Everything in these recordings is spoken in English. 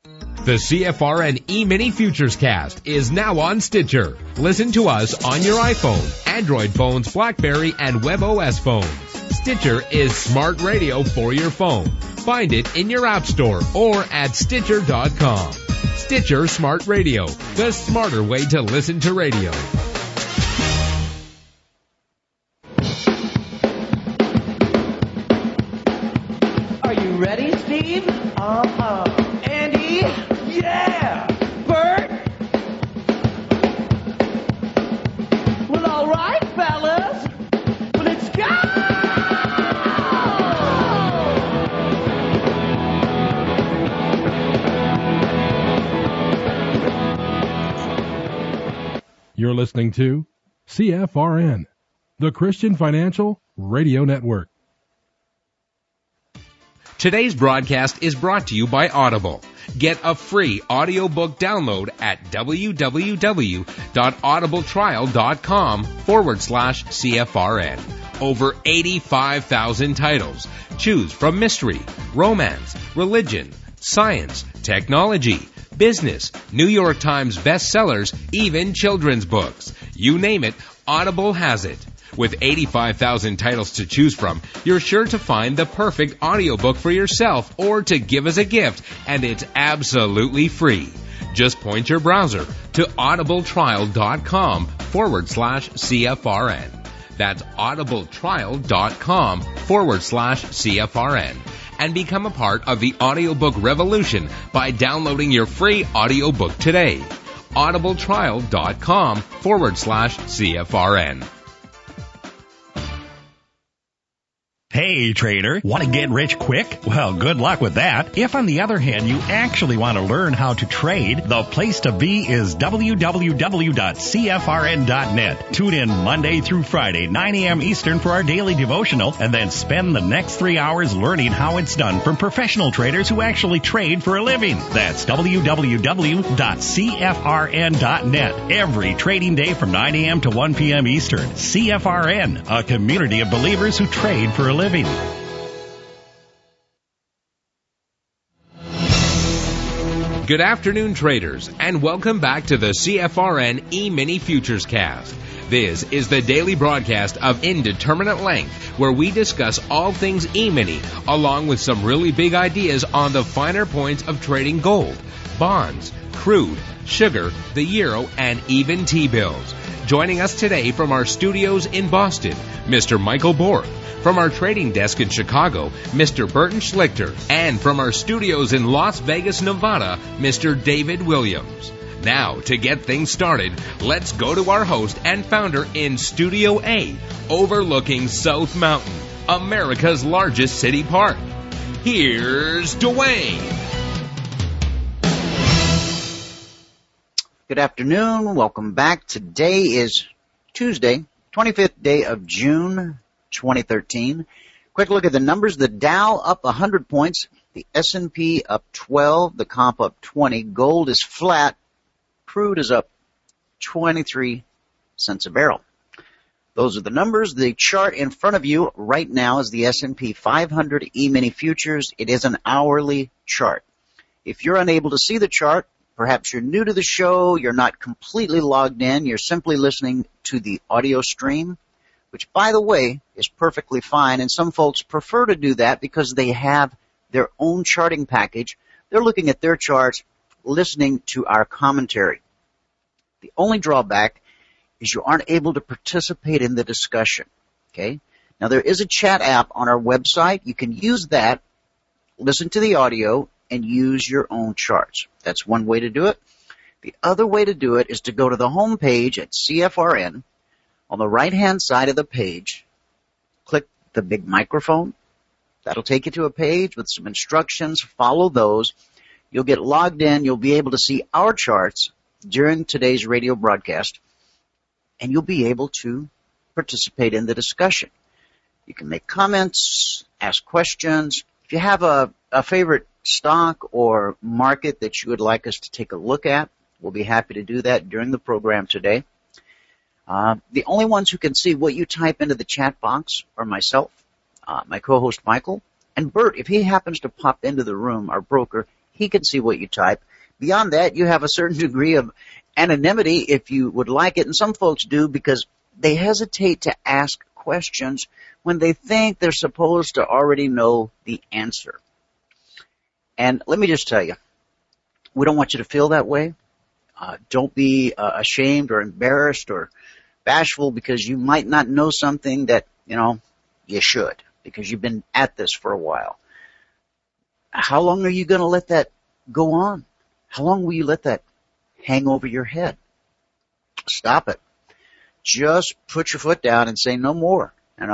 The CFRN E-Mini Futures Cast is now on Stitcher. Listen to us on your iPhone, Android phones, BlackBerry, and WebOS phones. Stitcher is smart radio for your phone. Find it in your app store or at Stitcher.com. Stitcher Smart Radio, the smarter way to listen to radio. Are you ready, Steve? Andy? Yeah! Bert? Well, all right, fellas. Well, let's go! You're listening to CFRN, the Christian Financial Radio Network. Today's broadcast is brought to you by Audible. Get a free audiobook download at www.audibletrial.com/CFRN. Over 85,000 titles. Choose from mystery, romance, religion, science, technology, business, New York Times bestsellers, even children's books. You name it, Audible has it. With 85,000 titles to choose from, you're sure to find the perfect audiobook for yourself or to give as a gift, and it's absolutely free. Just point your browser to audibletrial.com/CFRN. That's audibletrial.com/CFRN. And become a part of the audiobook revolution by downloading your free audiobook today. audibletrial.com/CFRN. Hey, trader, want to get rich quick? Well, good luck with that. If, on the other hand, you actually want to learn how to trade, the place to be is www.cfrn.net. Tune in Monday through Friday, 9 a.m. Eastern for our daily devotional, and then spend the next 3 hours learning how it's done from professional traders who actually trade for a living. That's www.cfrn.net. Every trading day from 9 a.m. to 1 p.m. Eastern. CFRN, a community of believers who trade for a living. Good afternoon, traders, and welcome back to the CFRN E-Mini Futures Cast. This is the daily broadcast of Indeterminate Length, where we discuss all things E-Mini, along with some really big ideas on the finer points of trading gold, bonds, crude, sugar, the euro, and even T-bills. Joining us today from our studios in Boston, Mr. Michael Borth. From our trading desk in Chicago, Mr. Burton Schlichter. And from our studios in Las Vegas, Nevada, Mr. David Williams. Now, to get things started, let's go to our host and founder in Studio A, overlooking South Mountain, America's largest city park. Here's Dwayne. Good afternoon. Welcome back. Today is Tuesday, 25th day of June, 2013. Quick look at the numbers. The Dow up 100 points. The S&P up 12. The comp up 20. Gold is flat. Crude is up 23 cents a barrel. Those are the numbers. The chart in front of you right now is the S&P 500 E-Mini Futures. It is an hourly chart. If you're unable to see the chart, perhaps you're new to the show, you're not completely logged in, you're simply listening to the audio stream, which, by the way, is perfectly fine. And some folks prefer to do that because they have their own charting package. They're looking at their charts, listening to our commentary. The only drawback is you aren't able to participate in the discussion. Okay? Now, there is a chat app on our website. You can use that, listen to the audio, and use your own charts. That's one way to do it. The other way to do it is to go to the home page at CFRN. On the right-hand side of the page, click the big microphone. That'll take you to a page with some instructions. Follow those. You'll get logged in. You'll be able to see our charts during today's radio broadcast, and you'll be able to participate in the discussion. You can make comments, ask questions. If you have a favorite stock or market that you would like us to take a look at, we'll be happy to do that during the program today. The only ones who can see what you type into the chat box are myself, my co-host Michael, and Bert. If he happens to pop into the room, our broker, He can see what you type. Beyond that, you have a certain degree of anonymity if you would like it, and some folks do because they hesitate to ask questions when they think they're supposed to already know the answer. And let me just tell you, we don't want you to feel that way. Don't be ashamed or embarrassed or bashful because you might not know something that, you should, because you've been at this for a while. How long are you going to let that go on? How long will you let that hang over your head? Stop it. Just put your foot down and say no more.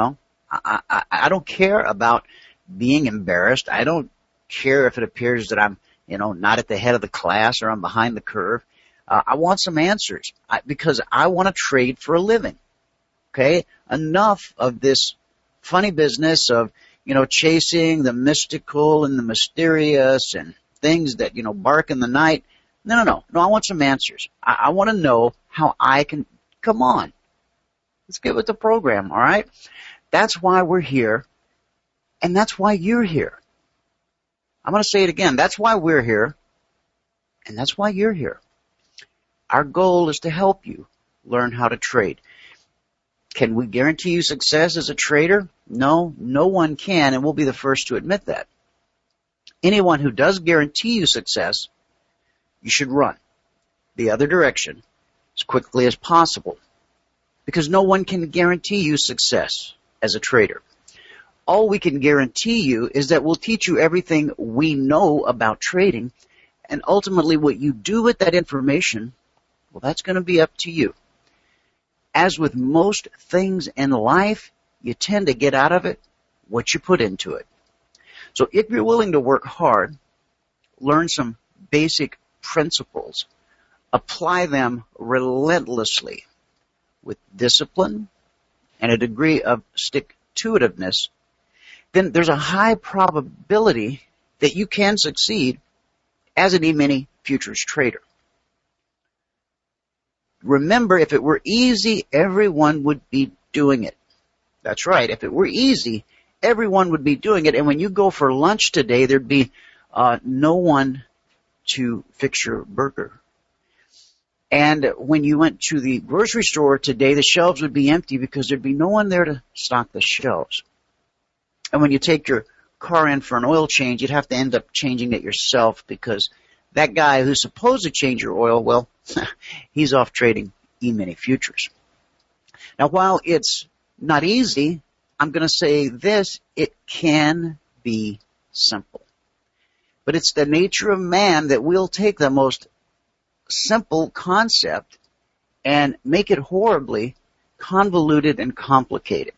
I don't care about being embarrassed. I don't care if it appears that I'm, not at the head of the class or I'm behind the curve. I want some answers because I want to trade for a living. Okay? Enough of this funny business of, chasing the mystical and the mysterious and things that, bark in the night. No, I want some answers. I want to know how I can, come on. Let's get with the program, all right? That's why we're here, and that's why you're here. I'm going to say it again. That's why we're here, and that's why you're here. Our goal is to help you learn how to trade. Can we guarantee you success as a trader? No, no one can, and we'll be the first to admit that. Anyone who does guarantee you success, you should run the other direction as quickly as possible, because no one can guarantee you success as a trader. All we can guarantee you is that we'll teach you everything we know about trading, and ultimately what you do with that information, well, that's going to be up to you. As with most things in life, you tend to get out of it what you put into it. So if you're willing to work hard, learn some basic principles, apply them relentlessly with discipline and a degree of stick-to-itiveness, then there's a high probability that you can succeed as an E-mini futures trader. Remember, if it were easy, everyone would be doing it. That's right. If it were easy, everyone would be doing it. And when you go for lunch today, there'd be no one to fix your burger. And when you went to the grocery store today, the shelves would be empty because there'd be no one there to stock the shelves. And when you take your car in for an oil change, you'd have to end up changing it yourself because that guy who's supposed to change your oil, well, he's off trading E-mini futures. Now, while it's not easy, I'm going to say this, it can be simple. But it's the nature of man that we'll take the most simple concept and make it horribly convoluted and complicated.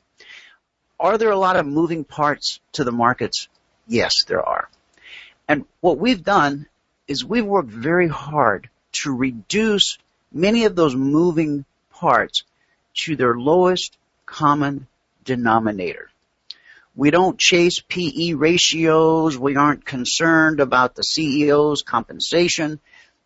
Are there a lot of moving parts to the markets? Yes, there are. And what we've done is we've worked very hard to reduce many of those moving parts to their lowest common denominator. We don't chase PE ratios. We aren't concerned about the CEO's compensation.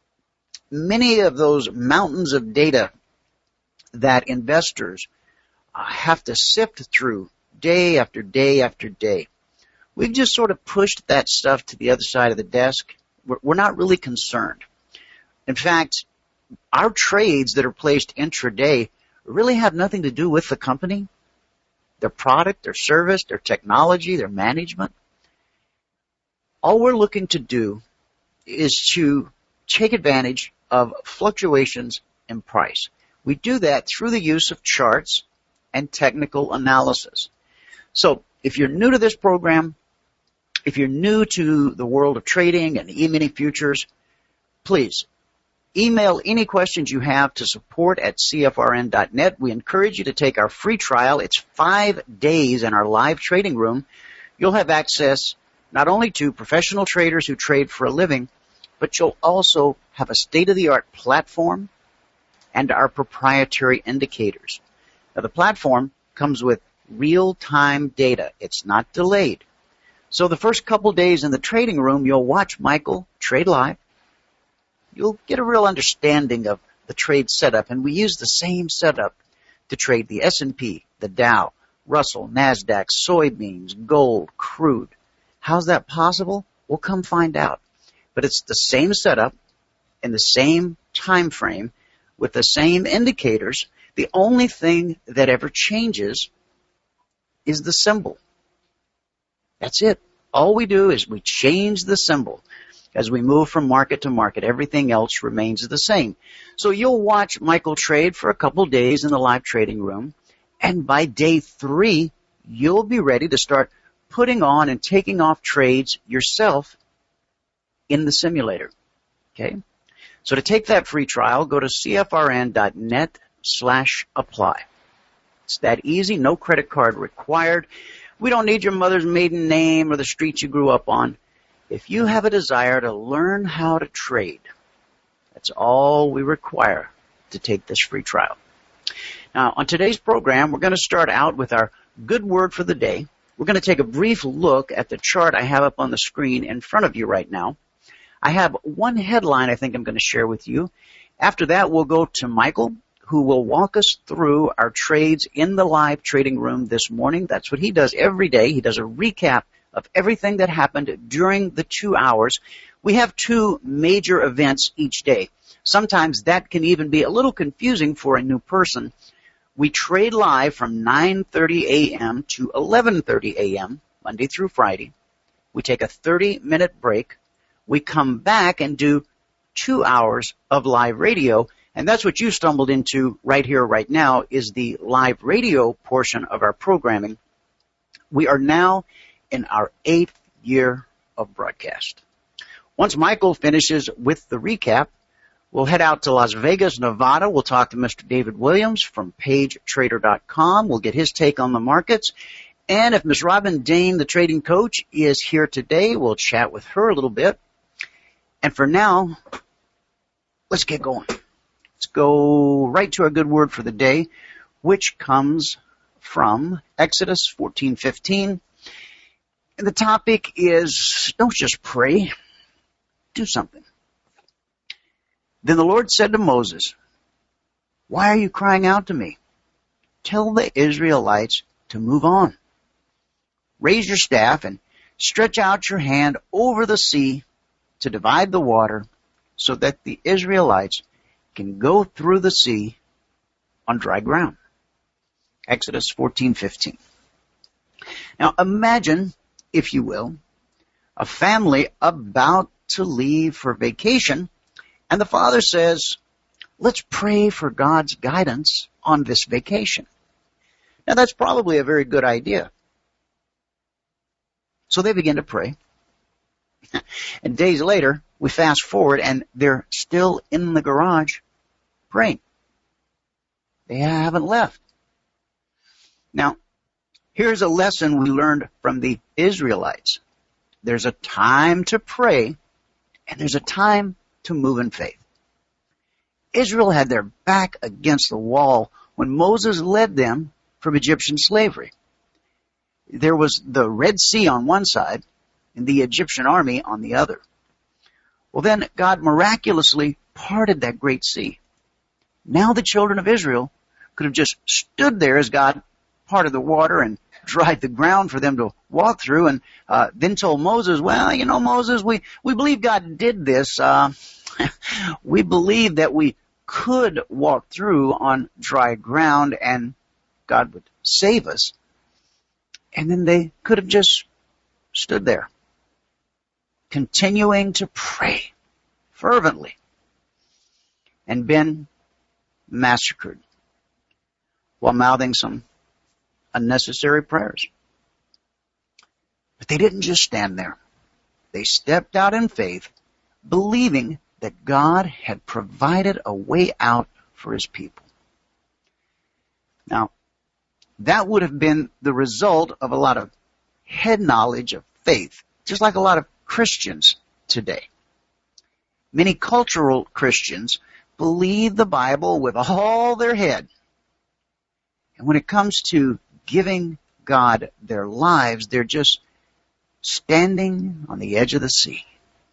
Many of those mountains of data that investors have to sift through day after day after day, we've just sort of pushed that stuff to the other side of the desk. We're not really concerned. In fact, our trades that are placed intraday really have nothing to do with the company, their product, their service, their technology, their management. All we're looking to do is to take advantage of fluctuations in price. We do that through the use of charts and technical analysis. So if you're new to this program, if you're new to the world of trading and E-mini futures, please email any questions you have to support@cfrn.net. We encourage you to take our free trial. It's 5 days in our live trading room. You'll have access not only to professional traders who trade for a living, but you'll also have a state-of-the-art platform and our proprietary indicators. Now, the platform comes with real-time data. It's not delayed. So the first couple days in the trading room, you'll watch Michael trade live. You'll get a real understanding of the trade setup, and we use the same setup to trade the S&P, the Dow, Russell, NASDAQ, soybeans, gold, crude. How's that possible? Well, come find out. but it's the same setup in the same time frame with the same indicators. The only thing that ever changes is the symbol. That's it. All we do is we change the symbol. As we move from market to market, everything else remains the same. So you'll watch Michael trade for a couple days in the live trading room, and by day 3, you'll be ready to start putting on and taking off trades yourself in the simulator. Okay? So to take that free trial, go to cfrn.net/apply. It's that easy, no credit card required. We don't need your mother's maiden name or the street you grew up on. If you have a desire to learn how to trade, that's all we require to take this free trial. Now, on today's program, we're going to start out with our good word for the day. We're going to take a brief look at the chart I have up on the screen in front of you right now. I have one headline I think I'm going to share with you. After that, we'll go to Michael, who will walk us through our trades in the live trading room this morning. That's what he does every day. He does a recap of everything that happened during the 2 hours. We have 2 major events each day. Sometimes that can even be a little confusing for a new person. We trade live from 9:30 a.m. to 11:30 a.m., Monday through Friday. We take a 30-minute break. We come back and do 2 hours of live radio, and that's what you stumbled into right here, right now, is the live radio portion of our programming. We are now in our 8th year of broadcast. Once Michael finishes with the recap, we'll head out to Las Vegas, Nevada. We'll talk to Mr. David Williams from PageTrader.com. We'll get his take on the markets. And if Ms. Robin Dane, the trading coach, is here today, we'll chat with her a little bit. And for now, let's get going. Let's go right to our good word for the day, which comes from Exodus 14:15. And the topic is, don't just pray, do something. Then the Lord said to Moses, why are you crying out to me? Tell the Israelites to move on. Raise your staff and stretch out your hand over the sea to divide the water so that the Israelites can go through the sea on dry ground. Exodus 14:15. Now imagine, if you will, a family about to leave for vacation, and the father says, let's pray for God's guidance on this vacation. Now that's probably a very good idea. So they begin to pray. And days later, we fast forward and they're still in the garage praying. They haven't left. Now, here's a lesson we learned from the Israelites. There's a time to pray and there's a time to move in faith. Israel had their back against the wall when Moses led them from Egyptian slavery. There was the Red Sea on one side and the Egyptian army on the other. Well, then God miraculously parted that great sea. Now the children of Israel could have just stood there as God parted the water and dried the ground for them to walk through, and then told Moses, well, you know, Moses, we believe God did this. We believe that we could walk through on dry ground and God would save us. And then they could have just stood there, continuing to pray fervently, and been massacred while mouthing some unnecessary prayers. But they didn't just stand there. They stepped out in faith, believing that God had provided a way out for his people. Now, that would have been the result of a lot of head knowledge of faith, just like a lot of Christians today. Many cultural Christians believe the Bible with all their head. And when it comes to giving God their lives, they're just standing on the edge of the sea.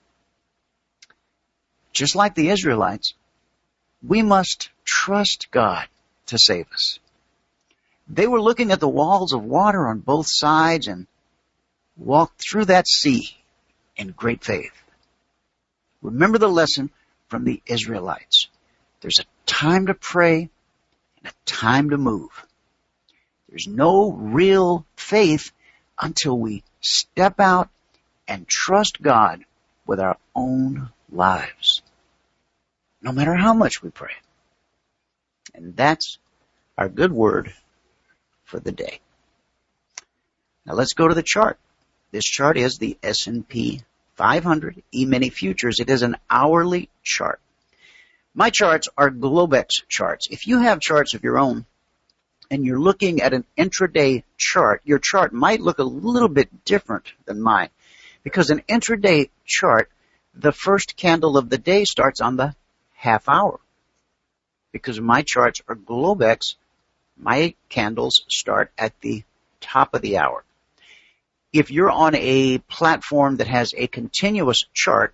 Just like the Israelites, we must trust God to save us. They were looking at the walls of water on both sides and walked through that sea in great faith. Remember the lesson from the Israelites. There's a time to pray and a time to move. There's no real faith until we step out and trust God with our own lives, no matter how much we pray. And that's our good word for the day. Now let's go to the chart. This chart is the S&P 500 E-mini futures. It is an hourly chart. My charts are Globex charts. If you have charts of your own and you're looking at an intraday chart, your chart might look a little bit different than mine, because an intraday chart, the first candle of the day starts on the half hour. Because my charts are Globex, my candles start at the top of the hour. If you're on a platform that has a continuous chart,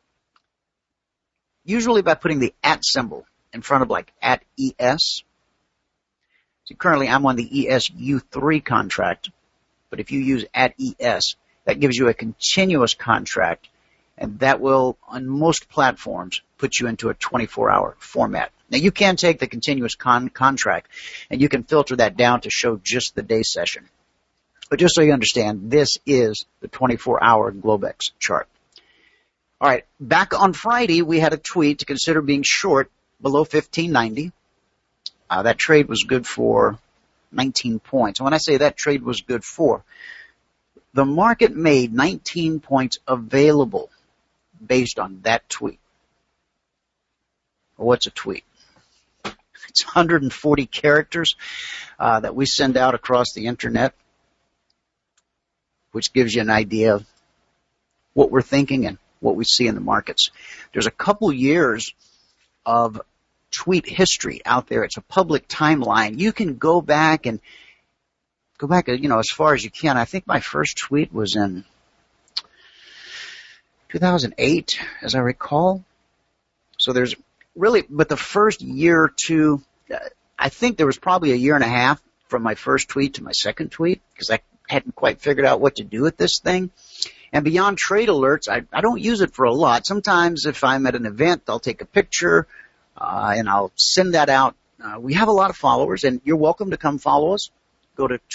usually by putting the @ symbol in front of like @ES. See, currently I'm on the ESU3 contract, but if you use @ES, that gives you a continuous contract, and that will, on most platforms, put you into a 24-hour format. Now, you can take the continuous contract, and you can filter that down to show just the day session. But just so you understand, this is the 24-hour Globex chart. All right, back on Friday, we had a tweet to consider being short below 1590. That trade was good for 19 points. And when I say that trade was good for, the market made 19 points available based on that tweet. Well, what's a tweet? It's 140 characters that we send out across the internet, which gives you an idea of what we're thinking and what we see in the markets. There's a couple years of tweet history out there. It's a public timeline. You can go back, as far as you can. I think my first tweet was in 2008, as I recall. So there's really, but the first year or two, I think there was probably a year and a half from my first tweet to my second tweet, because I hadn't quite figured out what to do with this thing. And beyond trade alerts, I don't use it for a lot. Sometimes if I'm at an event, I'll take a picture, and I'll send that out. We have a lot of followers, and you're welcome to come follow us. Go to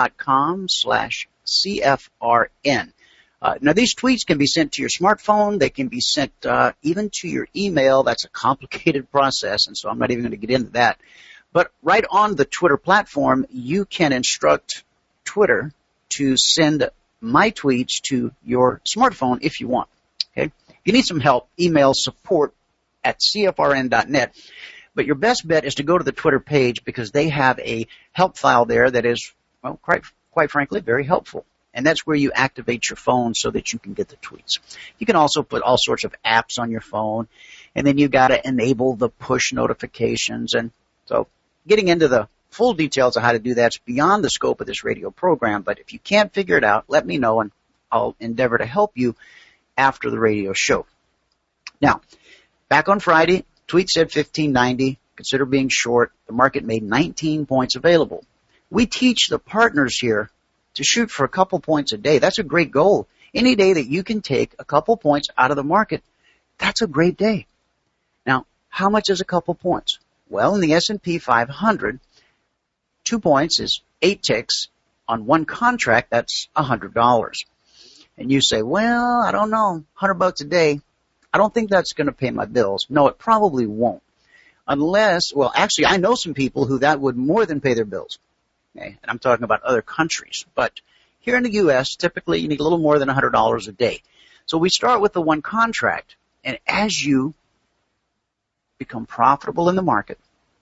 twitter.com/CFRN. Now, these tweets can be sent to your smartphone. They can be sent even to your email. That's a complicated process, and so I'm not even going to get into that. But right on the Twitter platform, you can instruct Twitter to send my tweets to your smartphone if you want. Okay? If you need some help, email support@CFRN.net. But your best bet is to go to the Twitter page, because they have a help file there that is, well, quite frankly, very helpful. And that's where you activate your phone so that you can get the tweets. You can also put all sorts of apps on your phone, and then you got to enable the push notifications. And so getting into the full details of how to do that's beyond the scope of this radio program. But if you can't figure it out, let me know, and I'll endeavor to help you after the radio show. Now, back on Friday, tweet said 1590, consider being short. The market made 19 points available. We teach the partners here to shoot for a couple points a day. That's a great goal. Any day that you can take a couple points out of the market, that's a great day. Now, how much is a couple points? Well, in the S&P 500, 2 points is 8 ticks. On one contract, that's $100. And you say, well, I don't know, $100 a day. I don't think that's going to pay my bills. No, it probably won't. Unless, well, actually, I know some people who that would more than pay their bills. Okay? And I'm talking about other countries. But here in the U.S., typically you need a little more than $100 a day. So we start with the one contract. And as you become profitable in the market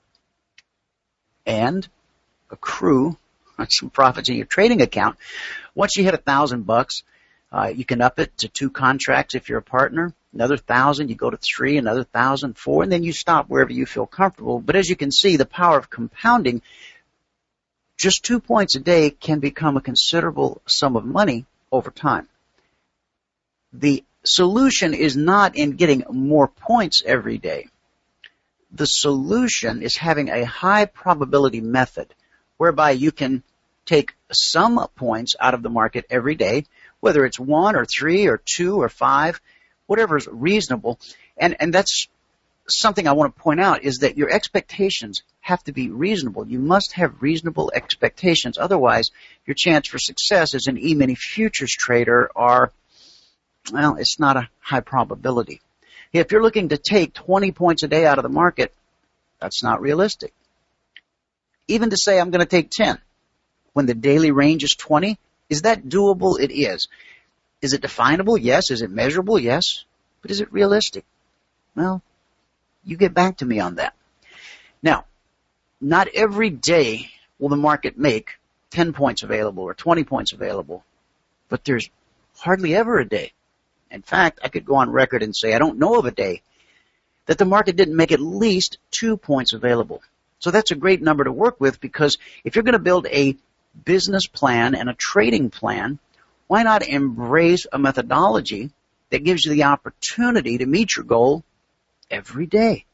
and accrue some profits in your trading account, once you hit $1,000, you can up it to 2 contracts if you're a partner. Another 1,000, you go to 3, another 1,000, 4, and then you stop wherever you feel comfortable. But as you can see, the power of compounding, just 2 points a day can become a considerable sum of money over time. The solution is not in getting more points every day. The solution is having a high probability method whereby you can take some points out of the market every day, whether it's 1 or 3 or 2 or 5. whatever is reasonable. And that's something I want to point out, is that your expectations have to be reasonable. You must have reasonable expectations. Otherwise, your chance for success as an E-mini futures trader it's not a high probability. If you're looking to take 20 points a day out of the market, that's not realistic. Even to say I'm going to take 10 when the daily range is 20, is that doable? It is. Is it definable? Yes. Is it measurable? Yes. But is it realistic? Well, you get back to me on that. Now, not every day will the market make 10 points available or 20 points available, but there's hardly ever a day. In fact, I could go on record and say I don't know of a day that the market didn't make at least 2 points available. So that's a great number to work with, because if you're going to build a business plan and a trading plan, why not embrace a methodology that gives you the opportunity to meet your goal every day?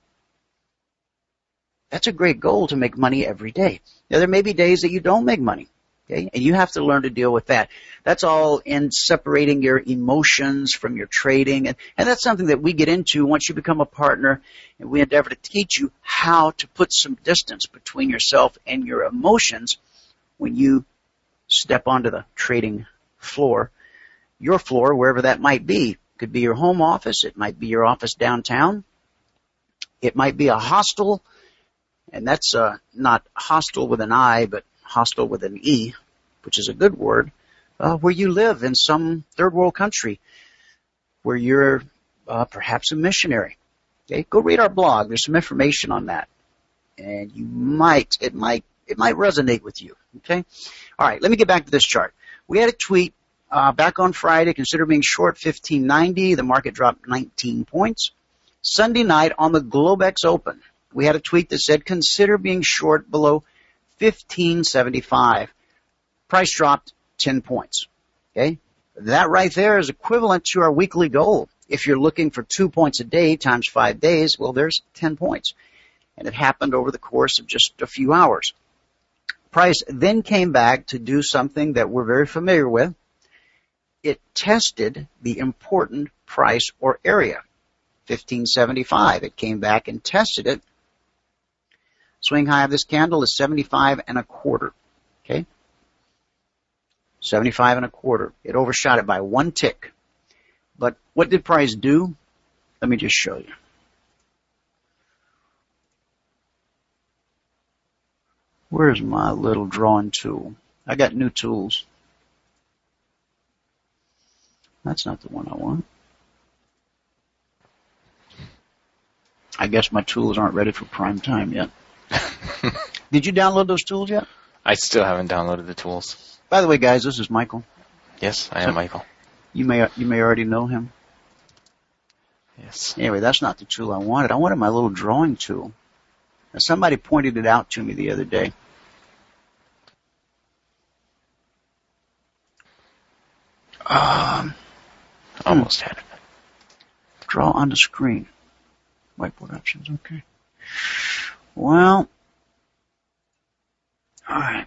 That's a great goal, to make money every day. Now, there may be days that you don't make money, okay? And you have to learn to deal with that. That's all in separating your emotions from your trading. And that's something that we get into once you become a partner, and we endeavor to teach you how to put some distance between yourself and your emotions when you step onto the trading floor. Your floor, wherever that might be. It could be your home office. It might be your office downtown. It might be a hostel, and that's not hostile with an I, but hostile with an E, which is a good word, where you live in some third world country, where you're perhaps a missionary. Okay, go read our blog. There's some information on that, and it might resonate with you. Okay, all right. Let me get back to this chart. We had a tweet back on Friday. Consider being short 1590. The market dropped 19 points. Sunday night on the Globex Open, we had a tweet that said, consider being short below 1575. Price dropped 10 points. Okay? That right there is equivalent to our weekly goal. If you're looking for 2 points a day times 5 days, well, there's 10 points. And it happened over the course of just a few hours. Price then came back to do something that we're very familiar with. It tested the important price or area, 1575. It came back and tested it. Swing high of this candle is 75 and a quarter. Okay? 75 and a quarter. It overshot it by 1 tick. But what did price do? Let me just show you. Where's my little drawing tool? I got new tools. That's not the one I want. I guess my tools aren't ready for prime time yet. Did you download those tools yet? I still haven't downloaded the tools. By the way, guys, this is Michael. Yes, I am Michael. You may already know him. Yes. Anyway, that's not the tool I wanted. I wanted my little drawing tool. Now, somebody pointed it out to me the other day. Almost had it. Draw on the screen. Whiteboard options, okay. Well, all right.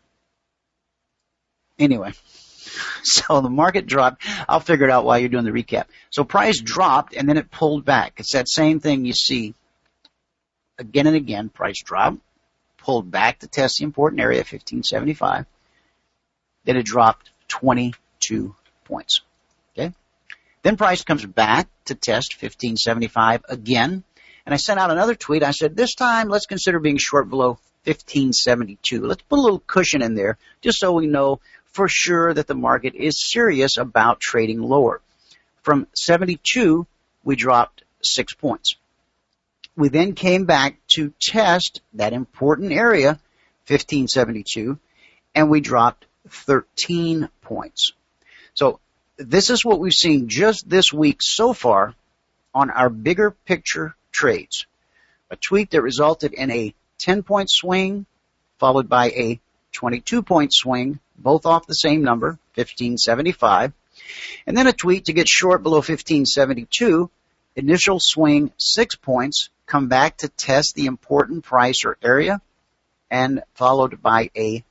Anyway, so the market dropped. I'll figure it out while you're doing the recap. So price dropped, and then it pulled back. It's that same thing you see again and again. Price dropped, pulled back to test the important area, 1575. Then it dropped 22 points. Okay? Then price comes back to test 1575 again. And I sent out another tweet. I said, this time, let's consider being short below 1572. Let's put a little cushion in there just so we know for sure that the market is serious about trading lower. From 72, we dropped 6 points. We then came back to test that important area, 1572, and we dropped 13 points. So this is what we've seen just this week so far on our bigger picture trades. A tweet that resulted in a 10-point swing followed by a 22-point swing, both off the same number, 1575. And then a tweet to get short below 1572, initial swing 6 points, come back to test the important price or area, and followed by a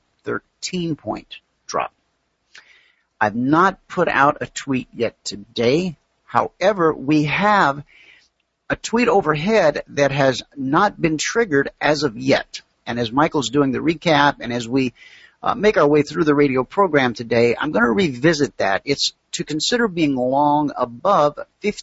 13-point drop. I've not put out a tweet yet today. However, we have a tweet overhead that has not been triggered as of yet. And as Michael's doing the recap and as we make our way through the radio program today, I'm going to revisit that. It's to consider being long above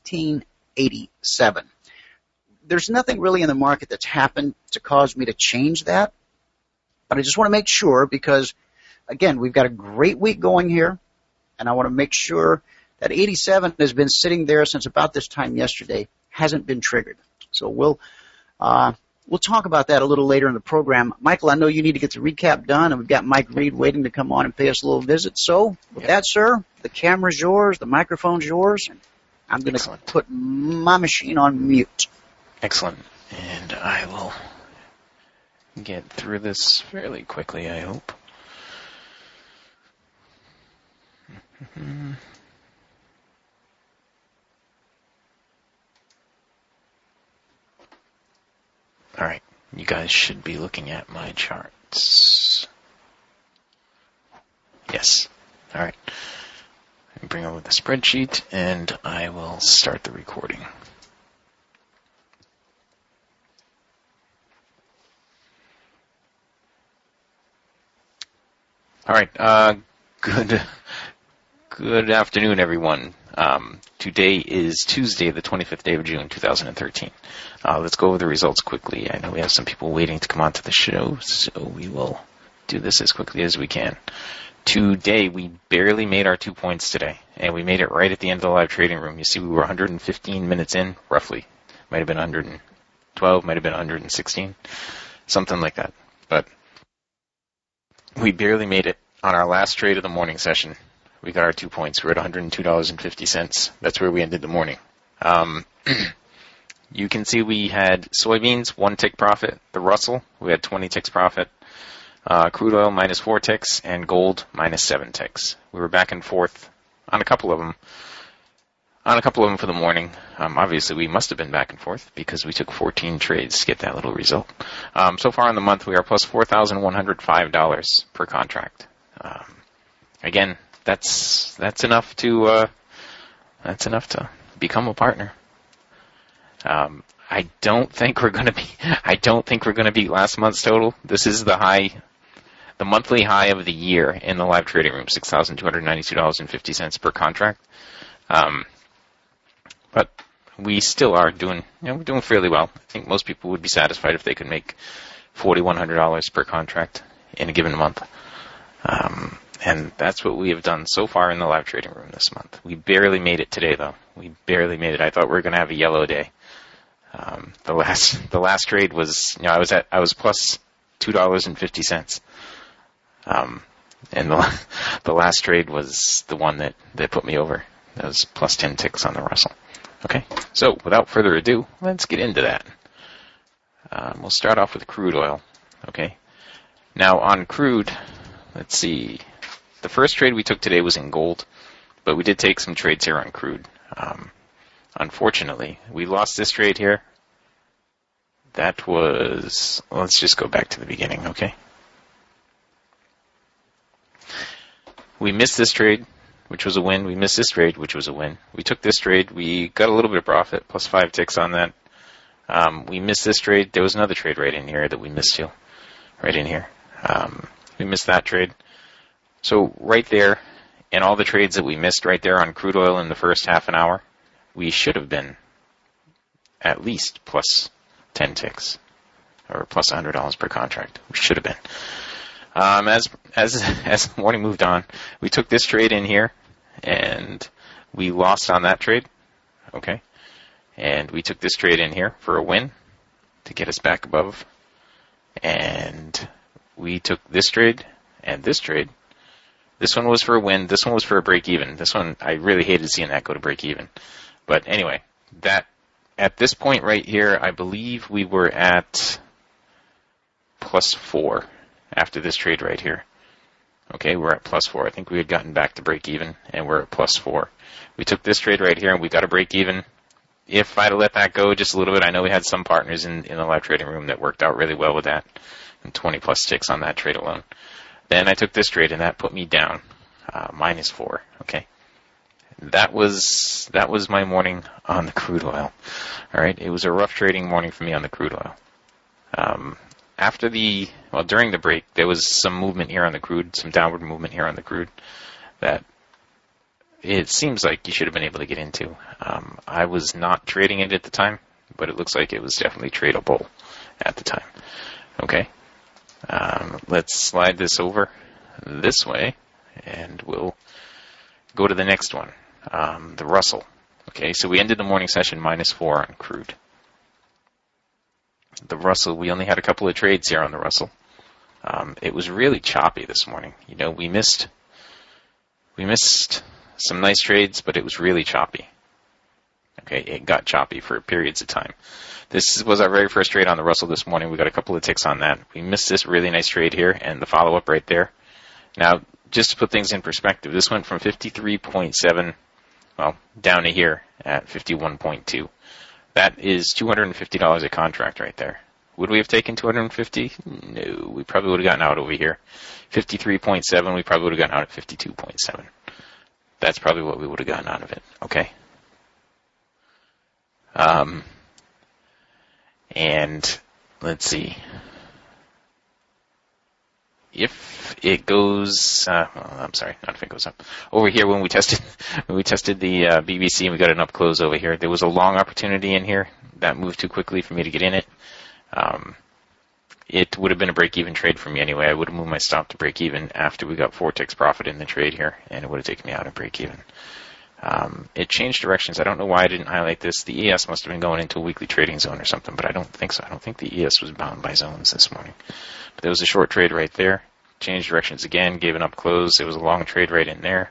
1587. There's nothing really in the market that's happened to cause me to change that. But I just want to make sure because, again, we've got a great week going here. And I want to make sure that 87 has been sitting there since about this time yesterday, hasn't been triggered. So we'll talk about that a little later in the program. Michael, I know you need to get the recap done, and we've got Mike Reed waiting to come on and pay us a little visit. So with that, sir, the camera's yours, the microphone's yours, and I'm going to put my machine on mute. Excellent. And I will get through this fairly quickly, I hope. All right, you guys should be looking at my charts. Yes. All right. Let me bring over the spreadsheet, and I will start the recording. All right. Good afternoon, everyone. Today is Tuesday, the 25th day of June, 2013. Let's go over the results quickly. I know we have some people waiting to come onto the show, so we will do this as quickly as we can. Today, we barely made our 2 points today, and we made it right at the end of the live trading room. You see, we were 115 minutes in, roughly. Might have been 112, might have been 116, something like that. But we barely made it on our last trade of the morning session. We got our 2 points. We're at $102.50. That's where we ended the morning. You can see we had soybeans, 1 tick profit. The Russell, we had 20 ticks profit. Crude oil, minus 4 ticks. And gold, minus 7 ticks. We were back and forth on a couple of them. For the morning. Obviously, we must have been back and forth because we took 14 trades to get that little result. So far in the month, we are plus $4,105 per contract. Again, that's enough to become a partner. I don't think we're going to beat last month's total. This is the monthly high of the year in the live trading room, $6,292.50 per contract. But we still are doing fairly well. I think most people would be satisfied if they could make $4,100 per contract in a given month. And that's what we have done so far in the live trading room this month. We barely made it today, though. We barely made it. I thought we were going to have a yellow day. The last trade was, I was plus $2.50. And the last trade was the one that put me over. That was plus 10 ticks on the Russell. Okay, so without further ado, let's get into that. We'll start off with crude oil. Okay, now on crude, let's see. The first trade we took today was in gold, but we did take some trades here on crude. Unfortunately, we lost this trade here. That was, let's just go back to the beginning, okay? We missed this trade, which was a win. We missed this trade, which was a win. We took this trade. We got a little bit of profit, plus 5 ticks on that. We missed this trade. There was another trade right in here that we missed too. Right in here. We missed that trade. So right there, in all the trades that we missed right there on crude oil in the first half an hour, we should have been at least plus 10 ticks, or plus $100 per contract. We should have been. As the morning moved on, we took this trade in here, and we lost on that trade. Okay, and we took this trade in here for a win to get us back above, and we took this trade and this trade. This one was for a win. This one was for a break even. This one, I really hated seeing that go to break even. But anyway, that at this point right here, I believe we were at plus 4 after this trade right here. Okay, we're at plus 4. I think we had gotten back to break even, and we're at plus 4. We took this trade right here, and we got a break even. If I'd have let that go just a little bit, I know we had some partners in the live trading room that worked out really well with that, and 20 plus ticks on that trade alone. Then I took this trade, and that put me down, minus 4, okay? that was my morning on the crude oil. All right, it was a rough trading morning for me on the crude oil. During the break, there was some movement here on the crude, some downward movement here on the crude that it seems like you should have been able to get into. I was not trading it at the time, but it looks like it was definitely tradable at the time. Okay, let's slide this over this way, and we'll go to the next one, the Russell. Okay, so we ended the morning session -4 on crude. The Russell, we only had a couple of trades here on the Russell. It was really choppy this morning. You know, we missed some nice trades, but it was really choppy. Okay, it got choppy for periods of time. This was our very first trade on the Russell this morning. We got a couple of ticks on that. We missed this really nice trade here and the follow-up right there. Now, just to put things in perspective, this went from 53.7, down to here at 51.2. That is $250 a contract right there. Would we have taken 250? No, we probably would have gotten out over here. 53.7, we probably would have gotten out at 52.7. That's probably what we would have gotten out of it, okay? And let's see. If it goes, I'm sorry, not if it goes up. Over here, when we tested the BBC and we got an up close over here, there was a long opportunity in here that moved too quickly for me to get in it. It would have been a break-even trade for me anyway. I would have moved my stop to break-even after we got 4 ticks profit in the trade here, and it would have taken me out of break-even. It changed directions. I don't know why I didn't highlight this. The ES must have been going into a weekly trading zone or something, but I don't think so. I don't think the ES was bound by zones this morning. But there was a short trade right there. Changed directions again, gave an up close. There was a long trade right in there.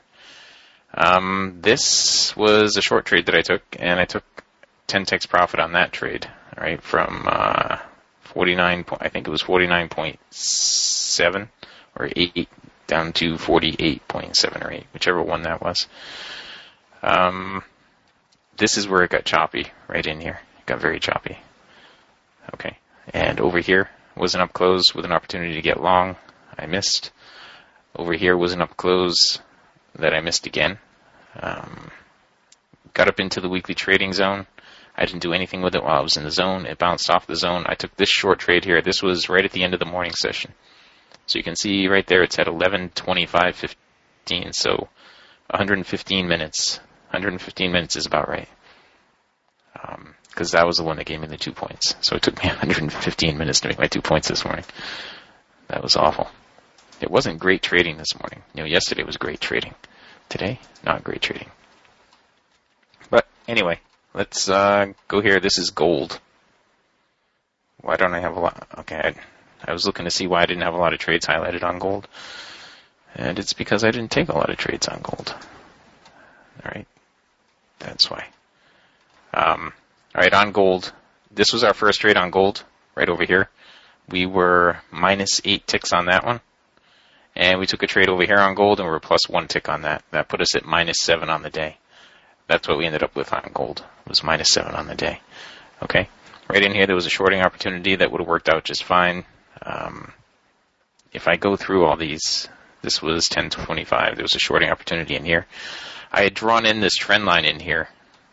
This was a short trade that I took, and I took 10 ticks profit on that trade, right, from 49, I think it was 49.7 or 8 down to 48.7 or 8, whichever one that was. This is where it got choppy, right in here. It got very choppy. Okay, and over here was an up close with an opportunity to get long. I missed. Over here was an up close that I missed again. Got up into the weekly trading zone. I didn't do anything with it while I was in the zone. It bounced off the zone. I took this short trade here. This was right at the end of the morning session. So you can see right there it's at 11:25:15. So 115 minutes. 115 minutes is about right. Because that was the one that gave me the 2 points. So it took me 115 minutes to make my 2 points this morning. That was awful. It wasn't great trading this morning. You know, yesterday was great trading. Today, not great trading. But anyway, let's go here. This is gold. Why don't I have a lot? Okay, I was looking to see why I didn't have a lot of trades highlighted on gold. And it's because I didn't take a lot of trades on gold. All right, that's why. All right, on gold. This was our first trade on gold, right over here. We were -8 ticks on that one. And we took a trade over here on gold, and we were +1 tick on that. That put us at -7 on the day. That's what we ended up with on gold, was -7 on the day. Okay? Right in here, there was a shorting opportunity that would have worked out just fine. If I go through all these, this was 10:25. There was a shorting opportunity in here. I had drawn in this trend line in here.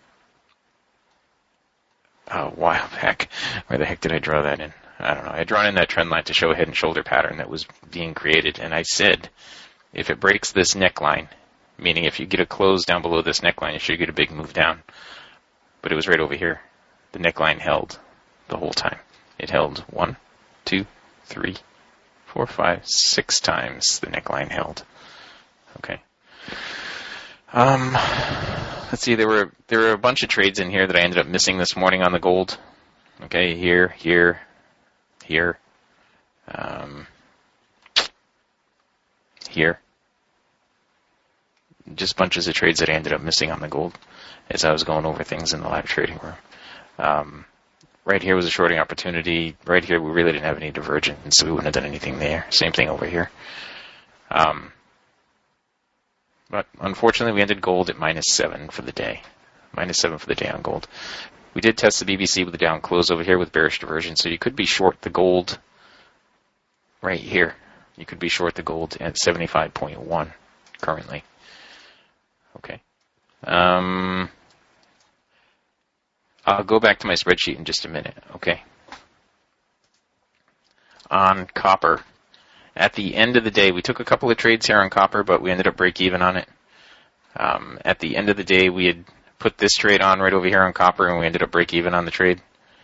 Oh, wow, heck. Where the heck did I draw that in? I don't know. I had drawn in that trend line to show a head and shoulder pattern that was being created. And I said, if it breaks this neckline, meaning if you get a close down below this neckline, you should get a big move down. But it was right over here. The neckline held the whole time. It held 1, 2, 3, 4, 5, 6 times the neckline held. Okay. Let's see, there were a bunch of trades in here that I ended up missing this morning on the gold. Okay, here, here. Here, here. Just bunches of trades that I ended up missing on the gold as I was going over things in the live trading room. Right here was a shorting opportunity. Right here we really didn't have any divergence, so we wouldn't have done anything there. Same thing over here. But unfortunately we ended gold at -7 for the day. -7 for the day on gold. We did test the BBC with a down close over here with bearish diversion, so you could be short the gold right here. You could be short the gold at 75.1 currently. Okay. I'll go back to my spreadsheet in just a minute, okay? On copper, at the end of the day, we took a couple of trades here on copper, but we ended up break even on it. At the end of the day, we had put this trade on right over here on copper, and we ended up break even on the trade.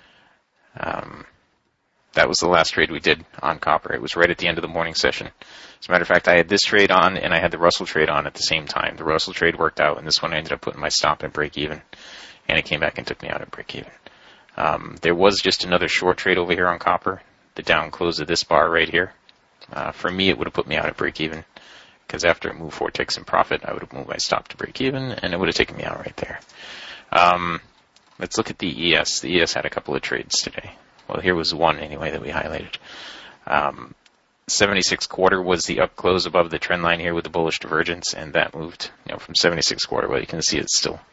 That was the last trade we did on copper. It was right at the end of the morning session. As a matter of fact, I had this trade on, and I had the Russell trade on at the same time. The Russell trade worked out, and this one I ended up putting my stop at break even, and it came back and took me out at break even. There was just another short trade over here on copper, the down close of this bar right here. For me, it would have put me out at break even, because after it moved 4 ticks in profit, I would have moved my stop to break even, and it would have taken me out right there. Let's look at the ES. The ES had a couple of trades today. Well, here was one anyway that we highlighted. 76 quarter was the up close above the trend line here with the bullish divergence, and that moved, from 76 quarter. Well, you can see it's still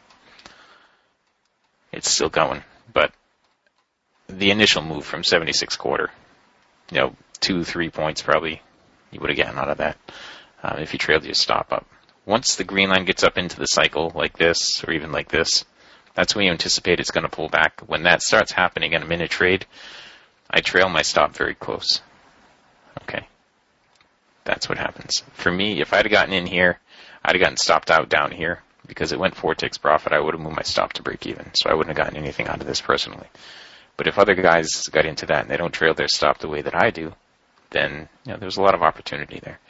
going, but the initial move from 76 quarter, 2-3 points probably you would have gotten out of that if you trailed your stop up. Once the green line gets up into the cycle like this, or even like this, that's when you anticipate it's going to pull back. When that starts happening in a minute trade, I trail my stop very close. Okay. That's what happens. For me, if I'd have gotten in here, I'd have gotten stopped out down here. Because it went 4 ticks profit, I would have moved my stop to break even. So I wouldn't have gotten anything out of this personally. But if other guys got into that and they don't trail their stop the way that I do, then there's a lot of opportunity there.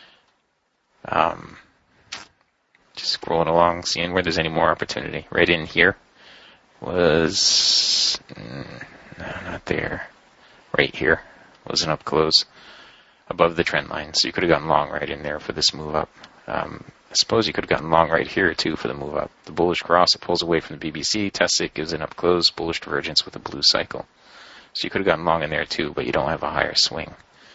Just scrolling along, seeing where there's any more opportunity. Right in here was, no, not there. Right here was an up close above the trend line. So you could have gotten long right in there for this move up. I suppose you could have gotten long right here too for the move up. The bullish cross, it pulls away from the BBC, tests it, gives an up close, bullish divergence with a blue cycle. So you could have gotten long in there too, but you don't have a higher swing.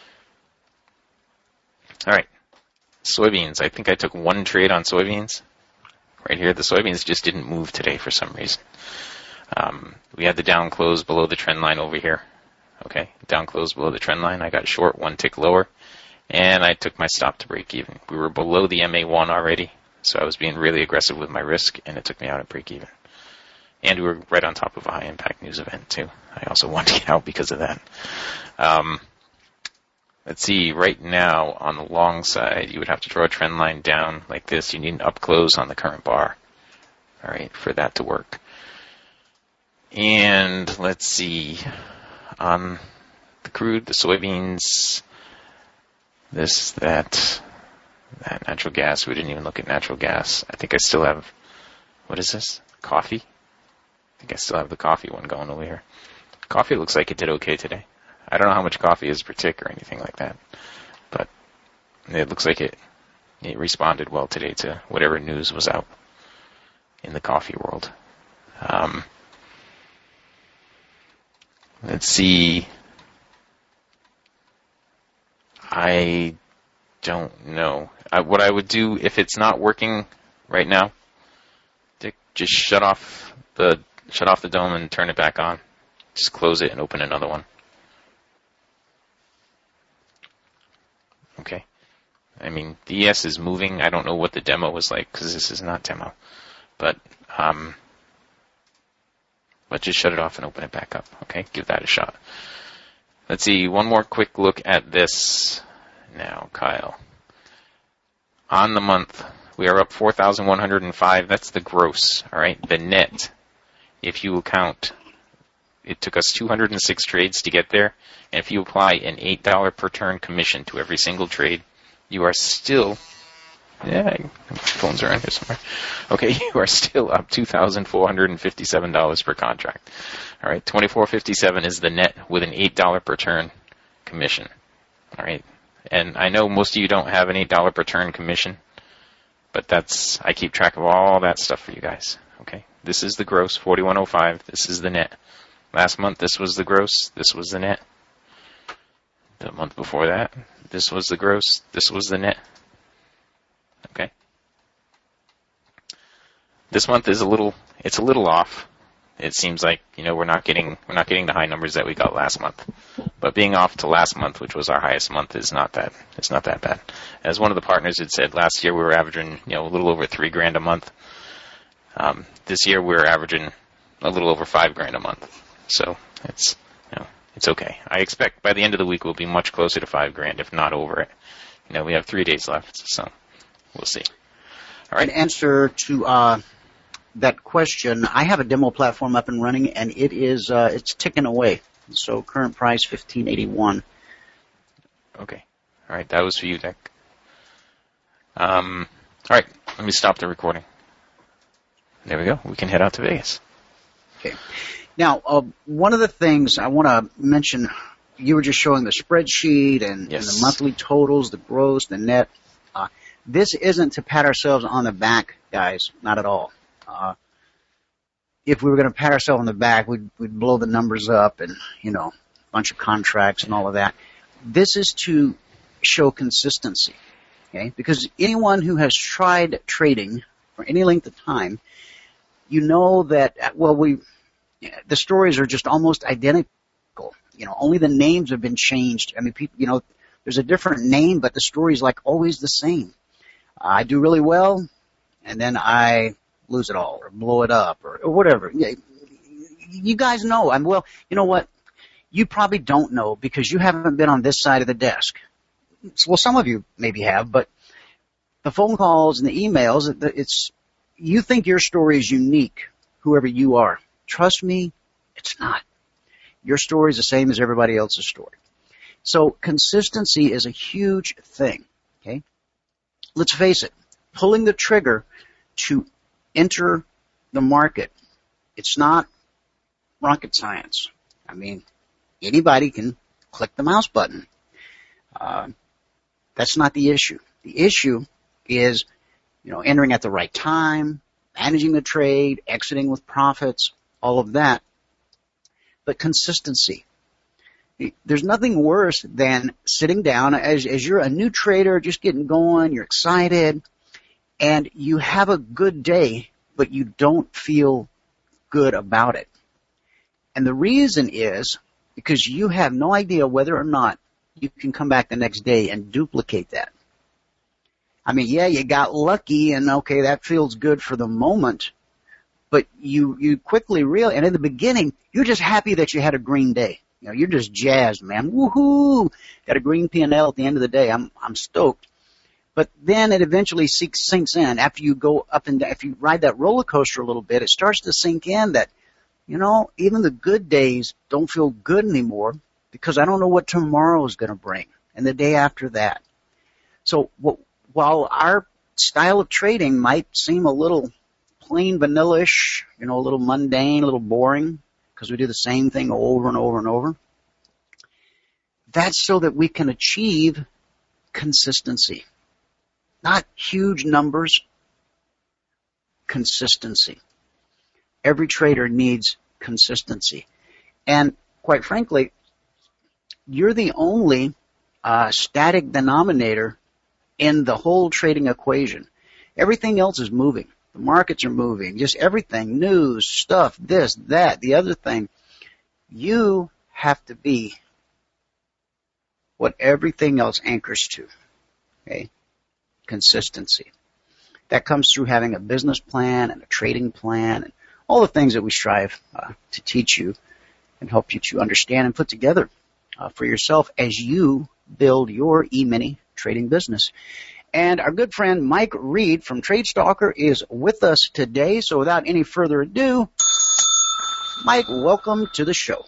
All right. Soybeans. I think I took one trade on soybeans. Right here, the soybeans just didn't move today for some reason. We had the down close below the trend line over here. Okay, down close below the trend line. I got short 1 tick lower, and I took my stop to break even. We were below the MA1 already, so I was being really aggressive with my risk, and it took me out at break even. And we were right on top of a high impact news event too. I also wanted to get out because of that. Let's see, right now on the long side, you would have to draw a trend line down like this. You need an up close on the current bar, all right, for that to work. And let's see, on the crude, the soybeans, that natural gas. We didn't even look at natural gas. I think I still have, what is this? Coffee? I think I still have the coffee one going over here. Coffee looks like it did okay today. I don't know how much coffee is per tick or anything like that, but it looks like it responded well today to whatever news was out in the coffee world. Let's see. I don't know. What I would do if it's not working right now, Dick, just shut off the dome and turn it back on. Just close it and open another one. Okay. I mean, the ES is moving. I don't know what the demo was like because this is not demo. But just shut it off and open it back up. Okay, give that a shot. Let's see, one more quick look at this now, Kyle. On the month, we are up 4,105. That's the gross, all right? The net, if you count, it took us 206 trades to get there. And if you apply an $8 per turn commission to every single trade, you are still, my phones are on here somewhere. Okay, you are still up $2,457 per contract. All right, $2,457 is the net with an $8 per turn commission. All right, and I know most of you don't have an $8 per turn commission, but I keep track of all that stuff for you guys. Okay, this is the gross, 4,105. This is the net. Last month, this was the gross. This was the net. The month before that, this was the gross. This was the net. Okay. This month is a little off. It seems like, we're not getting the high numbers that we got last month. But being off to last month, which was our highest month, it's not that bad. As one of the partners had said, last year we were averaging, a little over $3,000 a month. This year we're averaging a little over $5,000 a month. So it's, it's okay. I expect by the end of the week we'll be much closer to $5,000, if not over it. We have 3 days left, so we'll see. All right. In answer to that question, I have a demo platform up and running, and it is it's ticking away. So current price $15.81. Okay. All right. That was for you, Dick. All right. Let me stop the recording. There we go. We can head out to Vegas. Okay. Now, one of the things I want to mention, you were just showing the spreadsheet and the monthly totals, the gross, the net. This isn't to pat ourselves on the back, guys. Not at all. If we were going to pat ourselves on the back, we'd blow the numbers up and, a bunch of contracts and all of that. This is to show consistency, okay? Because anyone who has tried trading for any length of time, you know that, the stories are just almost identical. Only the names have been changed. I mean, people, there's a different name, but the story's like always the same. I do really well, and then I lose it all or blow it up or whatever. You guys know. You know what? You probably don't know because you haven't been on this side of the desk. Well, some of you maybe have, but the phone calls and the emails, you think your story is unique, whoever you are. Trust me, it's not. Your story is the same as everybody else's story. So consistency is a huge thing, okay? Let's face it, pulling the trigger to enter the market, it's not rocket science. I mean, anybody can click the mouse button. That's not the issue. The issue is, entering at the right time, managing the trade, exiting with profits, all of that. But consistency. There's nothing worse than sitting down as you're a new trader, just getting going, you're excited, and you have a good day, but you don't feel good about it. And the reason is because you have no idea whether or not you can come back the next day and duplicate that. I mean, yeah, you got lucky and okay, that feels good for the moment, but you quickly realize, and in the beginning, you're just happy that you had a green day. You're just jazzed, man. Woohoo! Got a green P&L at the end of the day. I'm stoked. But then it eventually sinks in. After you go up and down, if you ride that roller coaster a little bit, it starts to sink in that, even the good days don't feel good anymore because I don't know what tomorrow is going to bring and the day after that. So while our style of trading might seem a little plain vanilla-ish, a little mundane, a little boring, because we do the same thing over and over and over, that's so that we can achieve consistency. Not huge numbers, consistency. Every trader needs consistency. And quite frankly, you're the only static denominator in the whole trading equation. Everything else is moving. The markets are moving. Just everything, news, stuff, this, that, the other thing. You have to be what everything else anchors to. Okay? Consistency. That comes through having a business plan and a trading plan and all the things that we strive to teach you and help you to understand and put together for yourself as you build your E-mini trading business. And our good friend Mike Reed from TradeStalker is with us today. So without any further ado, Mike, welcome to the show.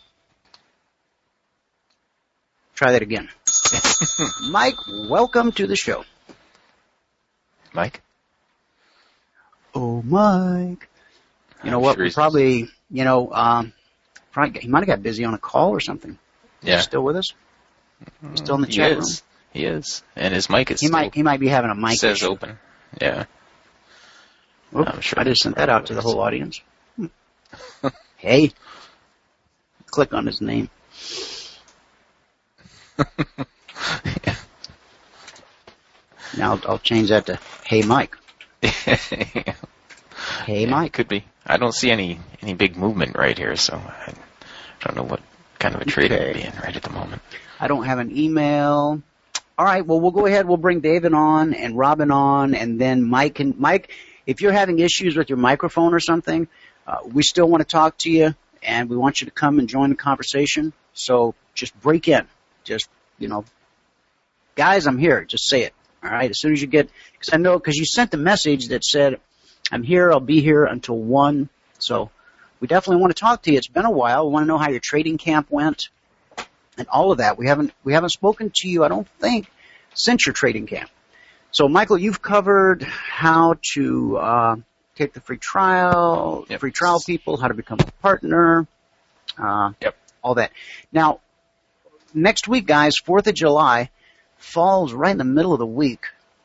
Try that again. Mike, welcome to the show. Mike? Oh, Mike. You know what? Sure we probably, he might have got busy on a call or something. Yeah. He's still with us? He's still in the chat room? He is. And his mic is he might be having a mic says issue. Open. Yeah. Oops, I'm sure I just sent that out to the whole audience. Hey. Click on his name. Yeah. Now I'll change that to Hey Mike. Hey Mike. Could be. I don't see any big movement right here, so I don't know what kind of a trade I'd be in right at the moment. I don't have an email. All right, well, we'll go ahead. We'll bring David on and Robin on, and then Mike. if you're having issues with your microphone or something, we still want to talk to you, and we want you to come and join the conversation. So just break in. Just, guys, I'm here. Just say it. All right, as soon as you get, because you sent the message that said, I'm here, I'll be here until 1. So we definitely want to talk to you. It's been a while. We want to know how your trading camp went and all of that. We haven't spoken to you, I don't think, since your trading camp. So, Michael, you've covered how to take the free trial, free trial people, how to become a partner, all that. Now, next week, guys, 4th of July, falls right in the middle of the week.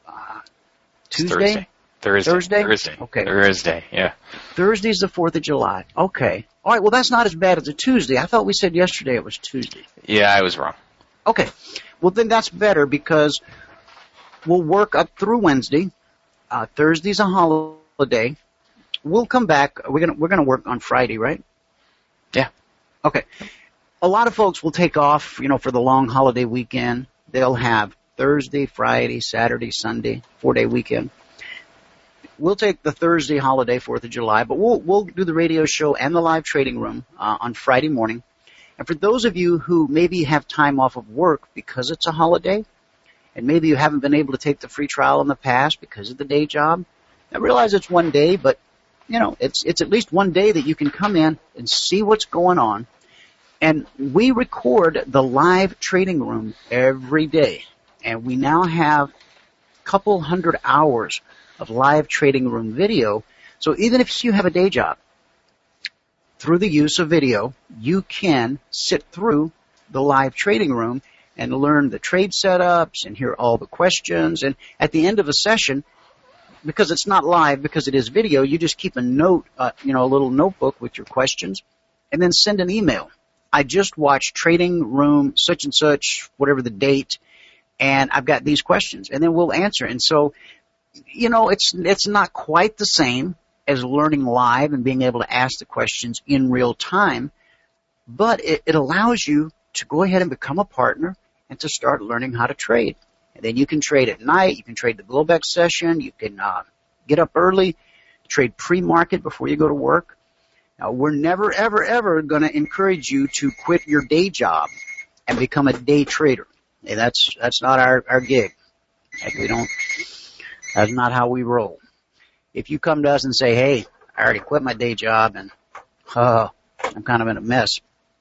Tuesday? Thursday? Okay. Thursday, yeah. Thursday's the 4th of July. Okay. All right, well, that's not as bad as a Tuesday. I thought we said yesterday it was Tuesday. Yeah, I was wrong. Okay. Well, then that's better because we'll work up through Wednesday. Thursday's a holiday. We'll come back. We're gonna work on Friday, right? Yeah. Okay. A lot of folks will take off, for the long holiday weekend. They'll have Thursday, Friday, Saturday, Sunday, 4-day weekend. We'll take the Thursday holiday, 4th of July, but we'll do the radio show and the live trading room on Friday morning. And for those of you who maybe have time off of work because it's a holiday, and maybe you haven't been able to take the free trial in the past because of the day job, I realize it's one day, but it's at least one day that you can come in and see what's going on. And we record the live trading room every day. And we now have a couple hundred hours of live trading room video. So even if you have a day job, through the use of video, you can sit through the live trading room and learn the trade setups and hear all the questions. And at the end of a session, because it's not live, because it is video, you just keep a note, a little notebook with your questions, and then send an email. I just watched trading room such and such, whatever the date, and I've got these questions, and then we'll answer. And so, it's not quite the same as learning live and being able to ask the questions in real time, but it allows you to go ahead and become a partner and to start learning how to trade. And then you can trade at night, you can trade the Globex session, you can get up early, trade pre-market before you go to work. Now, we're never, ever, ever going to encourage you to quit your day job and become a day trader. Hey, that's not our gig. That's not how we roll. If you come to us and say, hey, I already quit my day job and I'm kind of in a mess,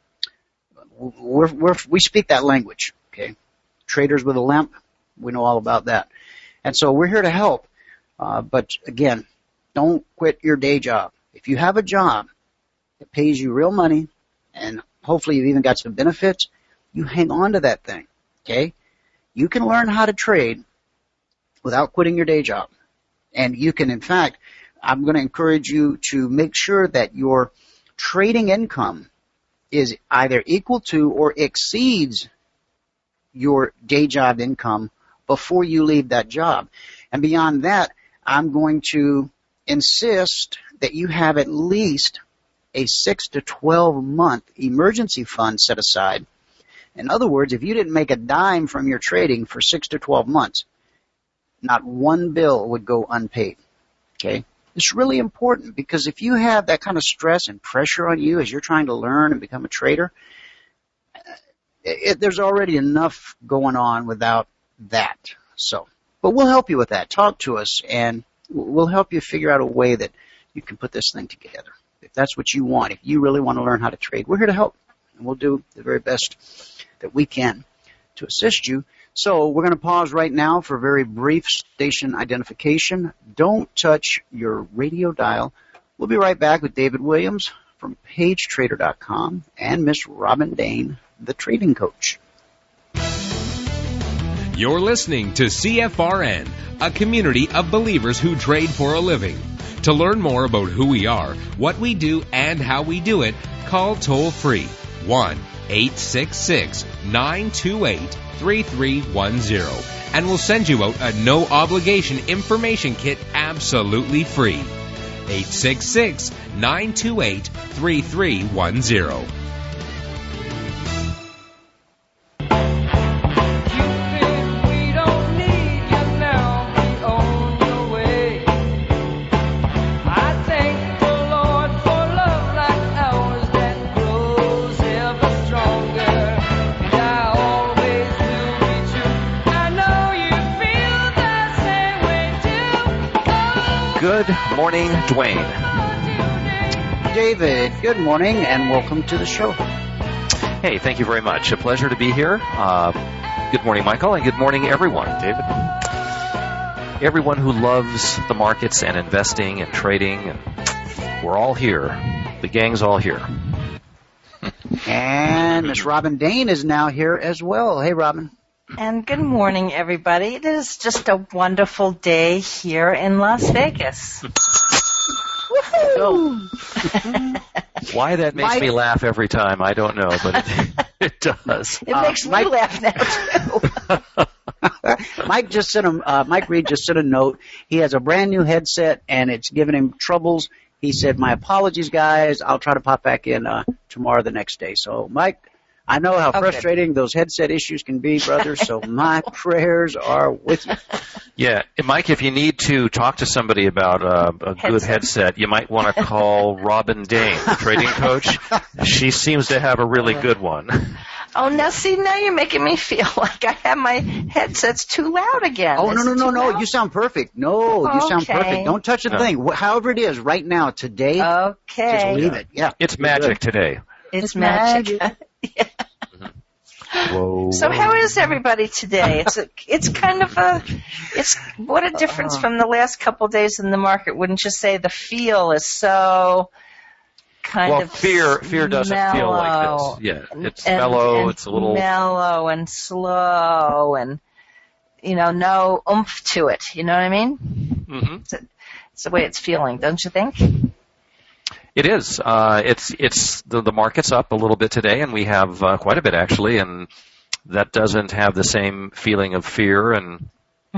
we speak that language, okay? Traders with a limp, we know all about that. And so we're here to help. But again, don't quit your day job. If you have a job that pays you real money, and hopefully you've even got some benefits, you hang on to that thing, okay? You can learn how to trade without quitting your day job. And you can, in fact, I'm going to encourage you to make sure that your trading income is either equal to or exceeds your day job income before you leave that job. And beyond that, I'm going to insist that you have at least a 6 to 12 month emergency fund set aside. In other words, if you didn't make a dime from your trading for 6 to 12 months, not one bill would go unpaid. Okay? It's really important because if you have that kind of stress and pressure on you as you're trying to learn and become a trader, there's already enough going on without that. So, but we'll help you with that. Talk to us and we'll help you figure out a way that you can put this thing together. If that's what you want, if you really want to learn how to trade, we're here to help. And we'll do the very best that we can to assist you. So we're going to pause right now for a very brief station identification. Don't touch your radio dial. We'll be right back with David Williams from PageTrader.com and Miss Robin Dane, the trading coach. You're listening to CFRN, a community of believers who trade for a living. To learn more about who we are, what we do, and how we do it, call toll-free 1-866-928-3310, and we'll send you out a no-obligation information kit absolutely free. 866-928-3310. Good morning, Dwayne. David, good morning and welcome to the show. Hey, thank you very much. A pleasure to be here. Good morning, Michael, and good morning, everyone. David. Everyone who loves the markets and investing and trading, and we're all here. The gang's all here. And Miss Robin Dane is now here as well. Hey, Robin. And good morning, everybody. It is just a wonderful day here in Las Vegas. Woohoo! Why that makes me laugh every time, I don't know, but it does. It makes me laugh now, too. Mike Reed just sent a note. He has a brand new headset, and it's giving him troubles. He said, my apologies, guys. I'll try to pop back in tomorrow the next day. So, Mike, I know how frustrating those headset issues can be, brother, so my prayers are with you. Yeah, and Mike, if you need to talk to somebody about a good headset, you might want to call Robin Dane, the trading coach. She seems to have a really good one. Oh, now you're making me feel like I have my headsets too loud again. Oh, no. You sound perfect. No, you sound perfect. Don't touch a thing. However it is right now, today, just leave it. Yeah, it's magic today. It's magic. Yeah. Whoa. So how is everybody today? It's kind of what a difference from the last couple of days in the market. Wouldn't you say the feel is so kind of fear doesn't mellow, feel like this. Yeah, it's mellow. And it's a little mellow and slow, and no oomph to it. You know what I mean? Mm-hmm. It's the way it's feeling, don't you think? It is. It's the market's up a little bit today, and we have quite a bit actually, and that doesn't have the same feeling of fear and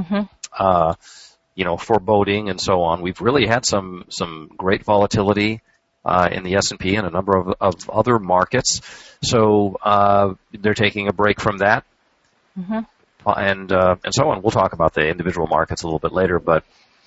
foreboding and so on. We've really had some great volatility in the S&P and a number of other markets, so they're taking a break from that, and so on. We'll talk about the individual markets a little bit later, but.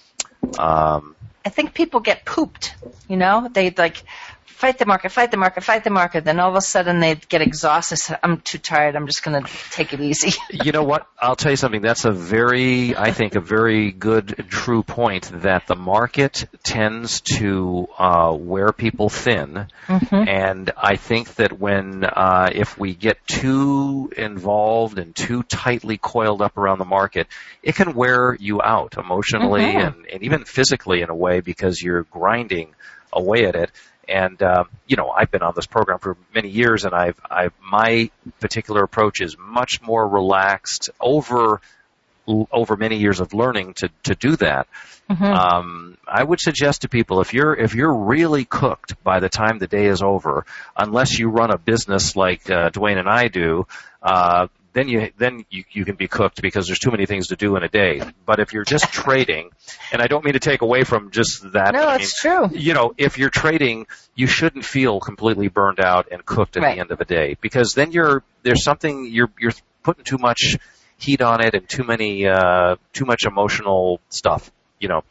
I think people get pooped, They fight the market. Then all of a sudden they get exhausted. So I'm too tired. I'm just going to take it easy. You know what? I'll tell you something. That's a very good, true point that the market tends to wear people thin. And I think that if we get too involved and too tightly coiled up around the market, it can wear you out emotionally and even physically in a way because you're grinding away at it. And, I've been on this program for many years, and my particular approach is much more relaxed over many years of learning to do that. I would suggest to people, if you're really cooked by the time the day is over, unless you run a business like Dwayne and I do, then you can be cooked because there's too many things to do in a day. But if you're just trading, and I don't mean to take away from just that. No, it's true. If you're trading, you shouldn't feel completely burned out and cooked at the end of the day, because then you're putting too much heat on it and too much emotional stuff. You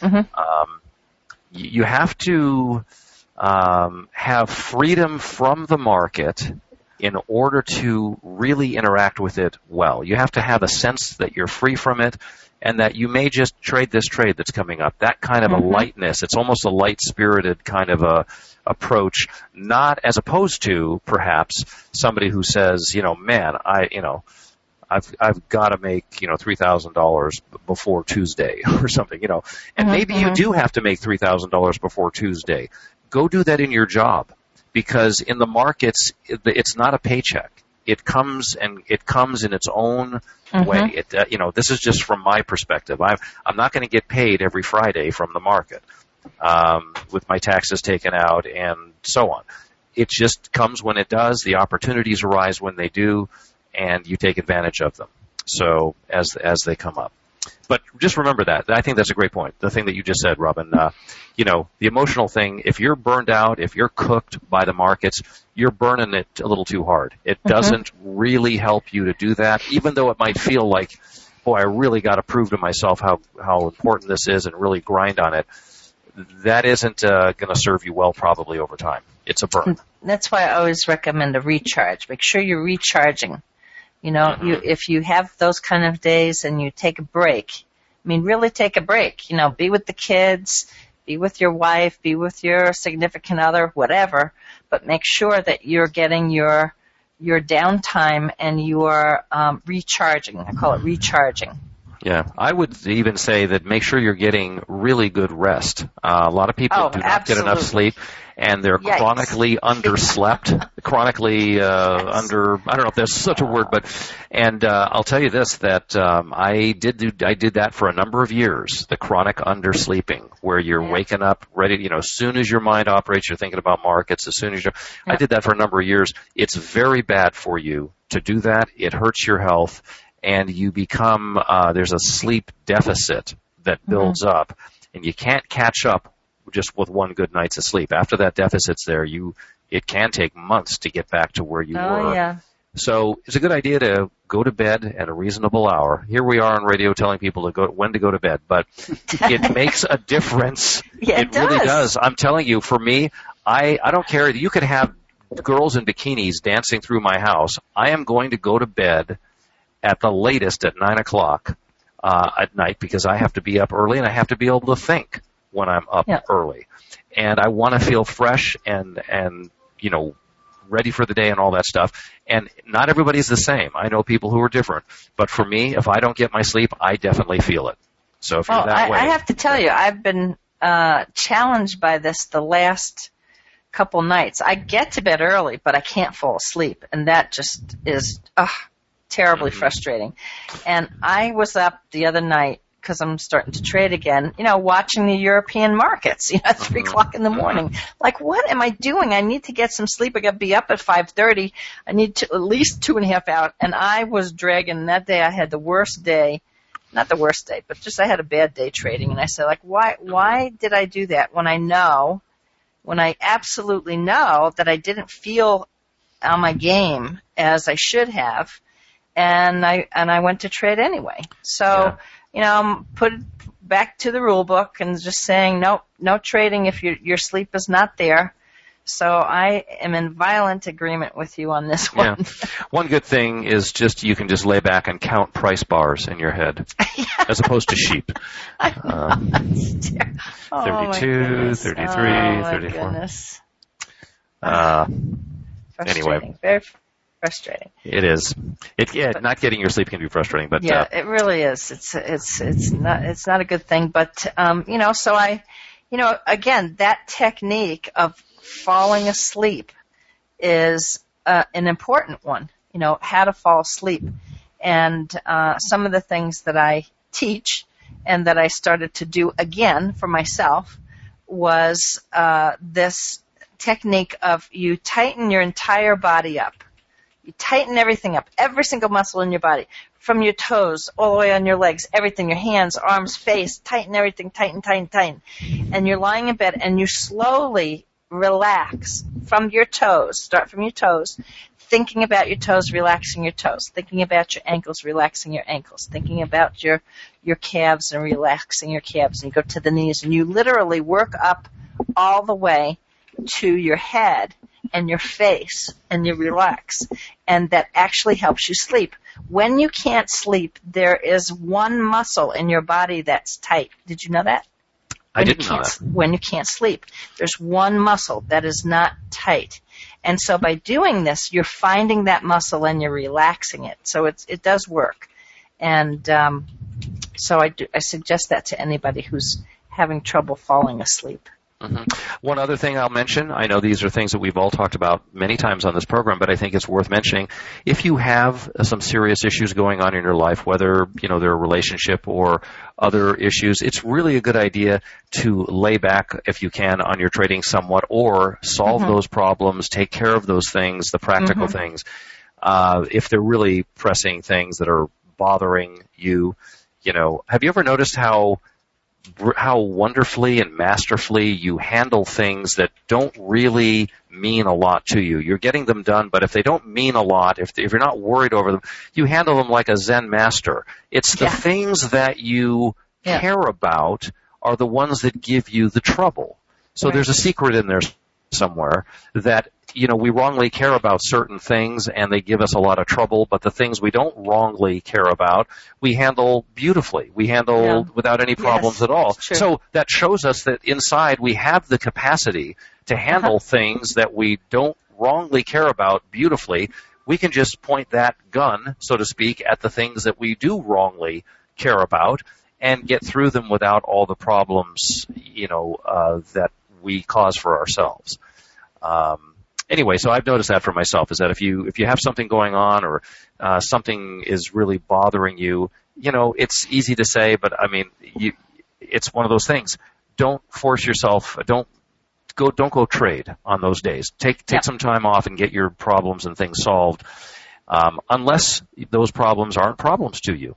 have to have freedom from the market in order to really interact with it well. You have to have a sense that you're free from it and that you may just trade this trade that's coming up. That kind of a lightness, it's almost a light-spirited kind of a approach, not as opposed to perhaps somebody who says, man, I've got to make, $3,000 before Tuesday or something, and maybe you do have to make $3,000 before Tuesday. Go do that in your job. Because in the markets, it's not a paycheck. It comes in its own way. This is just from my perspective. I'm not going to get paid every Friday from the market with my taxes taken out and so on. It just comes when it does. The opportunities arise when they do, and you take advantage of them. So as they come up. But just remember that. I think that's a great point. The thing that you just said, Robin, the emotional thing, if you're burned out, if you're cooked by the markets, you're burning it a little too hard. It doesn't really help you to do that, even though it might feel like, boy, I really got to prove to myself how important this is and really grind on it. That isn't going to serve you well probably over time. It's a burn. That's why I always recommend a recharge. Make sure you're recharging. If you have those kind of days and you take a break, I mean, really take a break. You know, be with the kids, be with your wife, be with your significant other, whatever, but make sure that you're getting your downtime and you are recharging. I call it recharging. Yeah, I would even say that make sure you're getting really good rest. A lot of people do not get enough sleep, and they're chronically underslept, chronically I don't know if there's such a word, and I'll tell you this, that I did that for a number of years, the chronic undersleeping, where you're waking up ready, as soon as your mind operates, you're thinking about markets, as soon as I did that for a number of years. It's very bad for you to do that. It hurts your health. And you become, there's a sleep deficit that builds up, and you can't catch up just with one good night's of sleep. After that deficit's there, it can take months to get back to where you were. Yeah. So it's a good idea to go to bed at a reasonable hour. Here we are on radio telling people when to go to bed, but it makes a difference. Yeah, it really does. I'm telling you, for me, I don't care. You could have girls in bikinis dancing through my house. I am going to go to bed at the latest at 9 o'clock at night, because I have to be up early and I have to be able to think when I'm up early. And I want to feel fresh and ready for the day and all that stuff. And not everybody's the same. I know people who are different. But for me, if I don't get my sleep, I definitely feel it. So if you're that way. I have to tell you, I've been challenged by this the last couple nights. I get to bed early, but I can't fall asleep. And that just is terribly frustrating. And I was up the other night, because I'm starting to trade again, watching the European markets, at 3 o'clock in the morning. Like, what am I doing? I need to get some sleep. I got to be up at 5:30. I need to at least 2.5 hours. And I was dragging. That day I had the worst day. Not the worst day, but just I had a bad day trading. And I said, like, why did I do that when I absolutely know that I didn't feel on my game as I should have? And I went to trade anyway. So, put it back to the rule book and just saying, no trading if your sleep is not there. So I am in violent agreement with you on this one. Yeah. One good thing is you can just lay back and count price bars in your head as opposed to sheep. 32, 33, 34. Goodness. Anyway. Very frustrating. It is. Not getting your sleep can be frustrating, but it really is. It's not a good thing. But so I, again, that technique of falling asleep is an important one. How to fall asleep, and some of the things that I teach and that I started to do again for myself was this technique of you tighten your entire body up. You tighten everything up, every single muscle in your body, from your toes all the way on your legs, everything, your hands, arms, face, tighten everything, tighten. And you're lying in bed and you slowly relax from your toes, start from your toes, thinking about your toes, relaxing your toes, thinking about your ankles, relaxing your ankles, thinking about your calves and relaxing your calves. And you go to the knees and you literally work up all the way to your head and your face, and you relax, and that actually helps you sleep. When you can't sleep, there is one muscle in your body that's tight. Did you know that? I didn't know that. When you can't sleep, there's one muscle that is not tight. And so by doing this, you're finding that muscle and you're relaxing it. So it does work. And so I suggest that to anybody who's having trouble falling asleep. Mm-hmm. One other thing I'll mention, I know these are things that we've all talked about many times on this program, but I think it's worth mentioning. If you have some serious issues going on in your life, whether they're a relationship or other issues, it's really a good idea to lay back, if you can, on your trading somewhat, or solve those problems, take care of those things, the practical things. If they're really pressing things that are bothering you, have you ever noticed how wonderfully and masterfully you handle things that don't really mean a lot to you? You're getting them done, but if they don't mean a lot, if you're not worried over them, you handle them like a Zen master. It's the things that you care about are the ones that give you the trouble. So there's a secret in there somewhere that, we wrongly care about certain things and they give us a lot of trouble, but the things we don't wrongly care about, we handle beautifully. We handle without any problems at all. So that shows us that inside we have the capacity to handle things that we don't wrongly care about beautifully. We can just point that gun, so to speak, at the things that we do wrongly care about and get through them without all the problems, that we cause for ourselves. Anyway, so I've noticed that for myself, is that if you have something going on or something is really bothering you, it's easy to say, but I mean, it's one of those things. Don't force yourself. Don't go trade on those days. Take some time off and get your problems and things solved, unless those problems aren't problems to you.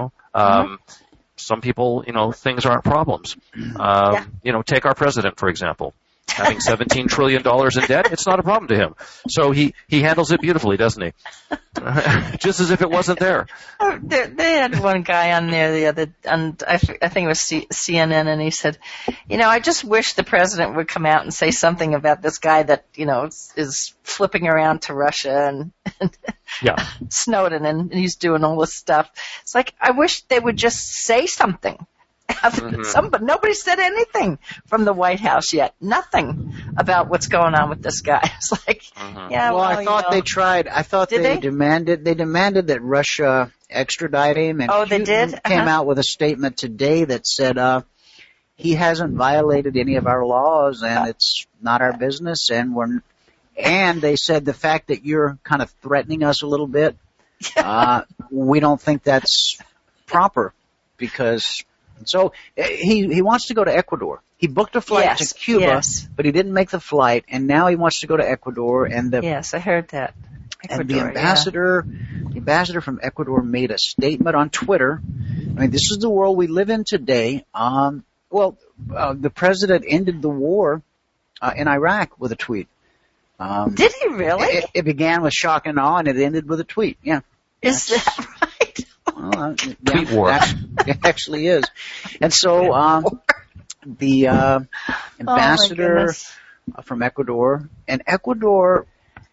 Some people, things aren't problems. Take our president, for example. Having $17 trillion in debt, it's not a problem to him. So he handles it beautifully, doesn't he? Just as if it wasn't there. They had one guy on there the other, and I think it was CNN, and he said, I just wish the president would come out and say something about this guy that, is flipping around to Russia and Snowden, and he's doing all this stuff. It's like, I wish they would just say something. But nobody said anything from the White House yet. Nothing about what's going on with this guy. It's like, Well, I thought they tried. I thought they demanded that Russia extradite him. And they did? Came out with a statement today that said he hasn't violated any of our laws, and it's not our business. And they said the fact that you're kind of threatening us a little bit, we don't think that's proper because. So he wants to go to Ecuador. He booked a flight to Cuba, but he didn't make the flight, and now he wants to go to Ecuador. And yes, I heard that. Ecuador, and the ambassador from Ecuador made a statement on Twitter. I mean, this is the world we live in today. The president ended the war in Iraq with a tweet. Did he really? It began with shock and awe, and it ended with a tweet. Yeah. Is that right? Tweet war. It actually is. And so the ambassador from Ecuador, and Ecuador,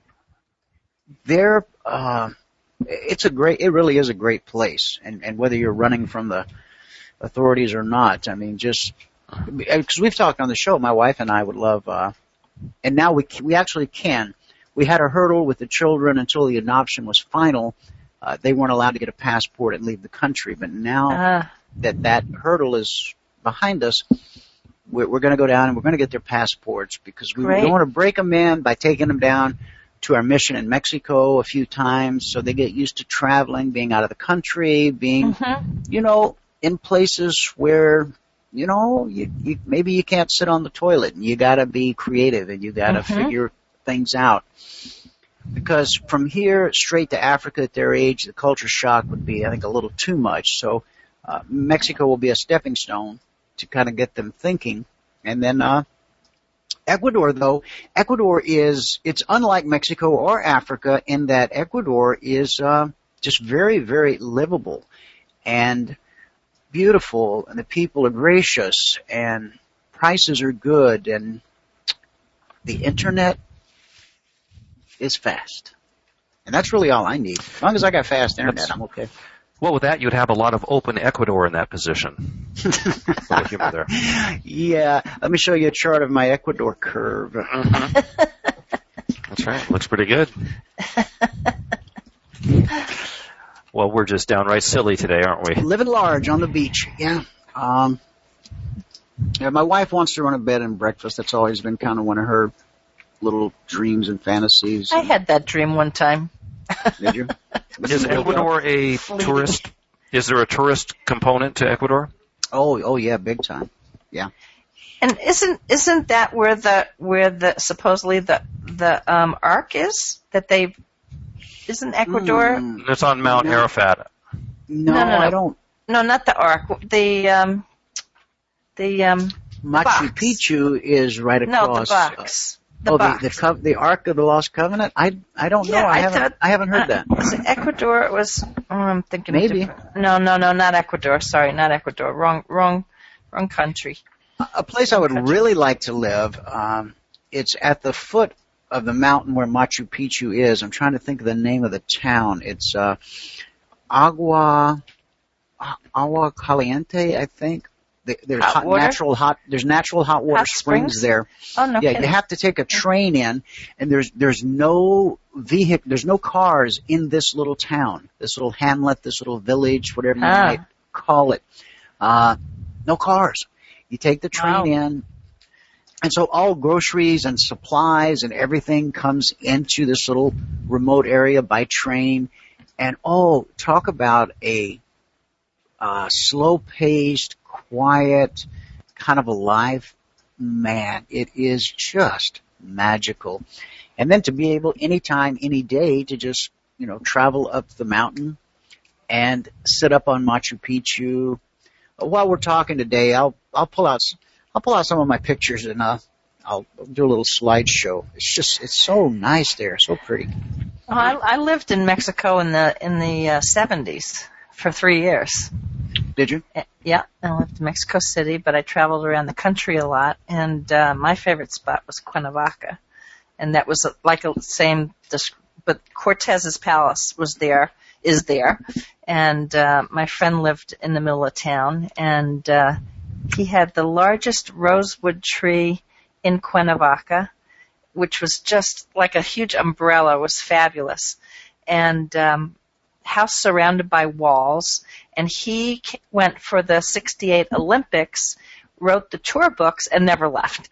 it really is a great place. And whether you're running from the authorities or not, I mean, just because we've talked on the show, my wife and I would love, and now we actually can. We had a hurdle with the children until the adoption was final. They weren't allowed to get a passport and leave the country. But now that hurdle is behind us, we're going to go down and we're going to get their passports because we don't want to break them in by taking them down to our mission in Mexico a few times so they get used to traveling, being out of the country, being, in places where, maybe you can't sit on the toilet and you got to be creative and you got to figure things out. Because from here straight to Africa at their age, the culture shock would be, I think, a little too much. So Mexico will be a stepping stone to kind of get them thinking. And then Ecuador, though, it's unlike Mexico or Africa in that Ecuador is just very, very livable and beautiful, and the people are gracious, and prices are good, and the internet is fast. And that's really all I need. As long as I got fast internet, I'm okay. Well, with that, you'd have a lot of open Ecuador in that position. Little humor there. Yeah. Let me show you a chart of my Ecuador curve. That's right. Looks pretty good. Well, we're just downright silly today, aren't we? Living large on the beach. Yeah. My wife wants to run a bed and breakfast. That's always been kind of one of her little dreams and fantasies. I had that dream one time. Did you? Is Ecuador a tourist? Is there a tourist component to Ecuador? Oh yeah, big time. Yeah. And isn't that where the supposedly the Ark is? Isn't Ecuador? It's on Mount Arafat. No, I don't. No, not the Ark. The Machu box. Picchu is right across. No, the box. The Ark of the Lost Covenant? I don't know. I haven't heard that. Was it Ecuador? It was. I'm thinking. Maybe. No, not Ecuador. Sorry, not Ecuador. Wrong country. A place I would really like to live it's at the foot of the mountain where Machu Picchu is. I'm trying to think of the name of the town. It's Agua Caliente, I think. There's natural hot water springs there. Oh, no Yeah, kidding. you have to take a train in, and there's no vehicle, there's no cars in this little town, this little hamlet, this little village, whatever you might call it. No cars. You take the train in, and so all groceries and supplies and everything comes into this little remote area by train. And talk about a slow-paced, quiet, kind of alive. Man, it is just magical. And then to be able anytime, any day to just, travel up the mountain and sit up on Machu Picchu. While we're talking today, I'll pull out some of my pictures and I'll do a little slideshow. It's so nice there, so pretty. Oh, I lived in Mexico in the 70s for 3 years. Did you? Yeah, I lived in Mexico City, but I traveled around the country a lot, and my favorite spot was Cuernavaca, and that was like a same. But Cortez's palace is there, and my friend lived in the middle of town, and he had the largest rosewood tree in Cuernavaca, which was just like a huge umbrella. It was fabulous, and house surrounded by walls. And he went for the '68 Olympics, wrote the tour books, and never left.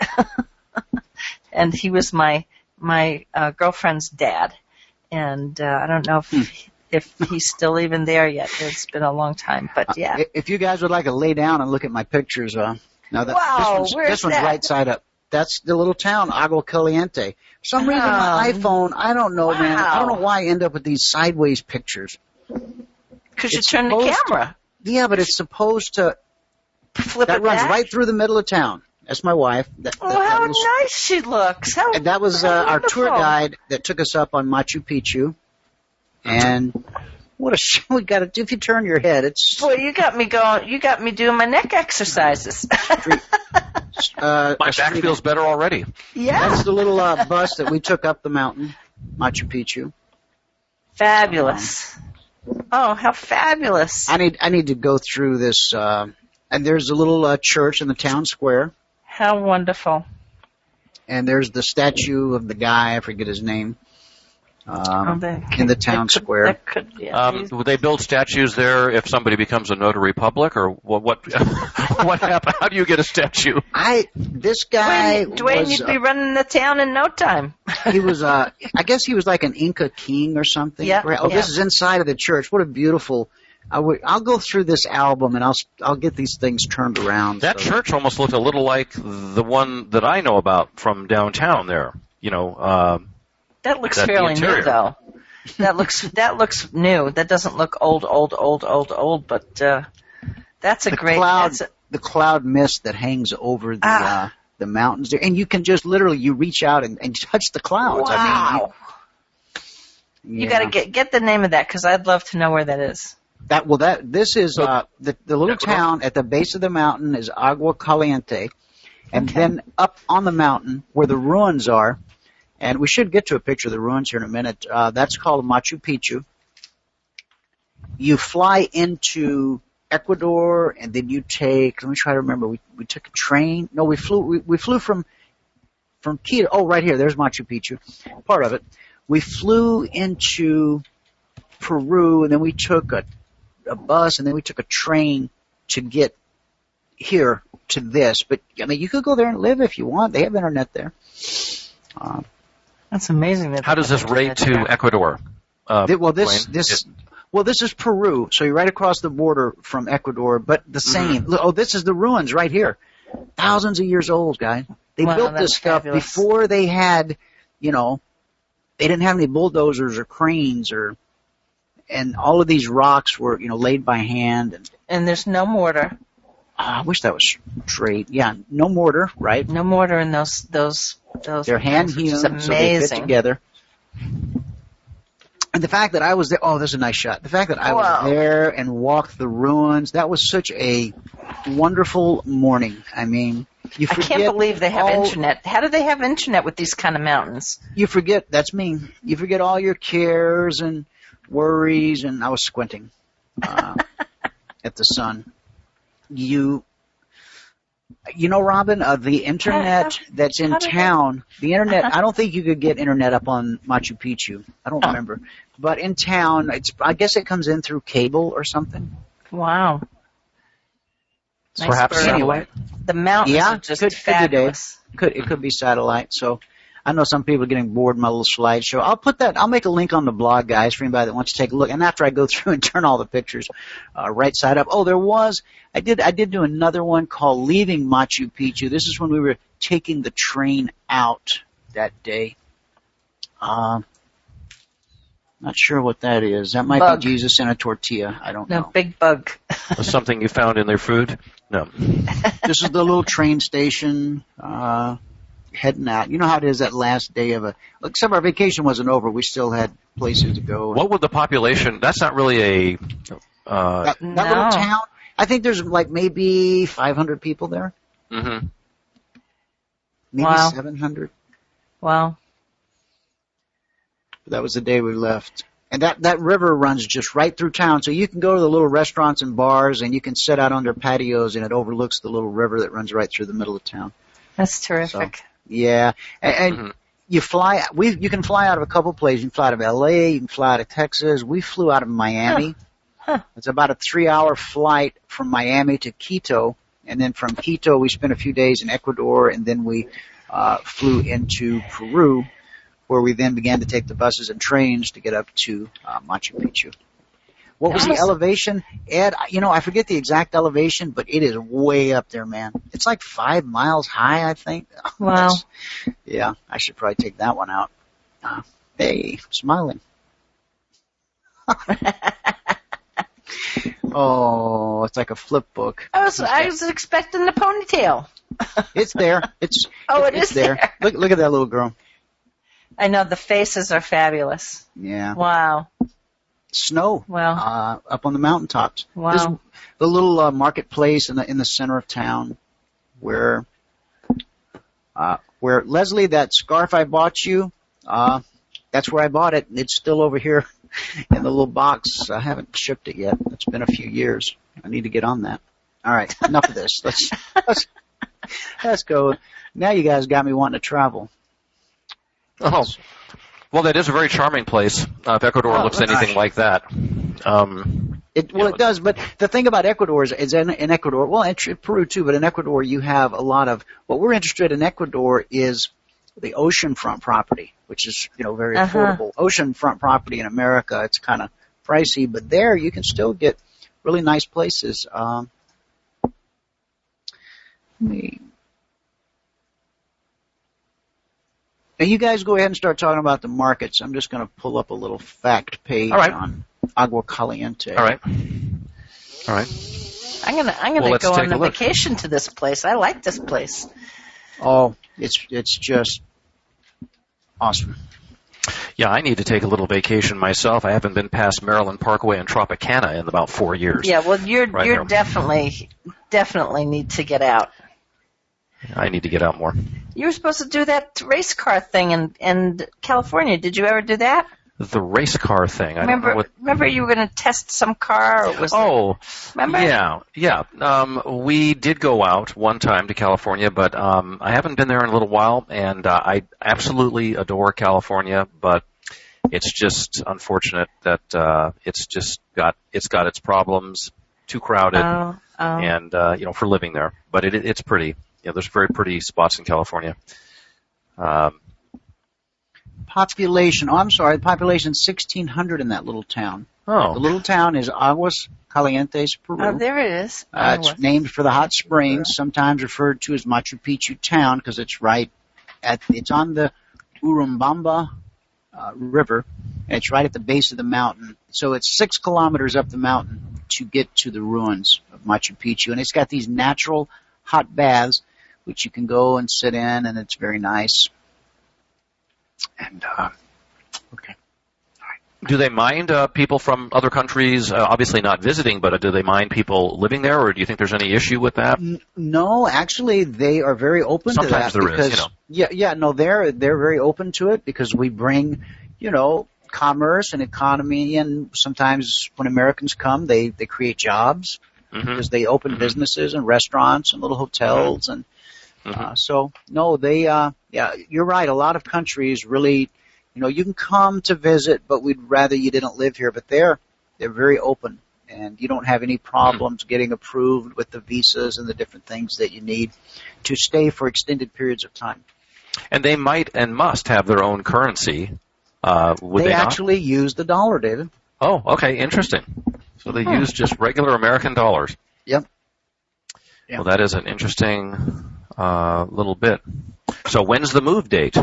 And he was my girlfriend's dad. And I don't know if he's still even there yet. It's been a long time, but yeah. If you guys would like to lay down and look at my pictures, this one's right side up. That's the little town, Agua Caliente. For some reason, my iPhone, I don't know, man. I don't know why I end up with these sideways pictures. Because you turn the camera. Yeah, but it's supposed to flip that it runs back? right through the middle of town. That's my wife. How nice she looks. And that was our tour guide that took us up on Machu Picchu. And what a show we got to do. If you turn your head, it's... Boy, you got me going. You got me doing my neck exercises. My back feels better already. Yeah. That's the little bus that we took up the mountain, Machu Picchu. Fabulous. Oh, how fabulous. I need to go through this, and there's a little church in the town square. How wonderful. And there's the statue of the guy, I forget his name, in the town square. Would they build statues there if somebody becomes a notary public, or what happened? How do you get a statue? This guy Dwayne, you'd be running the town in no time. He was, I guess he was like an Inca king or something. Yeah. Right? This is inside of the church. What a beautiful... I'll go through this album and I'll get these things turned around. That church almost looked a little like the one that I know about from downtown there. That looks fairly new, though. That looks new. That doesn't look old. But that's a great cloud. The cloud mist that hangs over the mountains there, and you can just literally you reach out and touch the clouds. Wow. I mean, you got to get the name of that because I'd love to know where that is. This is the little town at the base of the mountain is Agua Caliente, and then up on the mountain where the ruins are. And we should get to a picture of the ruins here in a minute. That's called Machu Picchu. You fly into Ecuador, and then you take. Let me try to remember. We took a train. No, we flew from Quito. Oh, right here. There's Machu Picchu. Part of it. We flew into Peru, and then we took a bus, and then we took a train to get here to this. But I mean, you could go there and live if you want. They have internet there. That's amazing. How does this rate to Ecuador? This is Peru, so you're right across the border from Ecuador, but the same. Oh, this is the ruins right here. Thousands of years old, guy. They built this stuff before they had, they didn't have any bulldozers or cranes and all of these rocks were, laid by hand. And there's no mortar. I wish that was straight. Yeah, no mortar, right? No mortar in those. They're hand hewn, so they fit together. And the fact that I was there, this is a nice shot. The fact that I was there and walked the ruins, that was such a wonderful morning. I mean, You I forget can't believe they have all- internet. How do they have internet with these kind of mountains? You forget, that's me. You forget all your cares and worries, and I was squinting at the sun. You know, Robin, the internet that's in town, the internet, I don't think you could get internet up on Machu Picchu. I don't remember. But in town, I guess it comes in through cable or something. Wow. It's perhaps bird. satellite. The mountains Yeah, are just could fabulous. It could be satellite. So I know some people are getting bored with my little slideshow. I'll make a link on the blog, guys, for anybody that wants to take a look. And after I go through and turn all the pictures right side up. Oh, I did do another one called Leaving Machu Picchu. This is when we were taking the train out that day. Not sure what that is. That might Bug. be Jesus in a tortilla. I don't No, know. big bug. Something you found in their food? No. This is the little train station, heading out. You know how it is that last day of except our vacation wasn't over. We still had places to go. What would the population, that's not really a, That little town, I think there's like maybe 500 people there. mm-hmm. Maybe Wow. 700. Wow. That was the day we left. And that river runs just right through town, so you can go to the little restaurants and bars, and you can sit out under patios, and it overlooks the little river that runs right through the middle of town. That's terrific. Yeah, and you can fly out of a couple places. You can fly out of L.A., you can fly out of Texas. We flew out of Miami. It's about a 3-hour flight from Miami to Quito, and then from Quito we spent a few days in Ecuador, and then we flew into Peru, where we then began to take the buses and trains to get up to Machu Picchu. What was the elevation? Ed, I forget the exact elevation, but it is way up there, man. It's like 5 miles high, I think. Wow. Yeah, I should probably take that one out. Hey, smiling. Oh, it's like a flip book. I was expecting the ponytail. It's there. It it's is there. Look at that little girl. I know, the faces are fabulous. Yeah. Wow. Snow. Wow. Up on the mountaintops. Wow. There's the little marketplace in the center of town where Leslie, that scarf I bought you, that's where I bought it. It's still over here in the little box. I haven't shipped it yet. It's been a few years. I need to get on that. All right, enough of this. Let's go. Now you guys got me wanting to travel. Oh, well, that is a very charming place. If Ecuador looks anything like that. It does, but the thing about Ecuador is in Ecuador, well, in Peru too, but in Ecuador you have a lot of, what we're interested in Ecuador is the oceanfront property, which is, very affordable. Oceanfront property in America, it's kind of pricey, but there you can still get really nice places. Now you guys go ahead and start talking about the markets. I'm just going to pull up a little fact page on Agua Caliente. All right. I'm gonna go on a vacation to this place. I like this place. Oh, it's just awesome. Yeah, I need to take a little vacation myself. I haven't been past Maryland Parkway and Tropicana in about 4 years. Yeah, well, you're definitely need to get out. I need to get out more. You were supposed to do that race car thing in California. Did you ever do that? The race car thing. Remember you were going to test some car? Or remember? Yeah. We did go out one time to California, but I haven't been there in a little while, and I absolutely adore California, but it's just unfortunate that it's got its problems, too crowded, and for living there. But it's pretty. There's very pretty spots in California. Population. Oh, I'm sorry. The population's 1,600 in that little town. Oh. The little town is Aguas Calientes, Peru. Oh, there it is. It's named for the hot springs, sometimes referred to as Machu Picchu town because it's it's on the Urubamba River, and it's right at the base of the mountain. So it's 6 kilometers up the mountain to get to the ruins of Machu Picchu, and it's got these natural hot baths which you can go and sit in, and it's very nice. And okay, all right. Do they mind people from other countries, obviously not visiting, but do they mind people living there, or do you think there's any issue with that? No, actually, they are very open to that. Sometimes there is, they're very open to it because we bring, commerce and economy, and sometimes when Americans come, they create jobs because they open businesses and restaurants and little hotels, and you're right. A lot of countries really. You can come to visit, but we'd rather you didn't live here. But they're very open, and you don't have any problems getting approved with the visas and the different things that you need to stay for extended periods of time. And they might and must have their own currency. Would they actually use the dollar, David. Oh, okay, interesting. So they use just regular American dollars. Yep. Well, that is an interesting little bit. So when's the move date?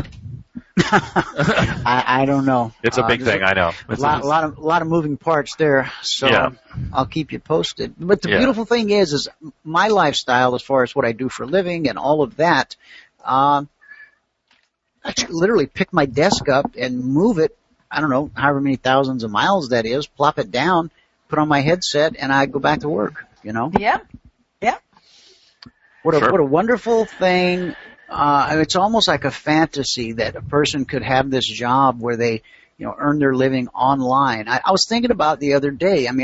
I don't know. It's a big thing, I know. A lot of moving parts there, so I'll keep you posted. But the beautiful thing is my lifestyle as far as what I do for a living and all of that, I literally pick my desk up and move it, I don't know, however many thousands of miles that is, plop it down, put on my headset, and I go back to work, Yeah. Yeah. What a wonderful thing. It's almost like a fantasy that a person could have this job where they, earn their living online. I was thinking about the other day. I mean,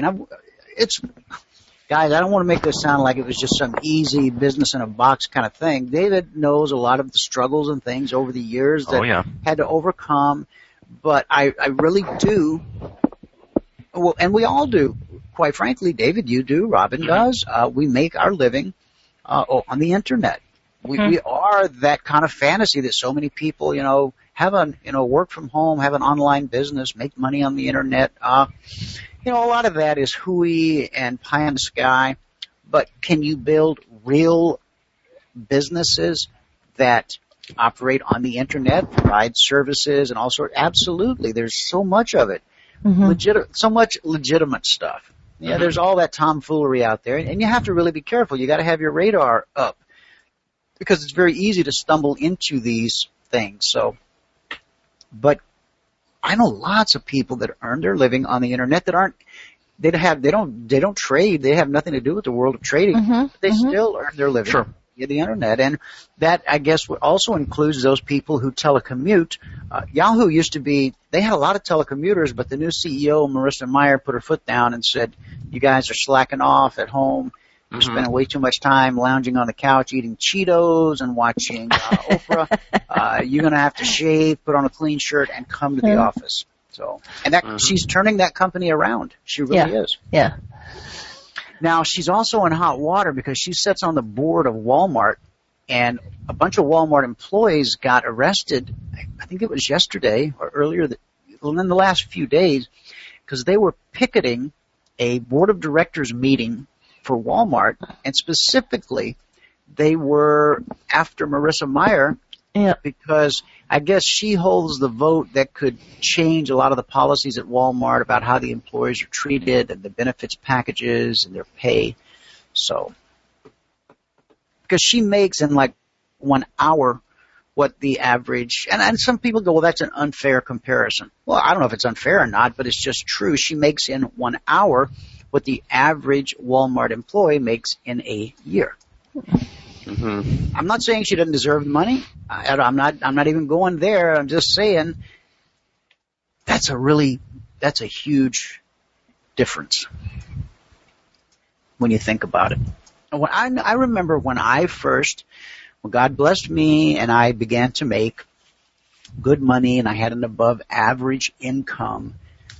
guys, I don't want to make this sound like it was just some easy business in a box kind of thing. David knows a lot of the struggles and things over the years that had to overcome, but I really do. Well, and we all do. Quite frankly, David, you do. Robin does. We make our living on the internet. We are that kind of fantasy that so many people, have work from home, have an online business, make money on the internet. A lot of that is hooey and pie in the sky. But can you build real businesses that operate on the internet, provide services and all sorts? Absolutely. There's so much of it. So much legitimate stuff. Yeah, there's all that tomfoolery out there, and you have to really be careful. You got to have your radar up, because it's very easy to stumble into these things. So, but I know lots of people that earn their living on the internet that they don't trade. They have nothing to do with the world of trading. But they still earn their living via the internet. And that, I guess, also includes those people who telecommute. Yahoo used to be, they had a lot of telecommuters, but the new CEO, Marissa Mayer, put her foot down and said, you guys are slacking off at home. You're spending way too much time lounging on the couch eating Cheetos and watching Oprah. You're going to have to shave, put on a clean shirt, and come to the office. So, and that she's turning that company around. She really is. Yeah. Now, she's also in hot water because she sits on the board of Walmart, and a bunch of Walmart employees got arrested, I think it was yesterday or earlier, in the last few days, because they were picketing a board of directors meeting for Walmart, and specifically, they were after Marissa Mayer because I guess she holds the vote that could change a lot of the policies at Walmart about how the employees are treated and the benefits packages and their pay. So, because she makes in like 1 hour what the average, and some people go, well, that's an unfair comparison. Well, I don't know if it's unfair or not, but it's just true. She makes in 1 hour what the average Walmart employee makes in a year. I'm not saying she doesn't deserve the money. I'm not even going there. I'm just saying that's a huge difference when you think about it. I remember when God blessed me and I began to make good money and I had an above average income.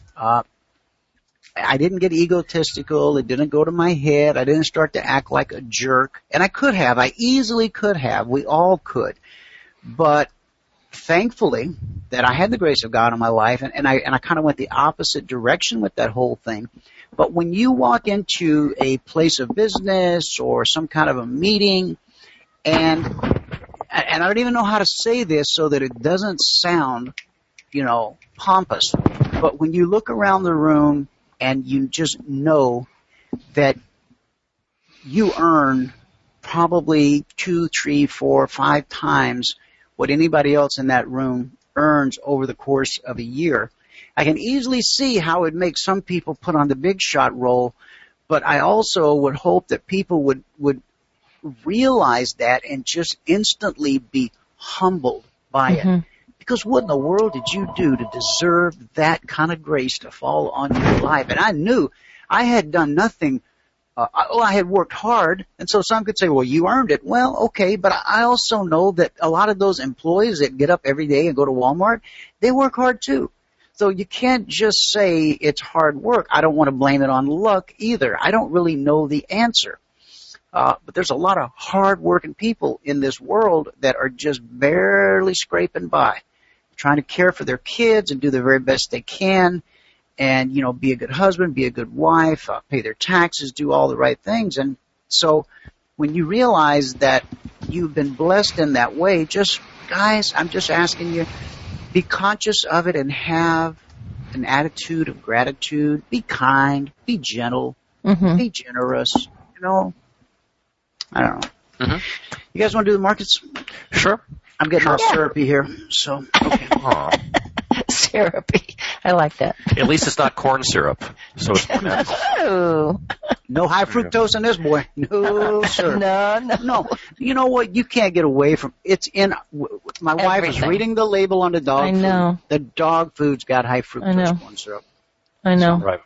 I didn't get egotistical. It didn't go to my head. I didn't start to act like a jerk. And I could have. I easily could have. We all could. But thankfully that I had the grace of God in my life, and I kind of went the opposite direction with that whole thing. But when you walk into a place of business or some kind of a meeting, and I don't even know how to say this so that it doesn't sound, pompous, but when you look around the room and you just know that you earn probably 2, 3, 4, 5 times what anybody else in that room earns over the course of a year, I can easily see how it makes some people put on the big shot role, but I also would hope that people would realize that and just instantly be humbled by it. Because what in the world did you do to deserve that kind of grace to fall on your life? And I knew I had done nothing. I had worked hard, and so some could say, well, you earned it. Well, okay, but I also know that a lot of those employees that get up every day and go to Walmart, they work hard too. So you can't just say it's hard work. I don't want to blame it on luck either. I don't really know the answer. But there's a lot of hard-working people in this world that are just barely scraping by, trying to care for their kids and do the very best they can. And, you know, be a good husband, be a good wife, pay their taxes, do all the right things. And so when you realize that you've been blessed in that way, just, guys, I'm just asking you, be conscious of it and have an attitude of gratitude. Be kind, be gentle, be generous, you know. I don't know. You guys want to do the markets? Sure. I'm getting all syrupy here, so, okay. Syrupy. I like that. At least it's not corn syrup, so it's more natural. Oh. No high fructose in this, boy. No, sir. No. You know what? You can't get away from it's in. My wife is reading the label on the dog food. I know. The dog food's got high fructose corn syrup. I know. Right.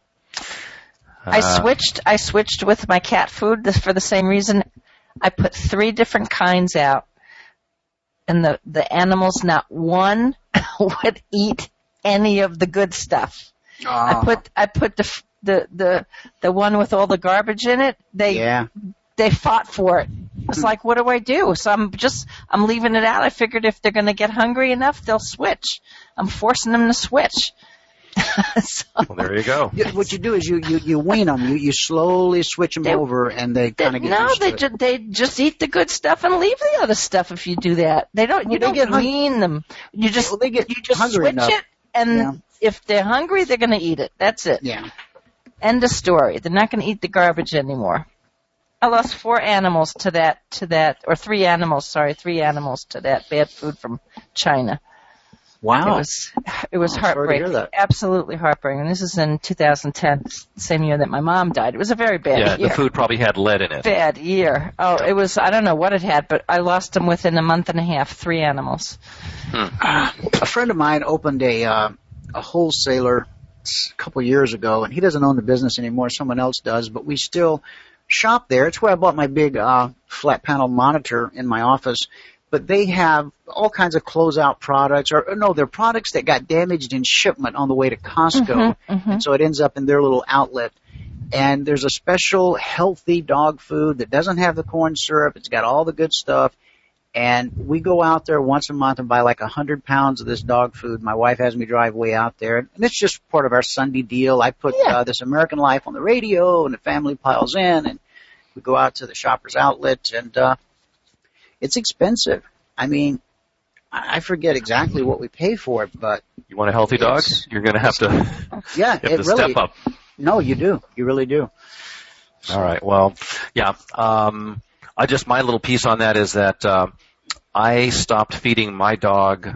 I switched with my cat food for the same reason. I put 3 different kinds out, and the animals, not one would eat any of the good stuff. I put the one with all the garbage in it. They fought for it. It's like, what do I do? So I'm leaving it out. I figured if they're going to get hungry enough, they'll switch. I'm forcing them to switch. Well, there you go. What you do is you wean them. You slowly switch them over, and they kind of get used to it. They just eat the good stuff and leave the other stuff. If you do that, they don't. You don't wean them. You just switch enough. It, and if they're hungry, they're going to eat it. That's it. Yeah. End of story. They're not going to eat the garbage anymore. I lost 4 animals to that, or 3 animals. Sorry, 3 animals to that bad food from China. Wow. It was heartbreaking. Absolutely heartbreaking. This is in 2010, the same year that my mom died. It was a very bad year. Yeah, the food probably had lead in it. Bad year. Oh, it was, I don't know what it had, but I lost them within a month and a half, 3 animals. A friend of mine opened a wholesaler a couple years ago, and he doesn't own the business anymore. Someone else does, but we still shop there. It's where I bought my big flat panel monitor in my office. But they have all kinds of closeout products, they're products that got damaged in shipment on the way to Costco, and so it ends up in their little outlet. And there's a special healthy dog food that doesn't have the corn syrup. It's got all the good stuff. And we go out there once a month and buy like 100 pounds of this dog food. My wife has me drive way out there, and it's just part of our Sunday deal. I put This American Life on the radio, and the family piles in, and we go out to the Shoppers Outlet, and it's expensive. I mean, I forget exactly what we pay for it, but you want a healthy dog? You're going to have to. Yeah, you have to step up. No, you do. You really do. All right. Well, yeah. My little piece on that is that I stopped feeding my dog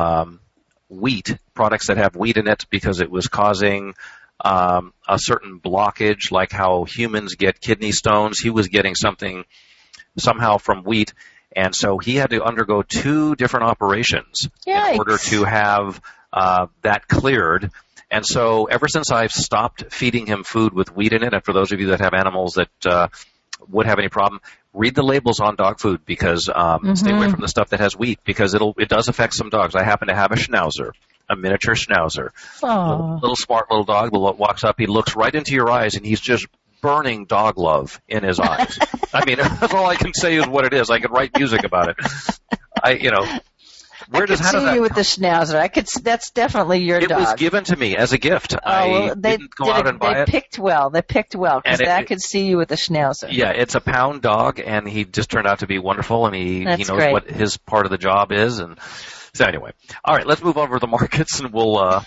wheat products that have wheat in it because it was causing a certain blockage, like how humans get kidney stones. He was getting something somehow from wheat. And so he had to undergo 2 different operations in order to have that cleared. And so ever since I've stopped feeding him food with wheat in it, and for those of you that have animals that would have any problem, read the labels on dog food because stay away from the stuff that has wheat because it does affect some dogs. I happen to have a schnauzer, a miniature schnauzer, little smart little dog that walks up. He looks right into your eyes, and he's just burning dog love in his eyes. I mean, that's all I can say is what it is. I could write music about it. Where does see you with the schnauzer? That's definitely your dog. It was given to me as a gift. I didn't go out and buy it. They picked well because I could see you with the schnauzer. Yeah, it's a pound dog, and he just turned out to be wonderful, and he knows what his part of the job is. And so anyway, all right, let's move over to the markets, and we'll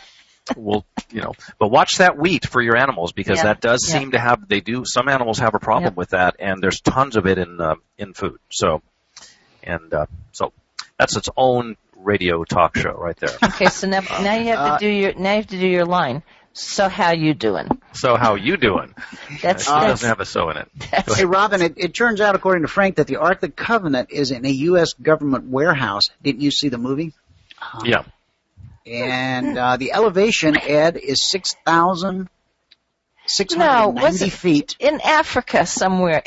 but watch that wheat for your animals because that does seem to have. Some animals have a problem with that, and there's tons of it in food. So. That's its own radio talk show right there. Okay, so now you have to do your line. So how you doing? So how you doing? That's She doesn't have a so in it. Hey, Robin, it turns out, according to Frank, that the Ark of the Covenant is in a U.S. government warehouse. Didn't you see the movie? Yeah. And the elevation, Ed, is 6,690 feet. In Africa somewhere.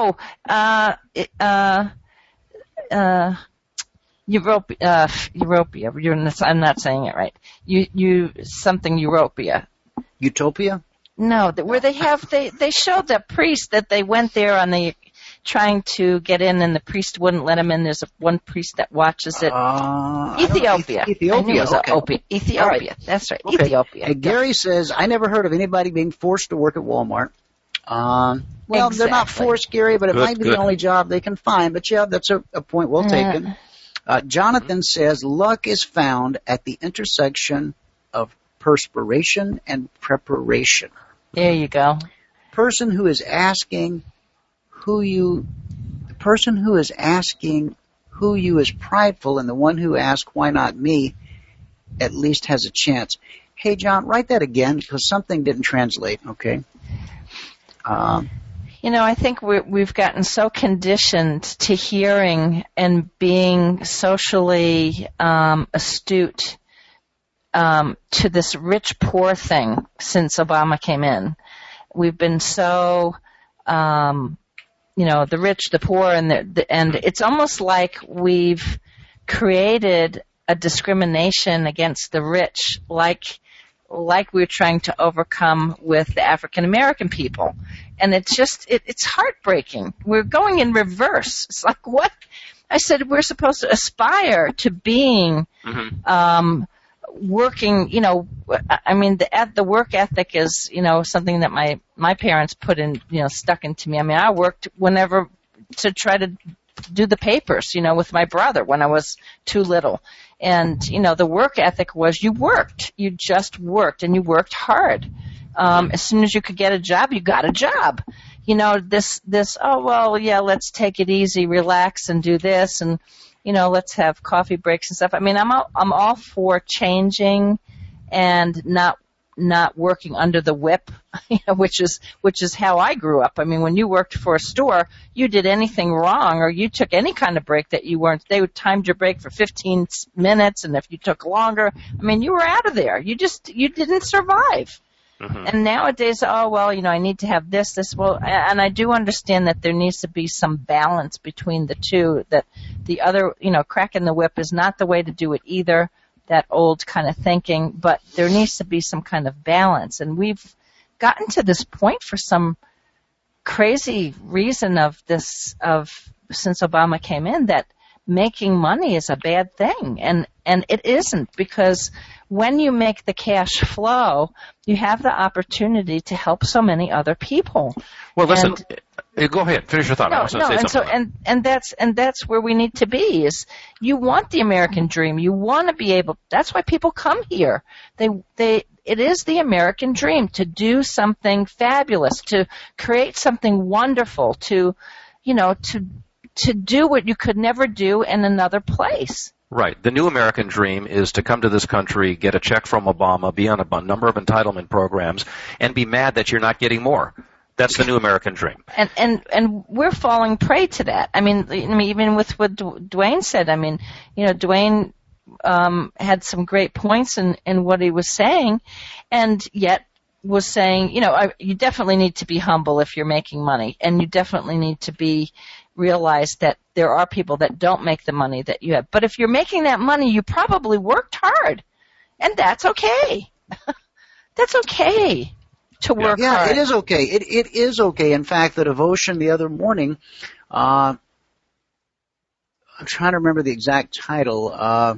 Europia. I'm not saying it right. Europia. Utopia? No, where they showed the priest that they went there trying to get in, and the priest wouldn't let him in. There's one priest that watches it. Ethiopia. Ethiopia. Okay. Ethiopia. Right. That's right. Okay. Ethiopia. Hey, Gary says, I never heard of anybody being forced to work at Walmart. They're not forced, Gary, but it might be the only job they can find. But yeah, that's a point well taken. Jonathan says, luck is found at the intersection of perspiration and preparation. There you go. The person who is asking who you is prideful, and the one who asks, why not me, at least has a chance. Hey, John, write that again, because something didn't translate, okay? I think we've gotten so conditioned to hearing and being socially astute to this rich-poor thing since Obama came in. We've been so, the rich, the poor, and it's almost like we've created a discrimination against the rich, like we're trying to overcome with the African American people. And it's just, it's heartbreaking. We're going in reverse. It's like, what? I said, we're supposed to aspire to being, working, the work ethic is, something that my parents put in, stuck into me. I mean, I worked whenever to try to do the papers, with my brother when I was too little. And, the work ethic was you worked. You just worked, and you worked hard. As soon as you could get a job, you got a job. Let's take it easy, relax, and do this, and, let's have coffee breaks and stuff. I mean, I'm all for changing and not working under the whip, which is how I grew up. I mean, when you worked for a store, you did anything wrong or you took any kind of break that they would timed your break for 15 minutes, and if you took longer, I mean, you were out of there. You didn't survive. Mm-hmm. And nowadays, I need to have this. Well, and I do understand that there needs to be some balance between the two, that the other, cracking the whip is not the way to do it either, that old kind of thinking, but there needs to be some kind of balance. And we've gotten to this point for some crazy reason since Obama came in, that making money is a bad thing. And it isn't, because when you make the cash flow, you have the opportunity to help so many other people. Well, listen, go ahead, finish your thought. That's where we need to be. Is you want the American dream? You want to be able. That's why people come here. It is the American dream to do something fabulous, to create something wonderful, to do what you could never do in another place. Right. The new American dream is to come to this country, get a check from Obama, be on a number of entitlement programs, and be mad that you're not getting more. That's the new American dream. And we're falling prey to that. I mean, even with what Dwayne said, Dwayne had some great points in what he was saying, and yet was saying, you definitely need to be humble if you're making money, and you definitely need to realize that there are people that don't make the money that you have. But if you're making that money, you probably worked hard, and that's okay. That's okay to work hard. Yeah, it is okay. It is okay. In fact, the devotion the other morning, I'm trying to remember the exact title.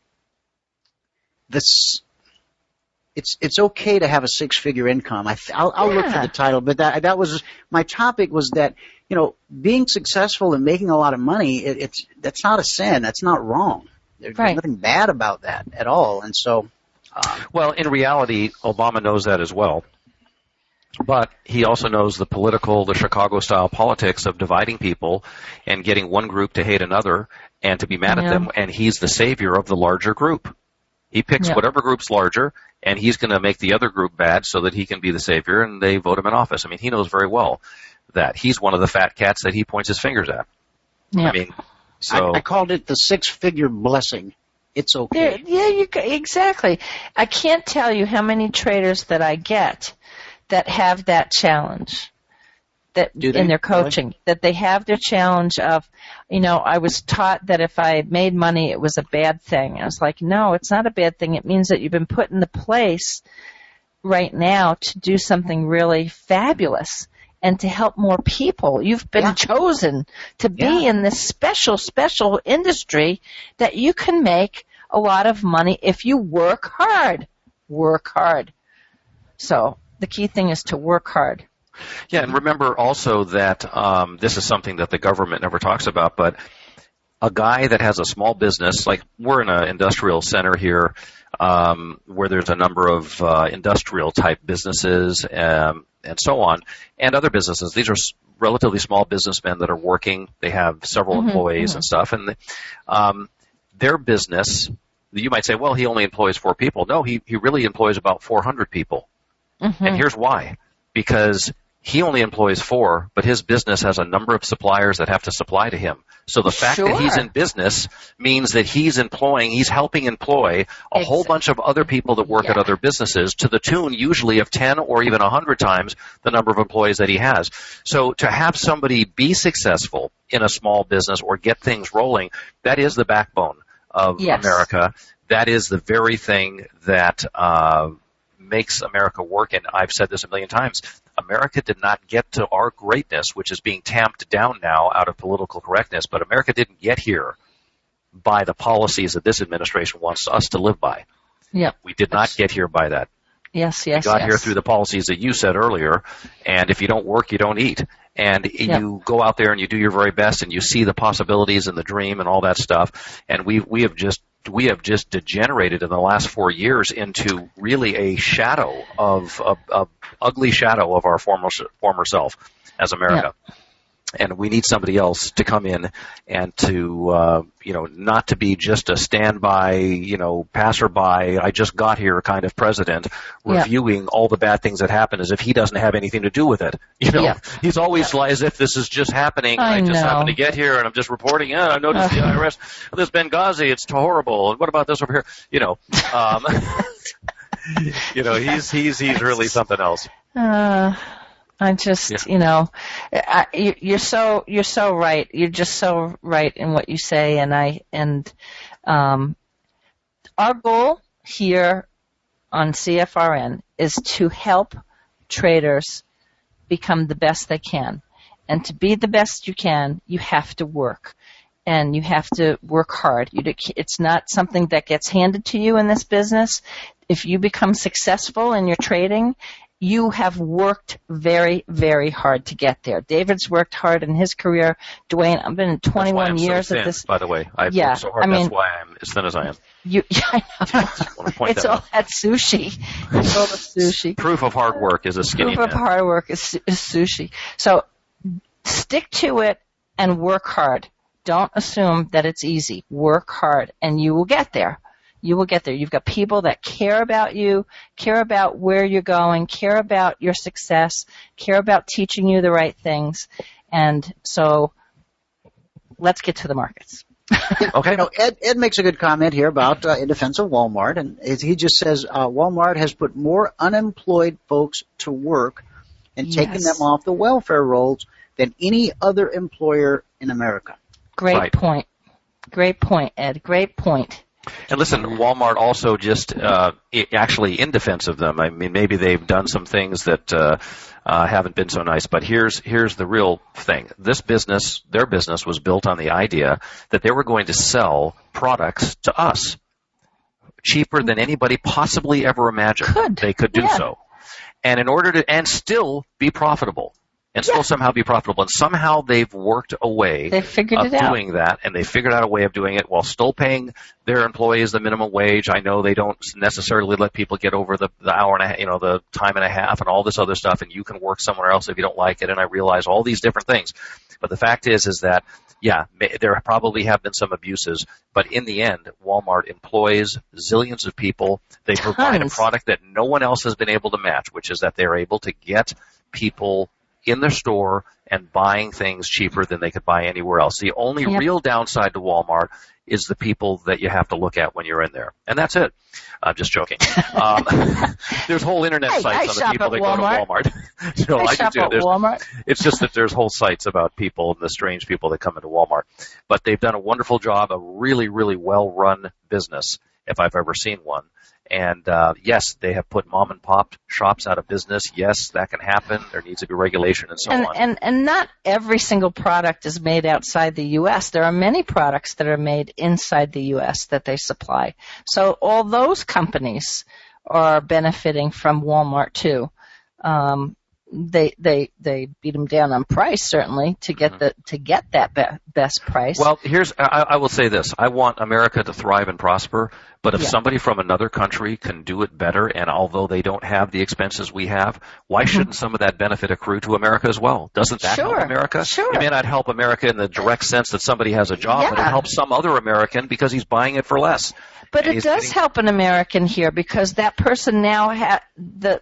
It's okay to have a six-figure income. I'll look for the title, but that was my topic. Was that being successful and making a lot of money? That's not a sin. That's not wrong. There's nothing bad about that at all. And so, well, in reality, Obama knows that as well. But he also knows the Chicago-style politics of dividing people and getting one group to hate another, and to be mad at them, and he's the savior of the larger group. He picks whatever group's larger, and he's going to make the other group bad so that he can be the savior, and they vote him in office. I mean, he knows very well that he's one of the fat cats that he points his fingers at. Yeah. I mean, so I called it the six-figure blessing. It's okay. Exactly. I can't tell you how many traders that I get that have that challenge. That in their coaching, that they have their challenge of, I was taught that if I made money, it was a bad thing. I was like, no, it's not a bad thing. It means that you've been put in the place right now to do something really fabulous and to help more people. You've been chosen to be in this special, special industry that you can make a lot of money if you work hard. Work hard. So the key thing is to work hard. Yeah, and remember also that this is something that the government never talks about, but a guy that has a small business, like we're in an industrial center here where there's a number of industrial-type businesses and so on, and other businesses. These are relatively small businessmen that are working. They have several employees and stuff, and their business, you might say, well, he only employs 4 people. No, he really employs about 400 people. And here's why. Because he only employs 4, but his business has a number of suppliers that have to supply to him. So the fact that he's in business means that he's helping employ a whole bunch of other people that work at other businesses to the tune usually of 10 or even 100 times the number of employees that he has. So to have somebody be successful in a small business or get things rolling, that is the backbone of America. That is the very thing that makes America work, and I've said this a million times. America did not get to our greatness, which is being tamped down now out of political correctness, but America didn't get here by the policies that this administration wants us to live by. Yep. We did not get here by that. Yes. We got here through the policies that you said earlier, and if you don't work, you don't eat. And you go out there and you do your very best, and you see the possibilities and the dream and all that stuff, and we have just degenerated in the last 4 years into really a shadow of a ugly shadow of our former self as America. Yeah. And we need somebody else to come in and to, not to be just a standby, passerby, I just got here kind of president reviewing all the bad things that happen as if he doesn't have anything to do with it. He's always like as if this is just happening. I just happened to get here and I'm just reporting. I noticed the IRS, this Benghazi, it's horrible. And what about this over here? He's really something else. I just, you're so right. You're just so right in what you say, and our goal here on CFRN is to help traders become the best they can, and to be the best you can, you have to work, and you have to work hard. It's not something that gets handed to you in this business. If you become successful in your trading, you have worked very, very hard to get there. David's worked hard in his career. Dwayne, I've been in 21 years so thin, at this. By the way, I've worked so hard. That's why I'm as thin as I am. I know. It's all that sushi. It's all the sushi. Proof of hard work is a skinny man. Proof of hard work is sushi. So stick to it and work hard. Don't assume that it's easy. Work hard, and you will get there. You will get there. You've got people that care about you, care about where you're going, care about your success, care about teaching you the right things. And so let's get to the markets. Okay. Ed makes a good comment here about in defense of Walmart, and he just says Walmart has put more unemployed folks to work and taken them off the welfare rolls than any other employer in America. Great point. Great point, Ed. Great point. And listen, Walmart also just actually in defense of them. I mean, maybe they've done some things that haven't been so nice, but here's the real thing. Their business was built on the idea that they were going to sell products to us cheaper than anybody possibly ever imagined they could do so. And in order to and still be profitable. and still somehow be profitable. And somehow they've worked a way of doing that, and they figured out a way of doing it while still paying their employees the minimum wage. I know they don't necessarily let people get over the hour and a half, the time and a half and all this other stuff, and you can work somewhere else if you don't like it, and I realize all these different things. But the fact is that, yeah, there probably have been some abuses, but in the end, Walmart employs zillions of people. They provide a product that no one else has been able to match, which is that they're able to get people in their store and buying things cheaper than they could buy anywhere else. The only real downside to Walmart is the people that you have to look at when you're in there. And that's it. I'm just joking. There's whole internet sites on the people that go to Walmart. I shop at Walmart. It's just that there's whole sites about people and the strange people that come into Walmart. But they've done a wonderful job, a really, really well-run business, if I've ever seen one. And yes, they have put mom and pop shops out of business. Yes, that can happen. There needs to be regulation and so on. And not every single product is made outside the U.S. There are many products that are made inside the U.S. that they supply. So all those companies are benefiting from Walmart too. They beat them down on price certainly to get that best price. Well, I will say this: I want America to thrive and prosper. But if somebody from another country can do it better, and although they don't have the expenses we have, why shouldn't some of that benefit accrue to America as well? Doesn't that help America? Sure. It may not help America in the direct sense that somebody has a job, but it helps some other American because he's buying it for less. But it does help an American here because that person now the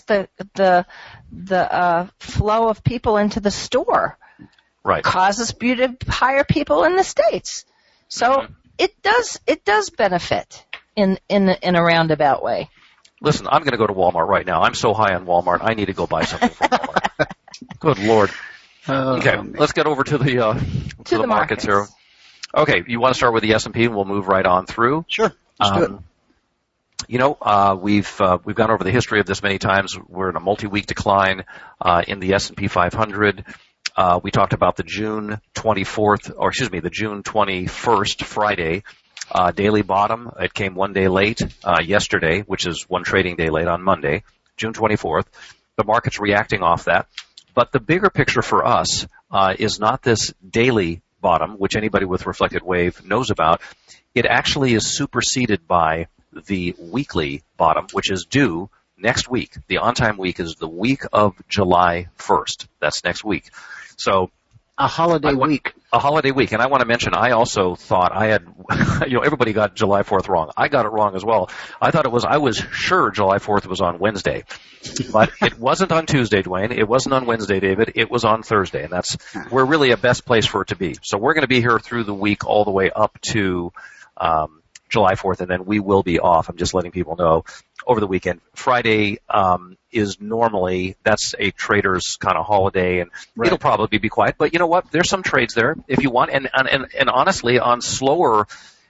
flow of people into the store causes you to hire people in the States. So it does benefit in a roundabout way. Listen, I'm going to go to Walmart right now. I'm so high on Walmart, I need to go buy something from Walmart. Good Lord. Okay, let's get over to the markets here. Okay, you want to start with the S&P and we'll move right on through? Sure, let's do it. We've gone over the history of this many times. We're in a multi-week decline in the S&P 500. We talked about the June 21st, Friday, daily bottom. It came one day late yesterday, which is one trading day late on Monday, June 24th. The market's reacting off that. But the bigger picture for us is not this daily bottom, which anybody with reflected wave knows about. It actually is superseded by the weekly bottom, which is due next week. The on-time week is the week of July 1st. That's next week. So a holiday week. A holiday week. And I want to mention, I also thought I had, everybody got July 4th wrong. I got it wrong as well. I was sure July 4th was on Wednesday. But it wasn't on Tuesday, Dwayne. It wasn't on Wednesday, David. It was on Thursday. And we're really a best place for it to be. So we're going to be here through the week all the way up to, July 4th, and then we will be off. I'm just letting people know over the weekend. Friday is normally, that's a trader's kind of holiday, and it'll probably be quiet. But you know what? There's some trades there if you want. And honestly, on slower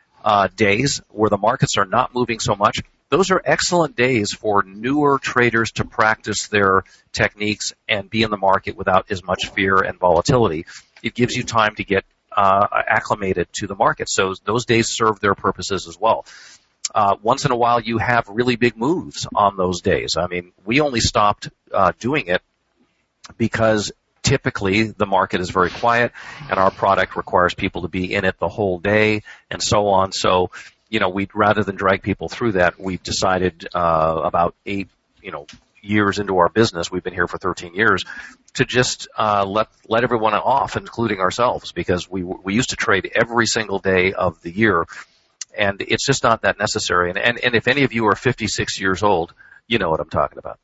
days where the markets are not moving so much, those are excellent days for newer traders to practice their techniques and be in the market without as much fear and volatility. It gives you time to get acclimated to the market. So those days serve their purposes as well. Once in a while, you have really big moves on those days. I mean, we only stopped doing it because typically the market is very quiet and our product requires people to be in it the whole day and so on. So, rather than drag people through that, we've decided about 8, years into our business, we've been here for 13 years, to just let everyone off, including ourselves, because we used to trade every single day of the year, and it's just not that necessary. And if any of you are 56 years old, you know what I'm talking about.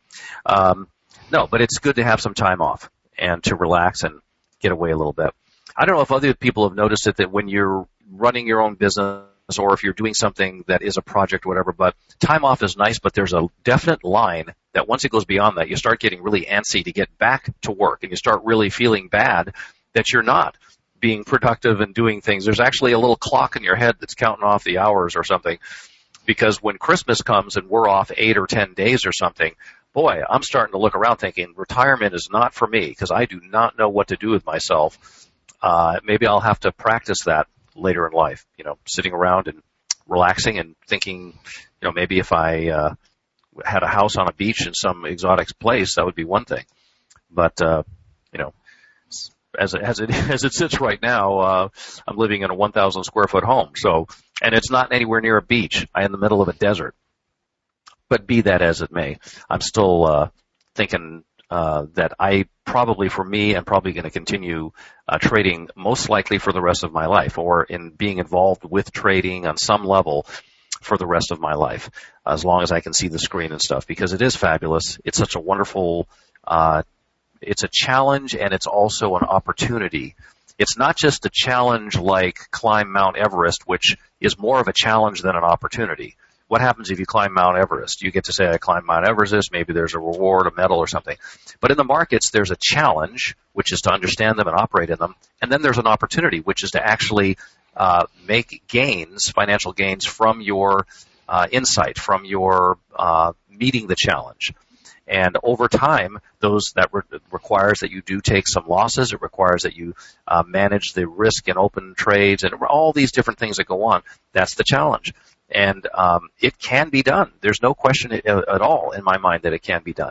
No, but it's good to have some time off and to relax and get away a little bit. I don't know if other people have noticed it, that when you're running your own business or if you're doing something that is a project or whatever, but time off is nice, but there's a definite line that once it goes beyond that, you start getting really antsy to get back to work, and you start really feeling bad that you're not being productive and doing things. There's actually a little clock in your head that's counting off the hours or something, because when Christmas comes and we're off 8 or 10 days or something, boy, I'm starting to look around thinking retirement is not for me because I do not know what to do with myself. Maybe I'll have to practice that later in life, sitting around and relaxing and thinking, maybe if I had a house on a beach in some exotic place, that would be one thing. But as it sits right now, I'm living in a 1,000 square foot home. So, and it's not anywhere near a beach. I'm in the middle of a desert. But be that as it may, I'm still thinking that I probably, for me, I'm probably going to continue trading most likely for the rest of my life, or in being involved with trading on some level for the rest of my life, as long as I can see the screen and stuff, because it is fabulous. It's such a wonderful, it's a challenge, and it's also an opportunity. It's not just a challenge like climb Mount Everest, which is more of a challenge than an opportunity. What happens if you climb Mount Everest? You get to say, I climbed Mount Everest, maybe there's a reward, a medal or something. But in the markets, there's a challenge, which is to understand them and operate in them. And then there's an opportunity, which is to actually make gains, financial gains, from your insight, from your meeting the challenge. And over time, that requires that you do take some losses. It requires that you manage the risk in open trades and all these different things that go on. That's the challenge. And it can be done. There's no question at all in my mind that it can be done.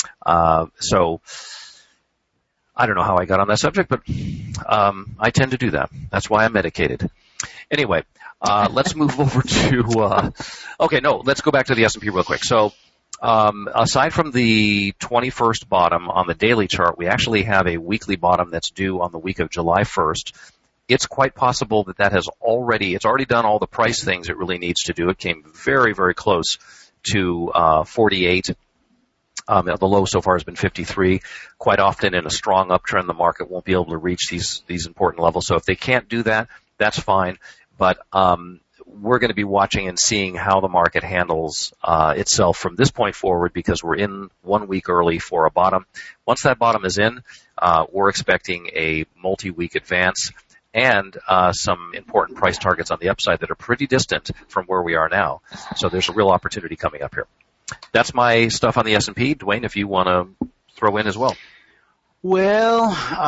So I don't know how I got on that subject, but I tend to do that. That's why I'm medicated. Anyway, let's move over to let's go back to the S&P real quick. So aside from the 21st bottom on the daily chart, we actually have a weekly bottom that's due on the week of July 1st. It's quite possible that it's already done all the price things it really needs to do. It came very, very close to 48. The low so far has been 53. Quite often in a strong uptrend, the market won't be able to reach these important levels. So if they can't do that, that's fine. But we're going to be watching and seeing how the market handles itself from this point forward, because we're in 1 week early for a bottom. Once that bottom is in, we're expecting a multi-week advance and some important price targets on the upside that are pretty distant from where we are now. So there's a real opportunity coming up here. That's my stuff on the S&P. Dwayne, if you want to throw in as well. Well,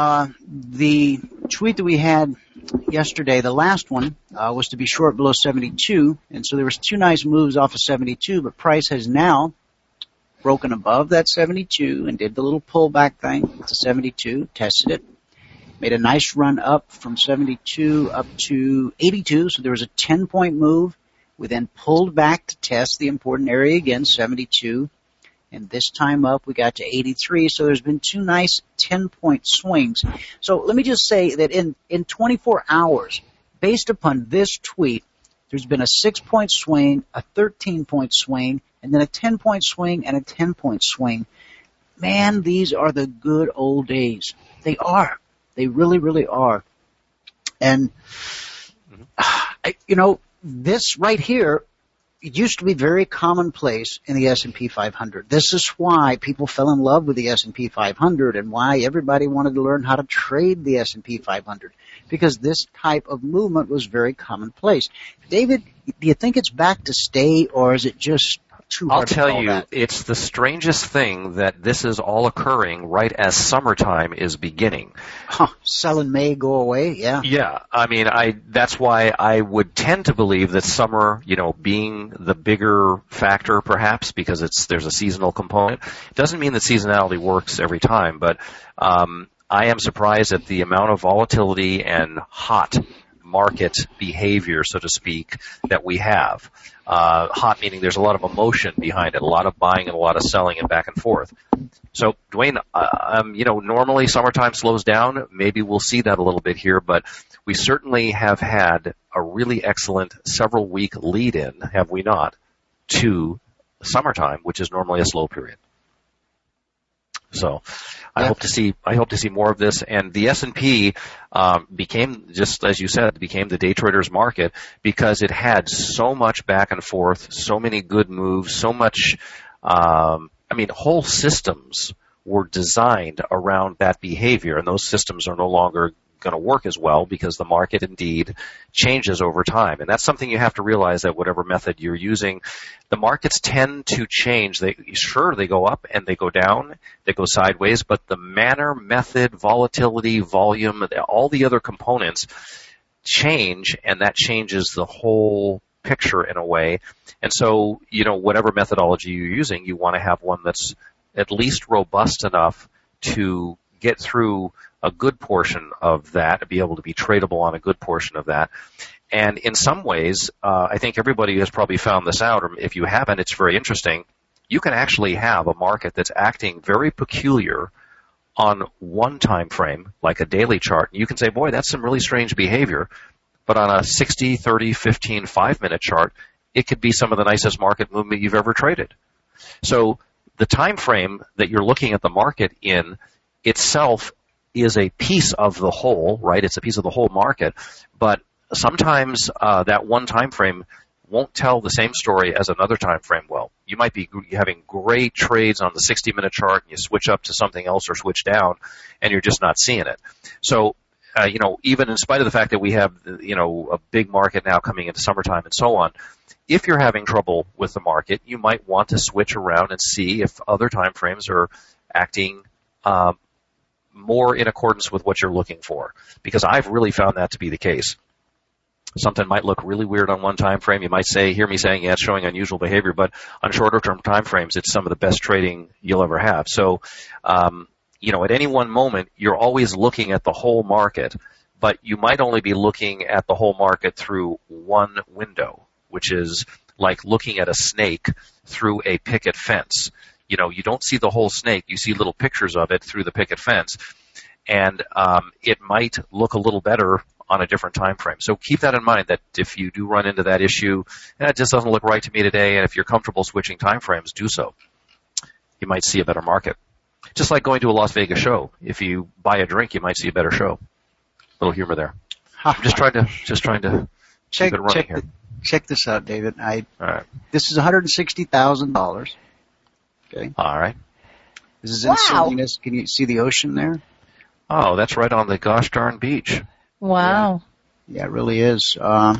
the tweet that we had yesterday, the last one, was to be short below 72. And so there was two nice moves off of 72, but price has now broken above that 72 and did the little pullback thing to 72, tested it. Made a nice run up from 72 up to 82, so there was a 10-point move. We then pulled back to test the important area again, 72. And this time up, we got to 83, so there's been two nice 10-point swings. So let me just say that in 24 hours, based upon this tweet, there's been a 6-point swing, a 13-point swing, and then a 10-point swing and a 10-point swing. Man, these are the good old days. They are. They really, really are. And, this right here, it used to be very commonplace in the S&P 500. This is why people fell in love with the S&P 500 and why everybody wanted to learn how to trade the S&P 500, because this type of movement was very commonplace. David, do you think it's back to stay, or is it just too hard to call that? I'll tell you, it's the strangest thing that this is all occurring right as summertime is beginning. Sell in May, go away, yeah. Yeah, I mean, that's why I would tend to believe that summer, being the bigger factor perhaps, because there's a seasonal component. It doesn't mean that seasonality works every time, but I am surprised at the amount of volatility and hot market behavior, so to speak, that we have. Hot meaning there's a lot of emotion behind it, a lot of buying and a lot of selling and back and forth. So, Dwayne, normally summertime slows down. Maybe we'll see that a little bit here, but we certainly have had a really excellent several-week lead-in, have we not, to summertime, which is normally a slow period. So I hope to see more of this. And the S&P became, just as you said, became the day traders market because it had so much back and forth, so many good moves, so much, whole systems were designed around that behavior, and those systems are no longer going to work as well because the market indeed changes over time. And that's something you have to realize, that whatever method you're using, the markets tend to change. They go up and they go down, they go sideways, but the manner, method, volatility, volume, all the other components change, and that changes the whole picture in a way. And so, whatever methodology you're using, you want to have one that's at least robust enough to get through a good portion of that, be able to be tradable on a good portion of that. And in some ways, I think everybody has probably found this out, or if you haven't, it's very interesting. You can actually have a market that's acting very peculiar on one time frame, like a daily chart. You can say, boy, that's some really strange behavior. But on a 60, 30, 15, 5-minute chart, it could be some of the nicest market movement you've ever traded. So the time frame that you're looking at the market in itself is a piece of the whole, right? It's a piece of the whole market. But sometimes that one time frame won't tell the same story as another time frame will. You might be having great trades on the 60-minute chart, and you switch up to something else or switch down, and you're just not seeing it. So, even in spite of the fact that we have, a big market now coming into summertime and so on, if you're having trouble with the market, you might want to switch around and see if other time frames are acting more in accordance with what you're looking for, because I've really found that to be the case. Something might look really weird on one time frame. You might hear me saying, yeah, it's showing unusual behavior, but on shorter term time frames, it's some of the best trading you'll ever have. So, at any one moment, you're always looking at the whole market, but you might only be looking at the whole market through one window, which is like looking at a snake through a picket fence. You don't see the whole snake. You see little pictures of it through the picket fence, and it might look a little better on a different time frame. So keep that in mind, that if you do run into that issue, it just doesn't look right to me today, and if you're comfortable switching time frames, do so. You might see a better market. Just like going to a Las Vegas show. If you buy a drink, you might see a better show. Little humor there. I'm just trying to keep it running here. Check this out, David. All right. This is $160,000. Okay. All right. This is in Salinas. Can you see the ocean there? Oh, that's right on the gosh darn beach. Wow. Yeah, it really is.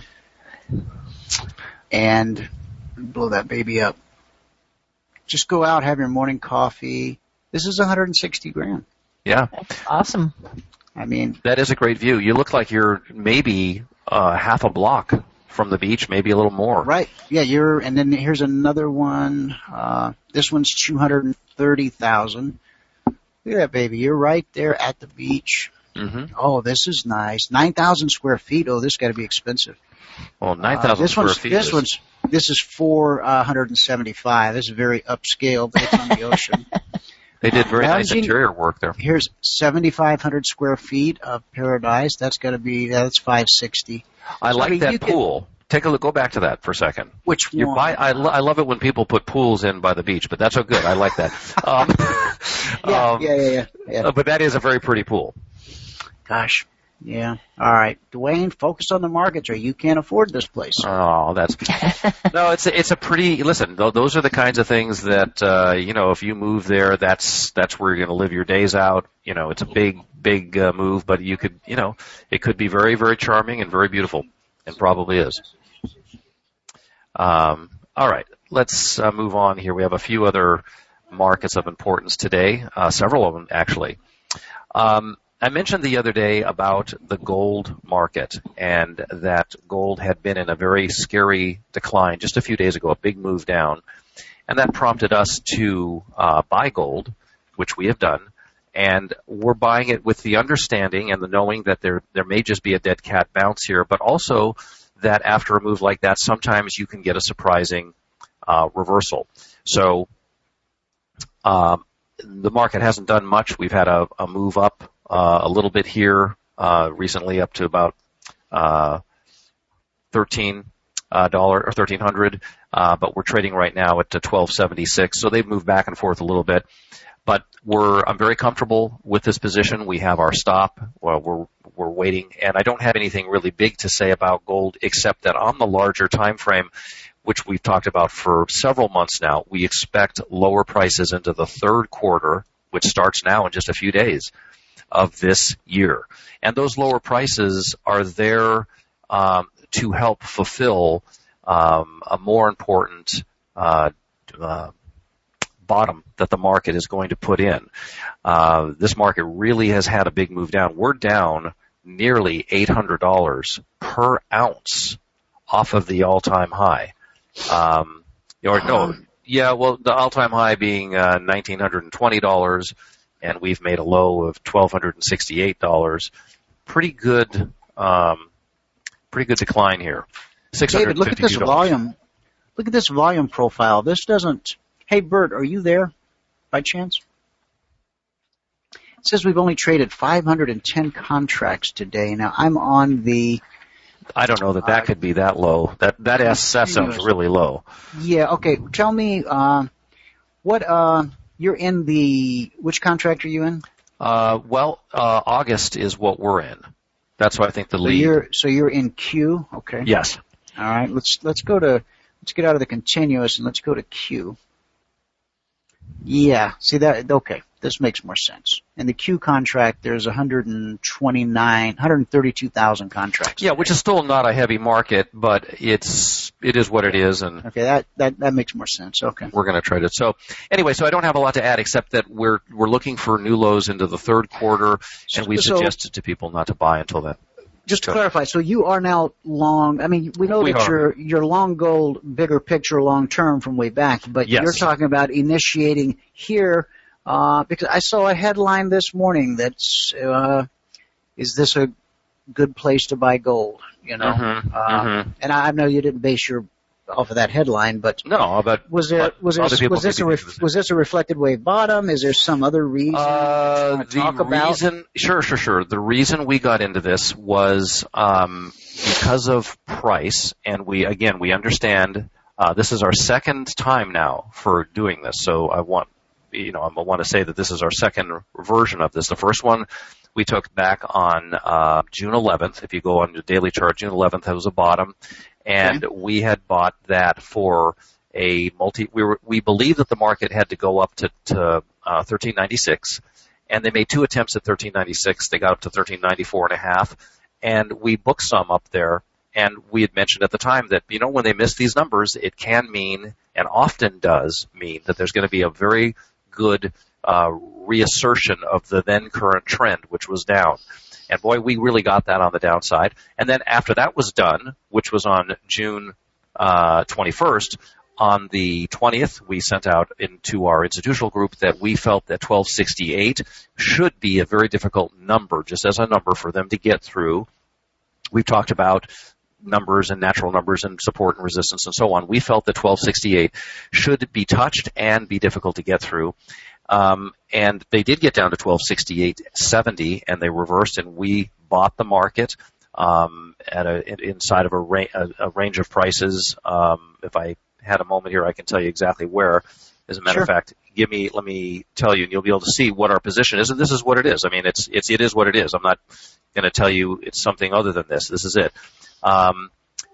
And blow that baby up. Just go out, have your morning coffee. This is $160,000. Yeah. That's awesome. I mean, that is a great view. You look like you're maybe half a block from the beach, maybe a little more. Right. Yeah, and then here's another one. This one's $230,000. Look at that baby. You're right there at the beach. Mm-hmm. Oh, this is nice. 9,000 square feet. Oh, this got to be expensive. Well, 9,000 square feet. This is $475. This is very upscale, but it's on the ocean. They did very nice interior work there. Here's 7,500 square feet of paradise. That's that's $560. I like that pool. Take a look. Go back to that for a second. Which one? I love it when people put pools in by the beach, but that's so good. I like that. Yeah. But that is a very pretty pool. Gosh. Yeah. All right. Dwayne, focus on the markets or you can't afford this place. Oh, no, it's a pretty, listen, those are the kinds of things that, if you move there, that's where you're going to live your days out. It's a big move, but you could, it could be very, very charming and very beautiful, and probably is. All right. Let's move on here. We have a few other markets of importance today, several of them actually. I mentioned the other day about the gold market, and that gold had been in a very scary decline just a few days ago, a big move down, and that prompted us to buy gold, which we have done, and we're buying it with the understanding and the knowing that there may just be a dead cat bounce here, but also that after a move like that, sometimes you can get a surprising reversal. So the market hasn't done much. We've had a move up a little bit here recently, up to about $1,300 or $1,300, but we're trading right now at $1,276. So they've moved back and forth a little bit, but I'm very comfortable with this position. We have our stop. Well, we're waiting, and I don't have anything really big to say about gold except that on the larger time frame, which we've talked about for several months now, we expect lower prices into the third quarter, which starts now in just a few days of this year. And those lower prices are there to help fulfill a more important bottom that the market is going to put in. This market really has had a big move down. We're down nearly $800 per ounce off of the all-time high. The all-time high being $1,920, and we've made a low of $1,268. Pretty good decline here. David, look at this volume. Look at this volume profile. This doesn't. Hey, Bert, are you there by chance? It says we've only traded 510 contracts today. Now I'm on the. I don't know that could be that low. That sounds really low. Yeah. Okay. Tell me what you're in the. Which contract are you in? August is what we're in. That's why I think the lead. So you're in Q. Okay. Yes. All right. Let's get out of the continuous and let's go to Q. Yeah. See that? Okay. This makes more sense. In the Q contract, there's 132,000 contracts. Yeah, which is still not a heavy market, but it is what it is. And okay, that makes more sense. Okay. We're going to trade it. So anyway, I don't have a lot to add except that we're looking for new lows into the third quarter, and we've suggested to people not to buy until then. Just to clarify, so you are now long. I mean, we know that you're long gold, bigger picture, long term from way back, but yes. You're talking about initiating here because I saw a headline this morning that's is this a good place to buy gold? You know, and I know you didn't base your off of that headline, but no, but was this a reflected wave bottom? Is there some other reason you want to talk about? Sure. The reason we got into this was because of price, and we understand this is our second time now for doing this. So I want to say that this is our second version of this. The first one we took back on June 11th. If you go on your daily chart, June 11th was a bottom. And we had bought that for a we believed that the market had to go up to 1396, and they made two attempts at 1396. They got up to 1394.5, and we booked some up there. And we had mentioned at the time that, when they miss these numbers, it can mean, and often does mean, that there's going to be a very good reassertion of the then current trend, which was down. And boy, we really got that on the downside. And then after that was done, which was on June 21st, on the 20th, we sent out into our institutional group that we felt that 1268 should be a very difficult number, just as a number for them to get through. We've talked about numbers and natural numbers and support and resistance and so on. We felt that 1268 should be touched and be difficult to get through. And they did get down to 1268.70, and they reversed, and we bought the market inside of a range of prices. If I had a moment here, I can tell you exactly where. As a matter of fact, let me tell you, and you'll be able to see what our position is. And this is what it is. I mean, it is what it is. I'm not going to tell you it's something other than this. This is it. For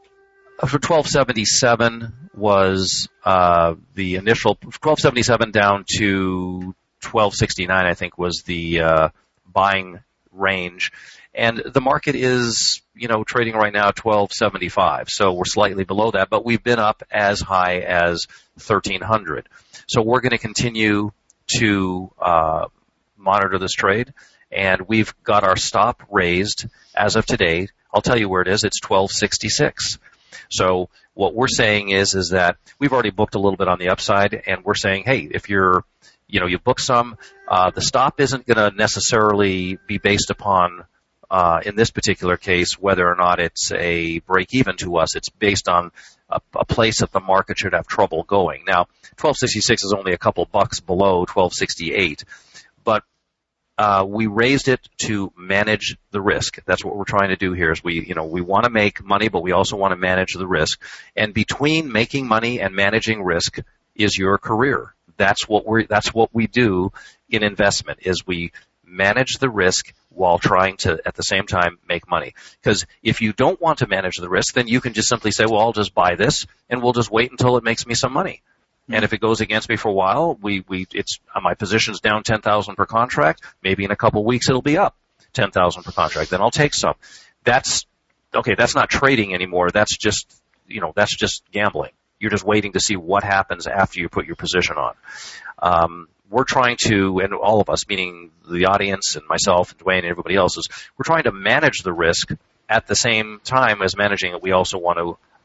1277 was the initial 1277 down to 1269, I think, was the buying range. And the market is, trading right now at 1275. So we're slightly below that, but we've been up as high as 1300. So we're going to continue to monitor this trade, and we've got our stop raised as of today. I'll tell you where it is. It's 1266. So what we're saying is that we've already booked a little bit on the upside, and we're saying, hey, if you book some, the stop isn't going to necessarily be based upon, in this particular case, whether or not it's a break even to us. It's based on a place that the market should have trouble going. Now, 1266 is only a couple bucks below 1268, but we raised it to manage the risk. That's what we're trying to do here. Is we want to make money, but we also want to manage the risk. And between making money and managing risk is your career. That's what we do in investment. Is we manage the risk while trying to, at the same time, make money. Because if you don't want to manage the risk, then you can just simply say, well, I'll just buy this, and we'll just wait until it makes me some money. And if it goes against me for a while, my position's down 10,000 per contract. Maybe in a couple weeks it'll be up 10,000 per contract. Then I'll take some. That's not trading anymore. That's just gambling. You're just waiting to see what happens after you put your position on. We're trying to, and all of us, meaning the audience and myself and Dwayne and everybody else, we're trying to manage the risk at the same time as managing it. We also want to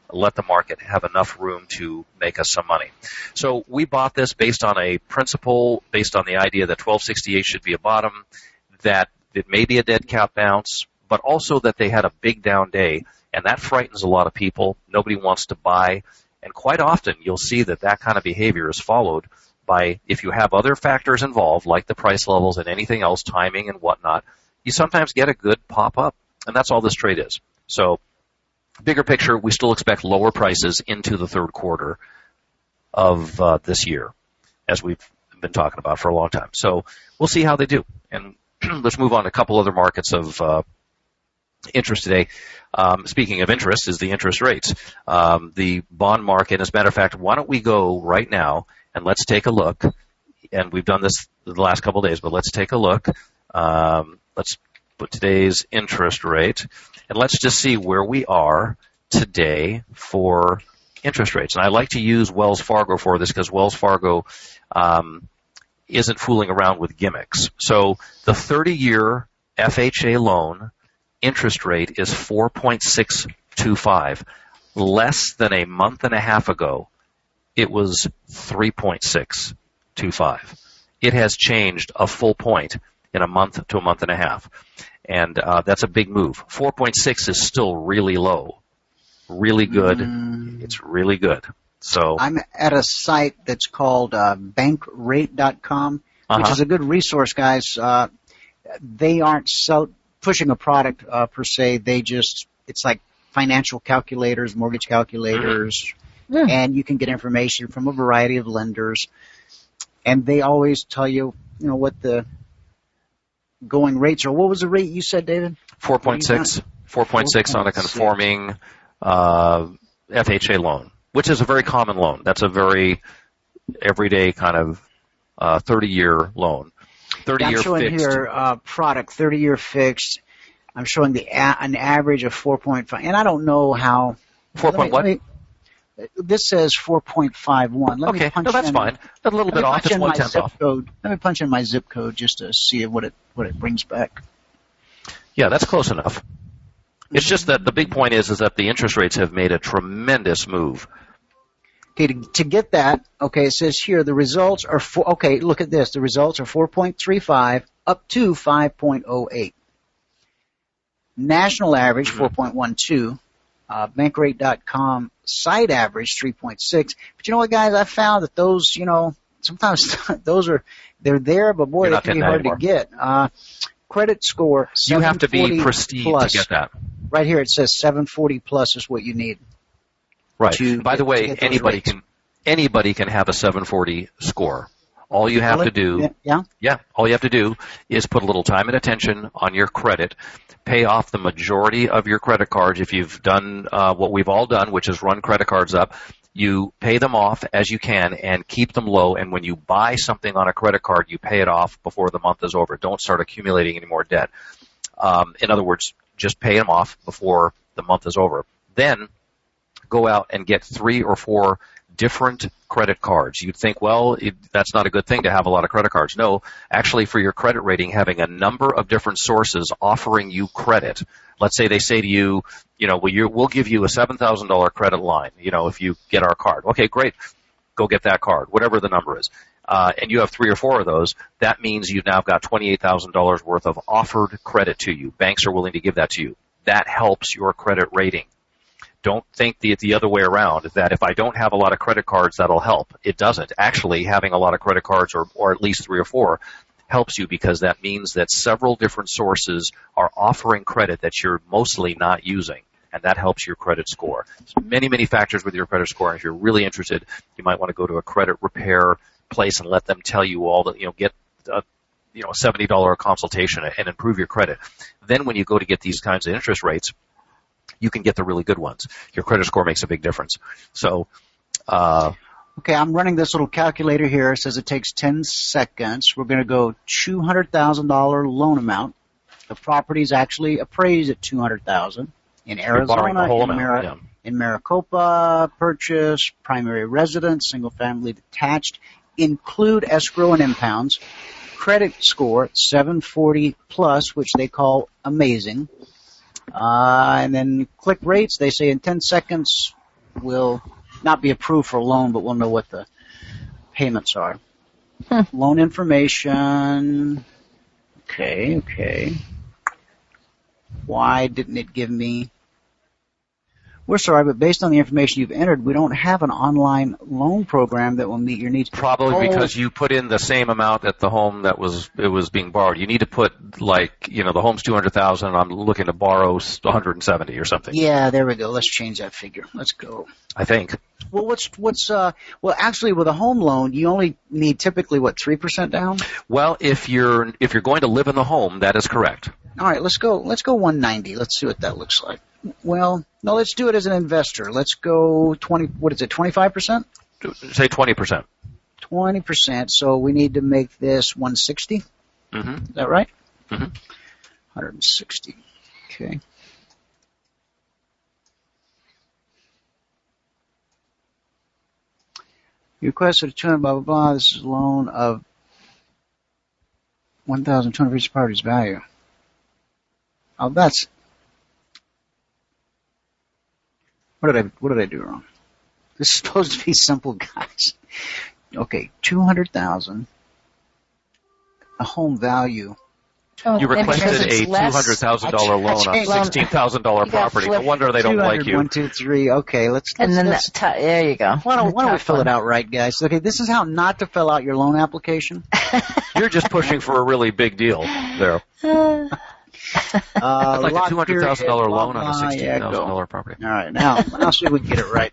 let the market have enough room to make us some money. So we bought this based on a principle, based on the idea that 1268 should be a bottom, that it may be a dead cat bounce, but also that they had a big down day, and that frightens a lot of people. Nobody wants to buy, and quite often you'll see that that kind of behavior is followed by, if you have other factors involved, like the price levels and anything else, timing and whatnot, you sometimes get a good pop-up, and that's all this trade is. So, bigger picture, we still expect lower prices into the third quarter of this year, as we've been talking about for a long time. So, we'll see how they do. And let's move on to a couple other markets of interest today. Speaking of interest, is the interest rates. The bond market, as a matter of fact, why don't we go right now and let's take a look. And we've done this the last couple of days, but let's take a look. Let's put today's interest rate, and let's just see where we are today for interest rates. And I like to use Wells Fargo for this because Wells Fargo isn't fooling around with gimmicks. So the 30-year FHA loan interest rate is 4.625. Less than a month and a half ago, it was 3.625. It has changed a full point in a month to a month and a half. And that's a big move. 4.6 is still really low. Really good. It's really good. So I'm at a site that's called bankrate.com, which is a good resource, guys. They aren't pushing a product per se. It's like financial calculators, mortgage calculators, and you can get information from a variety of lenders. And they always tell you, what the going rates are. What was the rate you said, David? 4.6. 4.6 on a conforming FHA loan, which is a very common loan. That's a very everyday kind of 30-year loan. 30-year I'm showing fixed. Here product 30-year fixed. I'm showing an average of 4.5, and I don't know how. 4. What? This says 4.51. Okay, no, that's fine. A little bit off. It's 1/10 off. Let me punch in my zip code just to see what it brings back. Yeah, that's close enough. It's just that the big point is that the interest rates have made a tremendous move. Okay, to get that, it says here the results are look at this. The results are 4.35 up to 5.08. National average 4.12. Bankrate.com site average 3.6. But you know what, guys? I found that those, sometimes they're there, but boy, they can be hard to get. Credit score 740 You have to be prestige plus. to get that. Right here it says 740 plus is what you need. Right. By the way, anybody can have a 740 score. All you have to do, all you have to do is put a little time and attention on your credit, pay off the majority of your credit cards. If you've done what we've all done, which is run credit cards up, you pay them off as you can and keep them low. And when you buy something on a credit card, you pay it off before the month is over. Don't start accumulating any more debt. In other words, just pay them off before the month is over. Then go out and get 3 or 4 different credit cards. You'd think, that's not a good thing to have a lot of credit cards. No, actually for your credit rating, having a number of different sources offering you credit. Let's say they say to you, we'll give you a $7,000 credit line, if you get our card. Okay, great. Go get that card, whatever the number is. And you have 3 or 4 of those. That means you've now got $28,000 worth of offered credit to you. Banks are willing to give that to you. That helps your credit rating. Don't think the other way around, that if I don't have a lot of credit cards, that'll help. It doesn't. Actually, having a lot of credit cards, or at least 3 or 4, helps you because that means that several different sources are offering credit that you're mostly not using, and that helps your credit score. So many, many factors with your credit score, and if you're really interested, you might want to go to a credit repair place and let them tell you all that, get a $70 consultation and improve your credit. Then when you go to get these kinds of interest rates, you can get the really good ones. Your credit score makes a big difference. So, okay, I'm running this little calculator here. It says it takes 10 seconds. We're going to go $200,000 loan amount. The property is actually appraised at $200,000 in Arizona, in Maricopa. Purchase, primary residence, single family detached, include escrow and impounds. Credit score 740 plus, which they call amazing. And then click rates, they say in 10 seconds, will not be approved for a loan, but we'll know what the payments are. Loan information. Okay. Why didn't it give me? We're sorry, but based on the information you've entered, we don't have an online loan program that will meet your needs. Probably because you put in the same amount at the home that was being borrowed. You need to put, like, the home's $200,000, I'm looking to borrow $170 or something. Yeah, there we go. Let's change that figure. Let's go. I think. Well, well, actually, with a home loan, you only need typically, 3% down? Well, if you're going to live in the home, that is correct. All right, let's go 190. Let's see what that looks like. Well, no, let's do it as an investor. Let's go 25%? Say 20%. 20%, so we need to make this 160? Mm-hmm. Is that right? Mm-hmm. 160. Okay. You requested a 200, blah, blah, blah. This is a loan of $1,200 for each property's value. Oh, that's... What did I do wrong? This is supposed to be simple, guys. Okay, $200,000. A home value. Oh, you requested a $200,000 loan on $16,000 property. No wonder they don't like you. 1, 2, 3. Okay, let's and then there you go. Why don't we fill it out right, guys? Okay, this is how not to fill out your loan application. You're just pushing for a really big deal there. I'd like a $200,000 loan on a $16,000 property. All right, now see if we can get it right.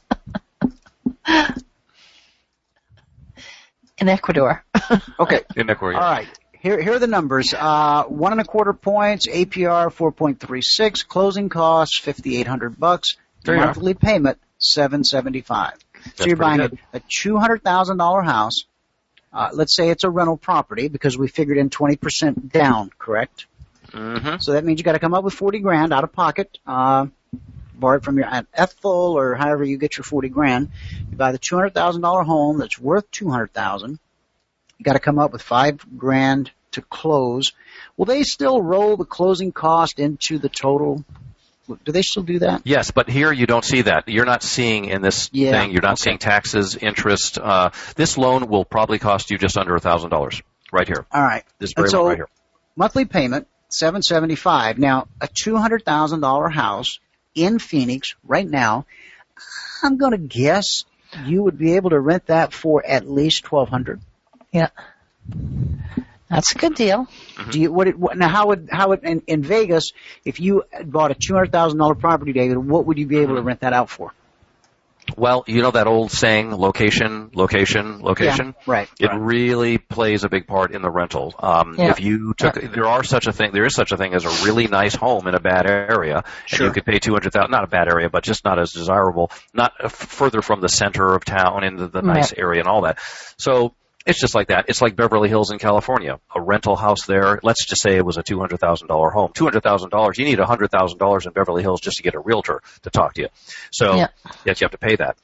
In Ecuador. Okay. In Ecuador. All right. Here are the numbers. 1.25 points, APR 4.36, closing costs $5,800, monthly payment $775. So you're buying a $200,000 house. Let's say it's a rental property because we figured in 20% down, correct? Mm-hmm. So that means you got to come up with $40,000 out of pocket, borrowed from your Aunt Ethel or however you get your $40,000. You buy the $200,000 home that's worth $200,000. You got to come up with $5,000 to close. Will they still roll the closing cost into the total? Do they still do that? Yes, but here you don't see that. You're not seeing in this thing. You're not seeing taxes, interest. This loan will probably cost you just under $1,000 right here. All right. This very loan right here. Monthly payment $775. Now a $200,000 house in Phoenix right now. I'm going to guess you would be able to rent that for at least $1,200. Yeah, that's a good deal. Mm-hmm. How would in Vegas, if you bought a $200,000 property, David, what would you be able to rent that out for? Well, you know that old saying, location. Yeah, right. It really plays a big part in the rental. If you took, there is such a thing as a really nice home in a bad area, and you could pay $200,000, not a bad area, but just not as desirable, not further from the center of town into the nice area and all that. So it's just like that. It's like Beverly Hills in California, a rental house there. Let's just say it was a $200,000 home. $200,000. You need $100,000 in Beverly Hills just to get a realtor to talk to you. So yes, you have to pay that.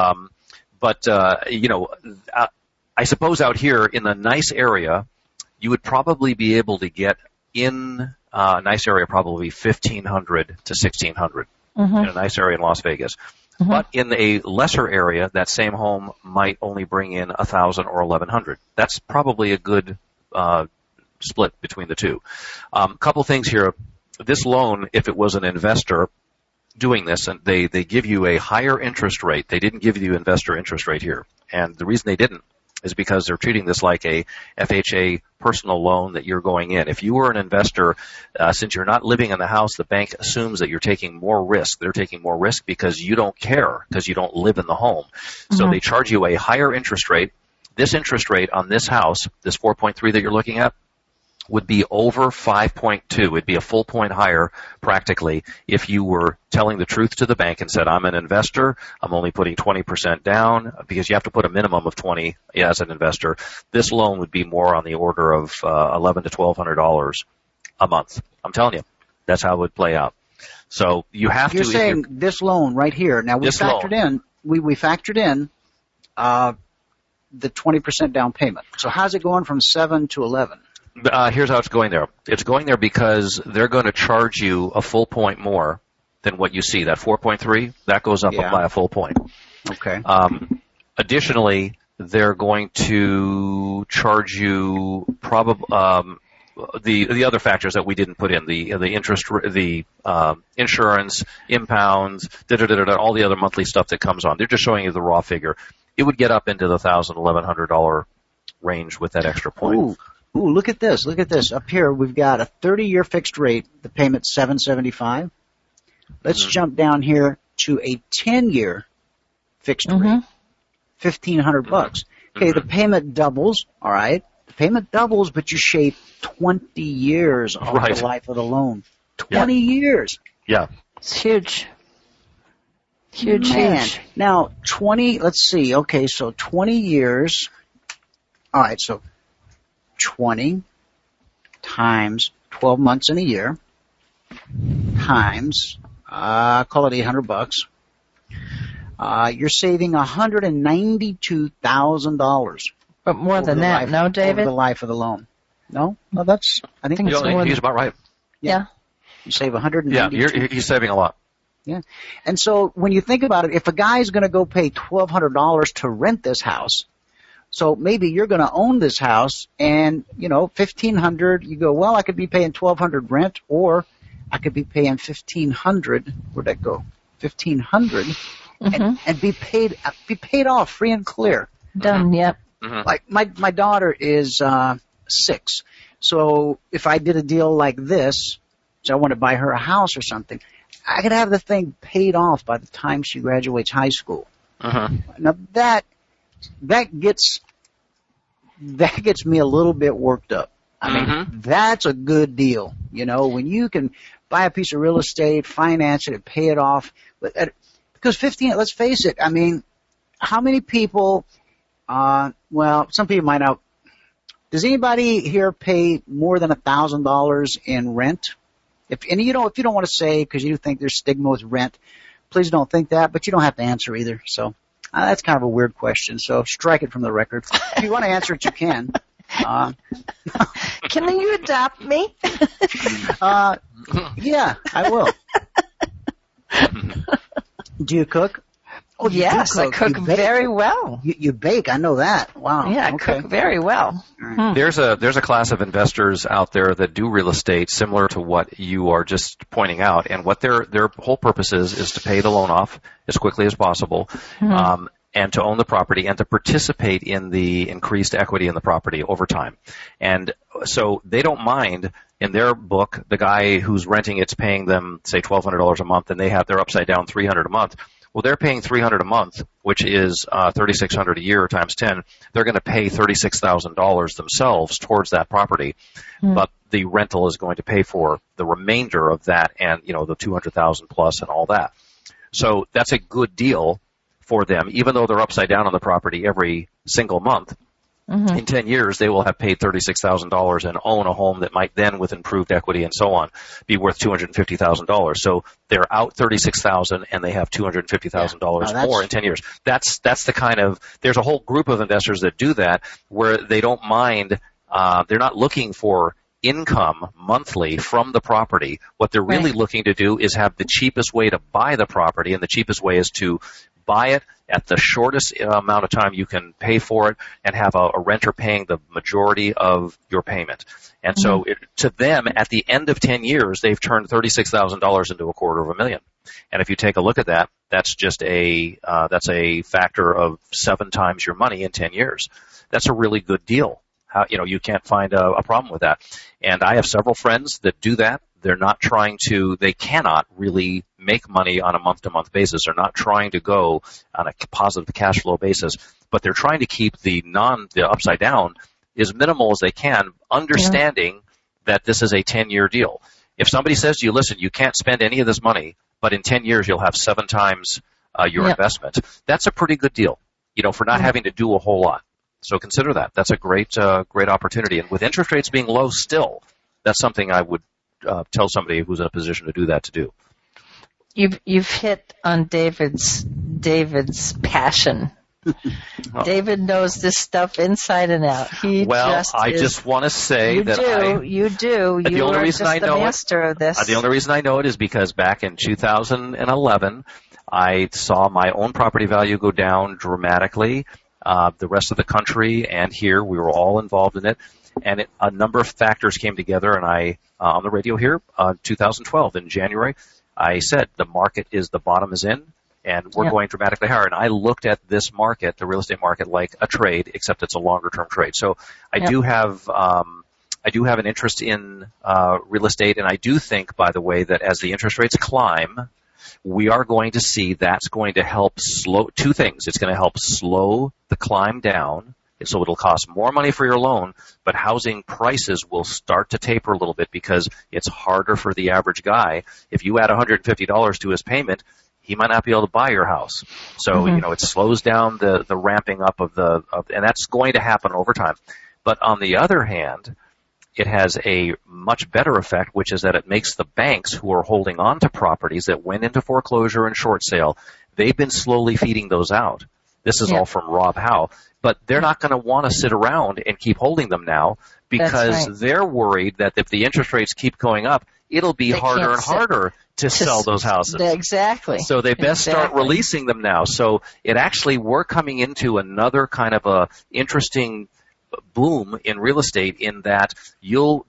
I suppose out here in the nice area, you would probably be able to get in a nice area probably $1,500 to $1,600 in a nice area in Las Vegas. Mm-hmm. But in a lesser area, that same home might only bring in $1,000 or $1,100. That's probably a good split between the two. Couple things here. This loan, if it was an investor doing this, and they give you a higher interest rate. They didn't give you investor interest rate here, and the reason they didn't is because they're treating this like a FHA personal loan that you're going in. If you were an investor, since you're not living in the house, the bank assumes that you're taking more risk. They're taking more risk because you don't care, because you don't live in the home. Mm-hmm. So they charge you a higher interest rate. This interest rate on this house, this 4.3 that you're looking at, would be over 5.2. It'd be a full point higher practically if you were telling the truth to the bank and said, I'm an investor, I'm only putting 20% down, because you have to put a minimum of 20 as an investor. This loan would be more on the order of $1,100 to $1,200 a month. I'm telling you, that's how it would play out. So you have You're saying this loan right here. Now we factored in the 20% down payment. So how's it going from 7 to 11? Here's how it's going there. It's going there because they're going to charge you a full point more than what you see. That 4.3, that goes up by a full point. Okay. Additionally, they're going to charge you the other factors that we didn't put in, the interest, the insurance, impounds, all the other monthly stuff that comes on. They're just showing you the raw figure. It would get up into the $1,000, $1,100 range with that extra point. Ooh, look at this. Look at this. Up here, we've got a 30-year fixed rate. The payment's $775. Let's jump down here to a 10-year fixed rate, $1,500. Okay, the payment doubles. All right, the payment doubles, but you shave 20 years off the life of the loan. 20 years. Yeah, it's huge. Huge. Now, 20. Let's see. Okay, so 20 years. All right, so 20 times 12 months in a year times, call it $800. You're saving $192,000. But more than that, no, David? Over the life of the loan. No, that's, I think it's more. He's about right. Yeah. You save $192,000. Yeah, he's saving a lot. Yeah. And so when you think about it, if a guy's going to go pay $1,200 to rent this house, so maybe you're going to own this house and, $1,500, you go, well, I could be paying $1,200 rent, or I could be paying $1,500. Where'd that go? $1,500 and be paid off free and clear. Done. Yep. Like my daughter is 6. So if I did a deal like this, so I want to buy her a house or something, I could have the thing paid off by the time she graduates high school. Now that gets me a little bit worked up. I mean, that's a good deal. When you can buy a piece of real estate, finance it, and pay it off. Because 15, let's face it, I mean, how many people, well, some people might not. Does anybody here pay more than $1,000 in rent? If you don't want to say because you think there's stigma with rent, please don't think that, but you don't have to answer either. So that's kind of a weird question. So strike it from the record. If you want to answer it, you can. Can you adopt me? Yeah, I will. Do you cook? Oh, yes, I cook very well. You bake, I know that. Wow. Yeah, I cook very well. Right. There's a class of investors out there that do real estate similar to what you are just pointing out, and what their whole purpose is to pay the loan off as quickly as possible, and to own the property and to participate in the increased equity in the property over time. And so they don't mind, in their book, the guy who's renting it's paying them, say, $1,200 a month, and they're upside down $300 a month. Well, they're paying $300 a month, which is $3,600 a year times 10. They're going to pay $36,000 themselves towards that property, but the rental is going to pay for the remainder of that, and the $200,000 plus and all that. So that's a good deal for them, even though they're upside down on the property every single month. In 10 years, they will have paid $36,000 and own a home that might then, with improved equity and so on, be worth $250,000. So they're out $36,000 and they have $250,000 more in 10 years. That's the kind of, there's a whole group of investors that do that where they don't mind, they're not looking for income monthly from the property. What they're really looking to do is have the cheapest way to buy the property, and the cheapest way is to buy it at the shortest amount of time you can pay for it and have a renter paying the majority of your payment. And so to them, at the end of 10 years, they've turned $36,000 into $250,000. And if you take a look at that, that's just that's a factor of 7 times your money in 10 years. That's a really good deal. You can't find a problem with that. And I have several friends that do that. They cannot really make money on a month-to-month basis. They're not trying to go on a positive cash flow basis, but they're trying to keep the upside down as minimal as they can, understanding that this is a 10-year deal. If somebody says to you, listen, you can't spend any of this money, but in 10 years you'll have 7 times your investment, that's a pretty good deal, for not having to do a whole lot. So consider that. That's a great opportunity. And with interest rates being low still, that's something I would tell somebody who's in a position to do that to do. You've hit on David's passion David knows this stuff inside and out. I just want to say you that you do. You are just the master of this. The only reason I know it is because back in 2011, I saw my own property value go down dramatically. The rest of the country and here, we were all involved in it. And a number of factors came together, and I, on the radio here, 2012, in January, I said the bottom is in, and we're going dramatically higher. And I looked at this market, the real estate market, like a trade, except it's a longer-term trade. So I do have an interest in real estate, and I do think, by the way, that as the interest rates climb, we are going to see that's going to help slow two things. It's going to help slow the climb down, so it'll cost more money for your loan, but housing prices will start to taper a little bit because it's harder for the average guy. If you add $150 to his payment, he might not be able to buy your house. So, it slows down the ramping up and that's going to happen over time. But on the other hand, it has a much better effect, which is that it makes the banks who are holding on to properties that went into foreclosure and short sale, they've been slowly feeding those out. This is all from Rob Howe. But they're not going to want to sit around and keep holding them now because they're worried that if the interest rates keep going up, it'll be harder and harder to sell those houses. Exactly. So they best start releasing them now. So we're coming into another kind of a interesting boom in real estate in that there'll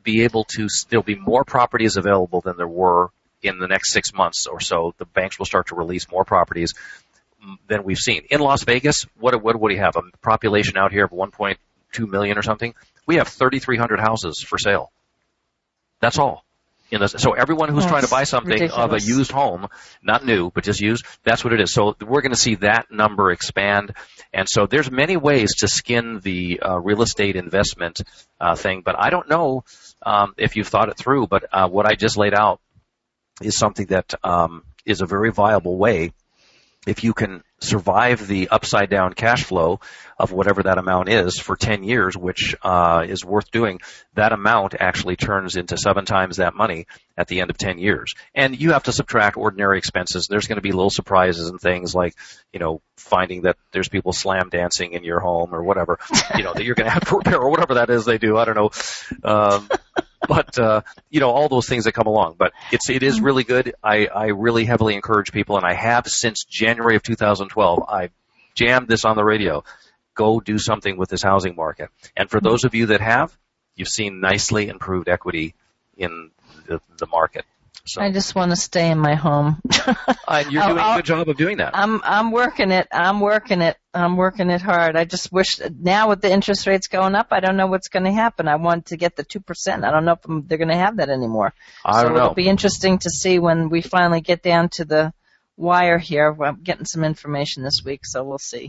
be more properties available than there were in the next 6 months or so. The banks will start to release more properties than we've seen. In Las Vegas, what do we have? A population out here of 1.2 million or something? We have 3,300 houses for sale. That's all. So everyone who's trying to buy something of a used home, not new, but just used, that's what it is. So we're going to see that number expand. And so there's many ways to skin the real estate investment thing. But I don't know if you've thought it through, but what I just laid out is something that is a very viable way. If you can survive the upside down cash flow of whatever that amount is for 10 years, which is worth doing, that amount actually turns into 7 times that money at the end of 10 years. And you have to subtract ordinary expenses. There's going to be little surprises and things like, finding that there's people slam dancing in your home or whatever, that you're going to have to repair or whatever that is they do. I don't know. But, all those things that come along. But it is really good. I really heavily encourage people, and I have since January of 2012. I jammed this on the radio. Go do something with this housing market. And for those of you that have, you've seen nicely improved equity in the market. So. I just want to stay in my home. And you're doing a good job of doing that. I'm working it. I'm working it hard. I just wish now with the interest rates going up, I don't know what's going to happen. I want to get the 2%. I don't know if they're going to have that anymore. I don't know. It'll be interesting to see when we finally get down to the wire here. I'm getting some information this week, so we'll see.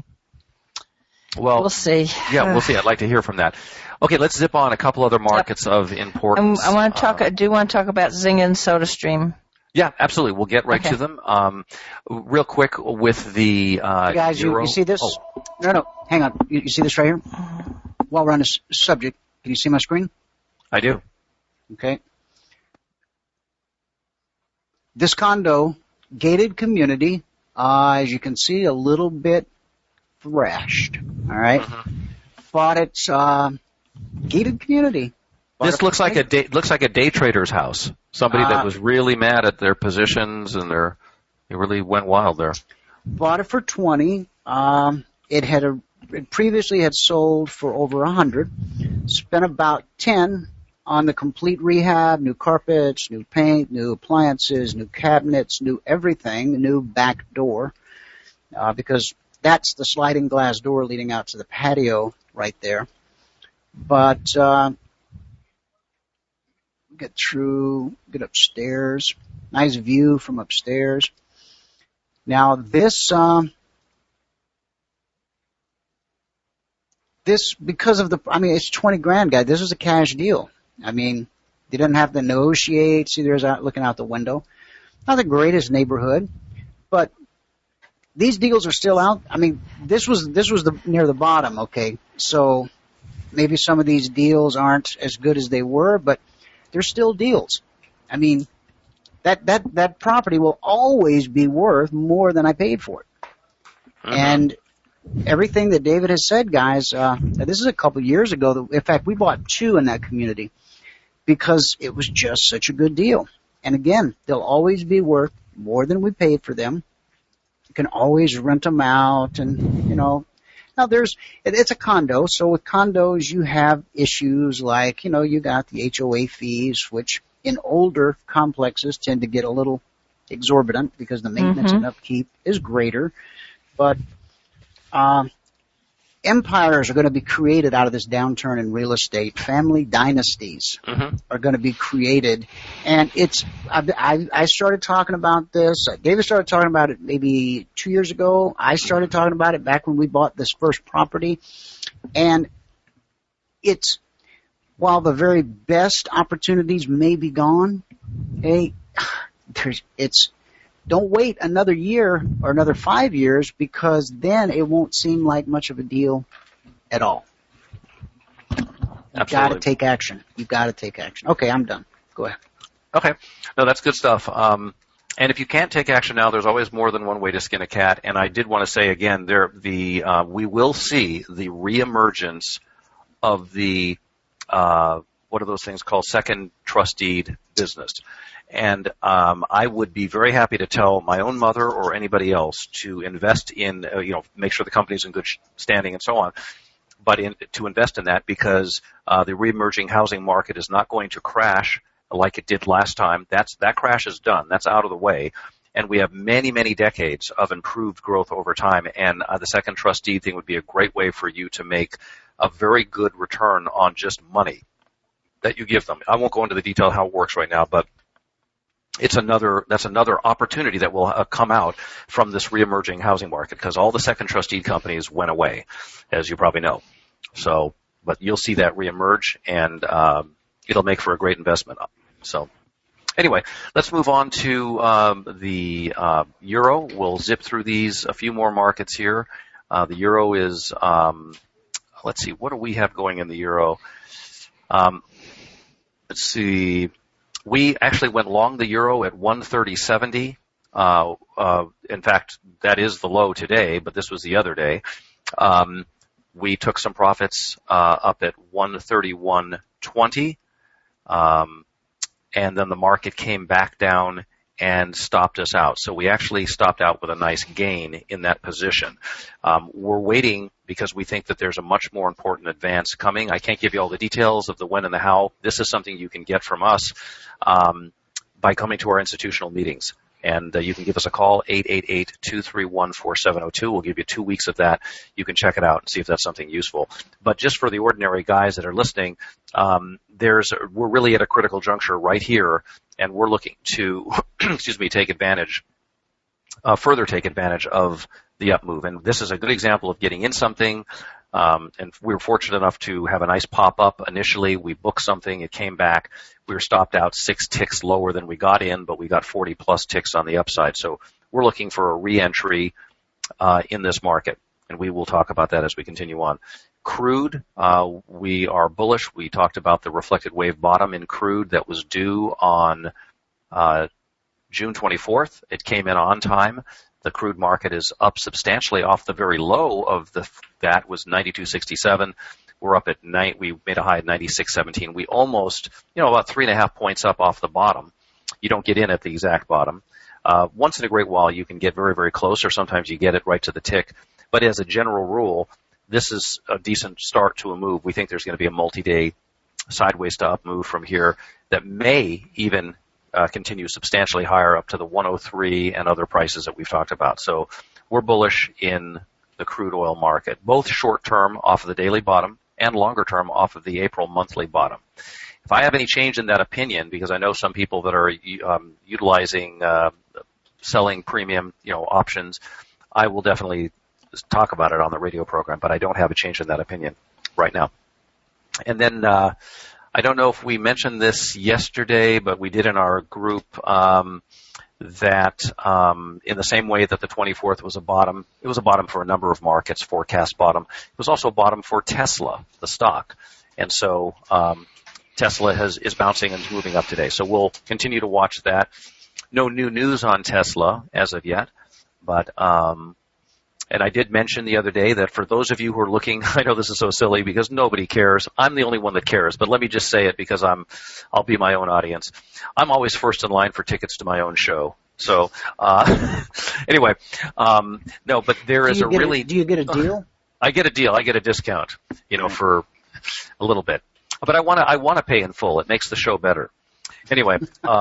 Well, we'll see. Yeah, we'll see. I'd like to hear from that. Okay, let's zip on a couple other markets of importance. I want to talk. I do want to talk about Zynga and SodaStream. Yeah, absolutely. We'll get right to them. Real quick with the hey guys, you see this? Oh. No, hang on. You see this right here? While we're on this subject, can you see my screen? I do. Okay. This condo, gated community, as you can see, a little bit thrashed. All right. Bought its gated community. This looks like a day trader's house. Somebody that was really mad at their positions and they really went wild there. Bought it for $20. It previously had sold for over $100. Spent about $10 on the complete rehab, new carpets, new paint, new appliances, new cabinets, new everything, new back door, because that's the sliding glass door leading out to the patio right there. But get upstairs. Nice view from upstairs. Now this because of it's $20,000, guys. This was a cash deal. I mean, they didn't have to negotiate. See, there's looking out the window. Not the greatest neighborhood, but these deals are still out. I mean, this was near the bottom. Okay, so maybe some of these deals aren't as good as they were, but they're still deals. I mean, that property will always be worth more than I paid for it. And everything that David has said, guys, this is a couple years ago. In fact, we bought 2 in that community because it was just such a good deal. And again, they'll always be worth more than we paid for them. You can always rent them out and, now it's a condo. So with condos, you have issues like, you got the HOA fees, which in older complexes tend to get a little exorbitant because the maintenance and upkeep is greater. But empires are going to be created out of this downturn in real estate. Family dynasties are going to be created. And I started talking about this. David started talking about it maybe 2 years ago. I started talking about it back when we bought this first property. And while the very best opportunities may be gone, don't wait another year or another 5 years, because then it won't seem like much of a deal at all. You've got to take action. Okay, I'm done. Go ahead. Okay. No, that's good stuff. And if you can't take action now, there's always more than one way to skin a cat. And I did want to say again, we will see the reemergence of the what are those things called, second trust deed business. And I would be very happy to tell my own mother or anybody else to invest in, make sure the company's in good standing and so on, but to invest in that, because the reemerging housing market is not going to crash like it did last time. That crash is done. That's out of the way. And we have many, many decades of improved growth over time. And the second trust deed thing would be a great way for you to make a very good return on just money that you give them. I won't go into the detail of how it works right now, but that's another opportunity that will come out from this reemerging housing market, because all the second trust deed companies went away, as you probably know. So, but you'll see that reemerge, and it'll make for a great investment. So, anyway, let's move on to the euro. We'll zip through these, a few more markets here. The euro is, let's see, what do we have going in the euro? Let's see. We actually went long the euro at 130.70. In fact, that is the low today, but this was the other day. We took some profits up at 131.20, and then the market came back down and stopped us out. So we actually stopped out with a nice gain in that position. We're waiting because we think that there's a much more important advance coming. I can't give you all the details of the when and the how. This is something you can get from us by coming to our institutional meetings. And you can give us a call, 888-231-4702. We'll give you 2 weeks of that. You can check it out and see if that's something useful. But just for the ordinary guys that are listening, we're really at a critical juncture right here, and we're looking to, take advantage, further take advantage of the up move. And this is a good example of getting in something. And we were fortunate enough to have a nice pop-up initially. We booked something. It came back. We were stopped out 6 ticks lower than we got in, but we got 40-plus ticks on the upside. So we're looking for a re-entry in this market, and we will talk about that as we continue on. Crude, we are bullish. We talked about the reflected wave bottom in crude that was due on June 24th. It came in on time. The crude market is up substantially off the very low of that was 92.67. We're up at we made a high at 96.17. We almost, about 3.5 points up off the bottom. You don't get in at the exact bottom. Once in a great while, you can get very, very close, or sometimes you get it right to the tick. But as a general rule, this is a decent start to a move. We think there's going to be a multi-day sideways to up move from here that may even continue substantially higher up to the 103 and other prices that we've talked about. So we're bullish in the crude oil market, both short-term off of the daily bottom and longer-term off of the April monthly bottom. If I have any change in that opinion, because I know some people that are utilizing selling premium, options, I will definitely talk about it on the radio program, but I don't have a change in that opinion right now. And then I don't know if we mentioned this yesterday, but we did in our group that in the same way that the 24th was a bottom, it was a bottom for a number of markets, forecast bottom. It was also a bottom for Tesla, the stock. And so Tesla is bouncing and moving up today. So we'll continue to watch that. No new news on Tesla as of yet, but And I did mention the other day that for those of you who are looking, I know this is so silly because nobody cares. I'm the only one that cares, but let me just say it because I'll be my own audience. I'm always first in line for tickets to my own show. So, anyway, no, but there is a really... Do you get a deal? I get a deal. I get a discount, for a little bit. But I want to pay in full. It makes the show better. Anyway,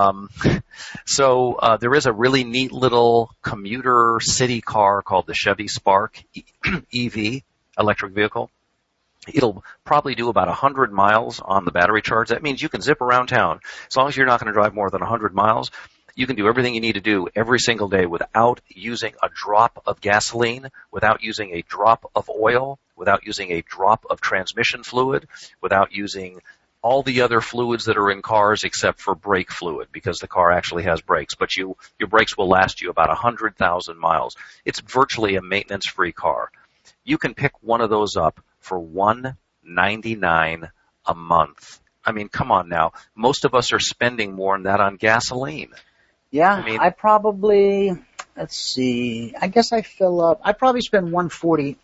so there is a really neat little commuter city car called the Chevy Spark EV, electric vehicle. It'll probably do about 100 miles on the battery charge. That means you can zip around town. As long as you're not going to drive more than 100 miles, you can do everything you need to do every single day without using a drop of gasoline, without using a drop of oil, without using a drop of transmission fluid, without using all the other fluids that are in cars except for brake fluid, because the car actually has brakes. But your brakes will last you about 100,000 miles. It's virtually a maintenance-free car. You can pick one of those up for $199 a month. I mean, come on now. Most of us are spending more than that on gasoline. Yeah, I probably, let's see, I guess I fill up, I probably spend $140.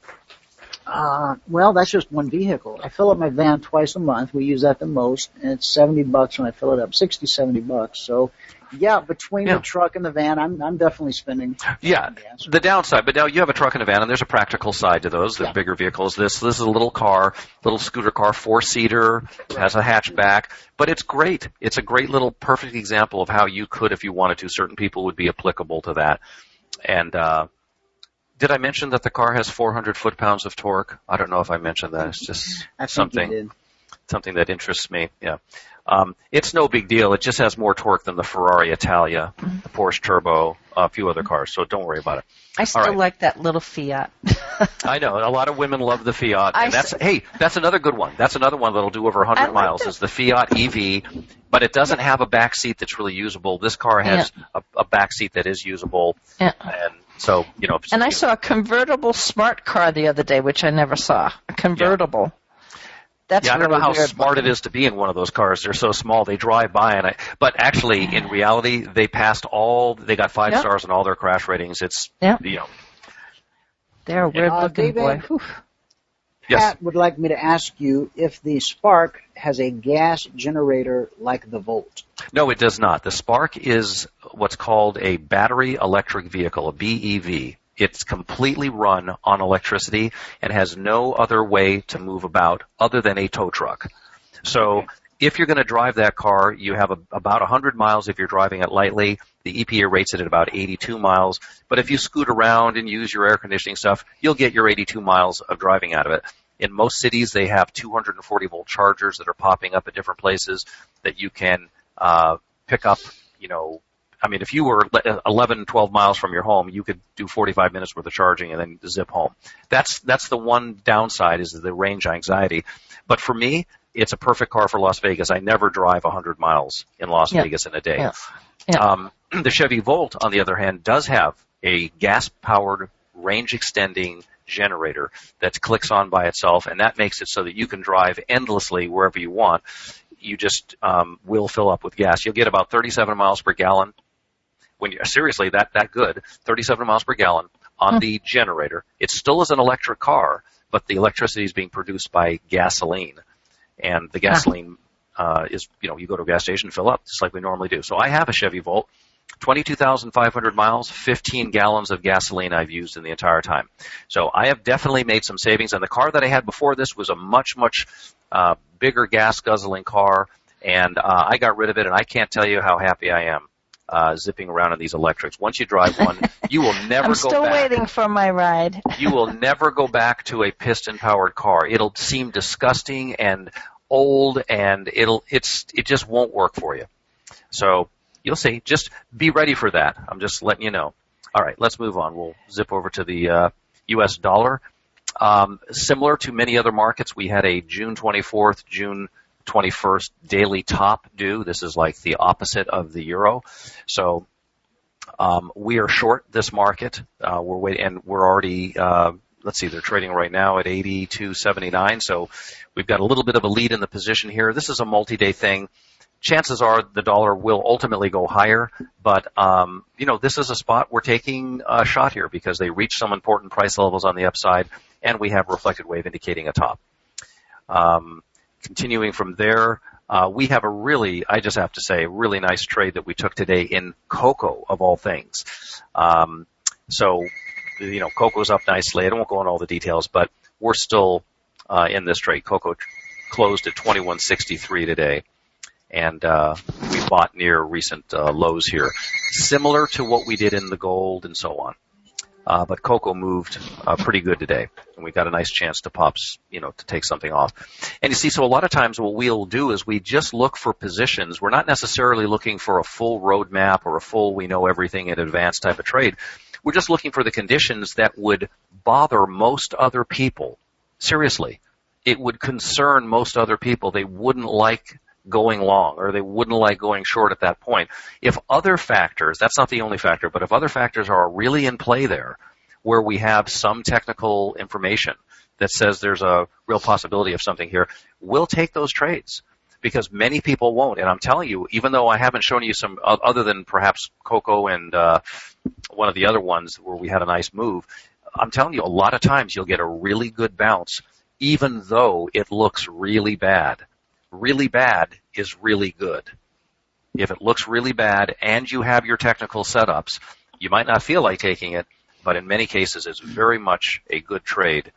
Well, that's just one vehicle. I fill up my van twice a month. We use that the most, and it's $70 when I fill it up, $60-70. So, yeah, between the truck and the van, I'm definitely spending. Yeah, the downside. But now you have a truck and a van, and there's a practical side to those. The bigger vehicles. This is a little car, little scooter car, 4-seater, has a hatchback, but it's great. It's a great little perfect example of how you could, if you wanted to. Certain people would be applicable to that, and. Did I mention that the car has 400 foot-pounds of torque? I don't know if I mentioned that. It's just something that interests me. Yeah. It's no big deal. It just has more torque than the Ferrari Italia, the Porsche Turbo, a few other cars. So don't worry about it. I still like that little Fiat. I know. A lot of women love the Fiat. And that's another good one. That's another one that'll do over 100 miles is the Fiat EV. But it doesn't have a back seat that's really usable. This car has a back seat that is usable. Yeah. And so, And I saw a convertible smart car the other day, which I never saw. A convertible. That's I don't know how weird. Smart it is to be in one of those cars. They're so small. They drive by, but actually, in reality, they passed they got 5 stars in all their crash ratings. It's, They're a weird-looking boy. Pat would like me to ask you if the Spark has a gas generator like the Volt. No, it does not. The Spark is what's called a battery electric vehicle, a BEV. It's completely run on electricity and has no other way to move about other than a tow truck. So if you're going to drive that car, you have about 100 miles if you're driving it lightly. The EPA rates it at about 82 miles. But if you scoot around and use your air conditioning stuff, you'll get your 82 miles of driving out of it. In most cities, they have 240-volt chargers that are popping up at different places that you can pick up, if you were 11, 12 miles from your home, you could do 45 minutes worth of charging and then zip home. That's the one downside is the range anxiety. But for me, it's a perfect car for Las Vegas. I never drive 100 miles in Las Vegas in a day. The Chevy Volt, on the other hand, does have a gas-powered, range-extending generator that clicks on by itself, and that makes it so that you can drive endlessly wherever you want. You just will fill up with gas. You'll get about 37 miles per gallon. Seriously, that good, 37 miles per gallon on the generator. It still is an electric car, but the electricity is being produced by gasoline. And the gasoline is, you go to a gas station and fill up, just like we normally do. So I have a Chevy Volt, 22,500 miles, 15 gallons of gasoline I've used in the entire time. So I have definitely made some savings. And the car that I had before this was a much, much bigger gas-guzzling car, and I got rid of it, and I can't tell you how happy I am zipping around in these electrics. Once you drive one, you will never go back. I'm still waiting for my ride. You will never go back to a piston-powered car. It'll seem disgusting and old, and it just won't work for you. So you'll see. Just be ready for that. I'm just letting you know. All right, let's move on. We'll zip over to the U.S. dollar. Similar to many other markets, we had a June 24th, June 21st daily top due. This is like the opposite of the euro. So we are short this market. We're waiting, and we're already, they're trading right now at 82.79. So we've got a little bit of a lead in the position here. This is a multi-day thing. chances are the dollar will ultimately go higher, but this is a spot we're taking a shot here because they reach some important price levels on the upside, and we have a reflected wave indicating a top. Continuing from there, we have I just have to say, a really nice trade that we took today in cocoa, of all things. Cocoa's up nicely. I won't go into all the details, but we're still in this trade. Cocoa closed at 21.63 today, and we bought near recent lows here, similar to what we did in the gold and so on. But cocoa moved pretty good today, and we got a nice chance to to take something off. And you see, so a lot of times what we'll do is we just look for positions. We're not necessarily looking for a full roadmap or a full we know everything in advance type of trade. We're just looking for the conditions that would bother most other people. Seriously, it would concern most other people. They wouldn't like going long, or they wouldn't like going short at that point. If other factors, that's not the only factor, but if other factors are really in play there, where we have some technical information that says there's a real possibility of something here, we'll take those trades, because many people won't. And I'm telling you, even though I haven't shown you some other than perhaps cocoa and one of the other ones where we had a nice move, I'm telling you, a lot of times you'll get a really good bounce, even though it looks really bad. Really bad is really good. If it looks really bad and you have your technical setups, you might not feel like taking it, but in many cases it's very much a good trade.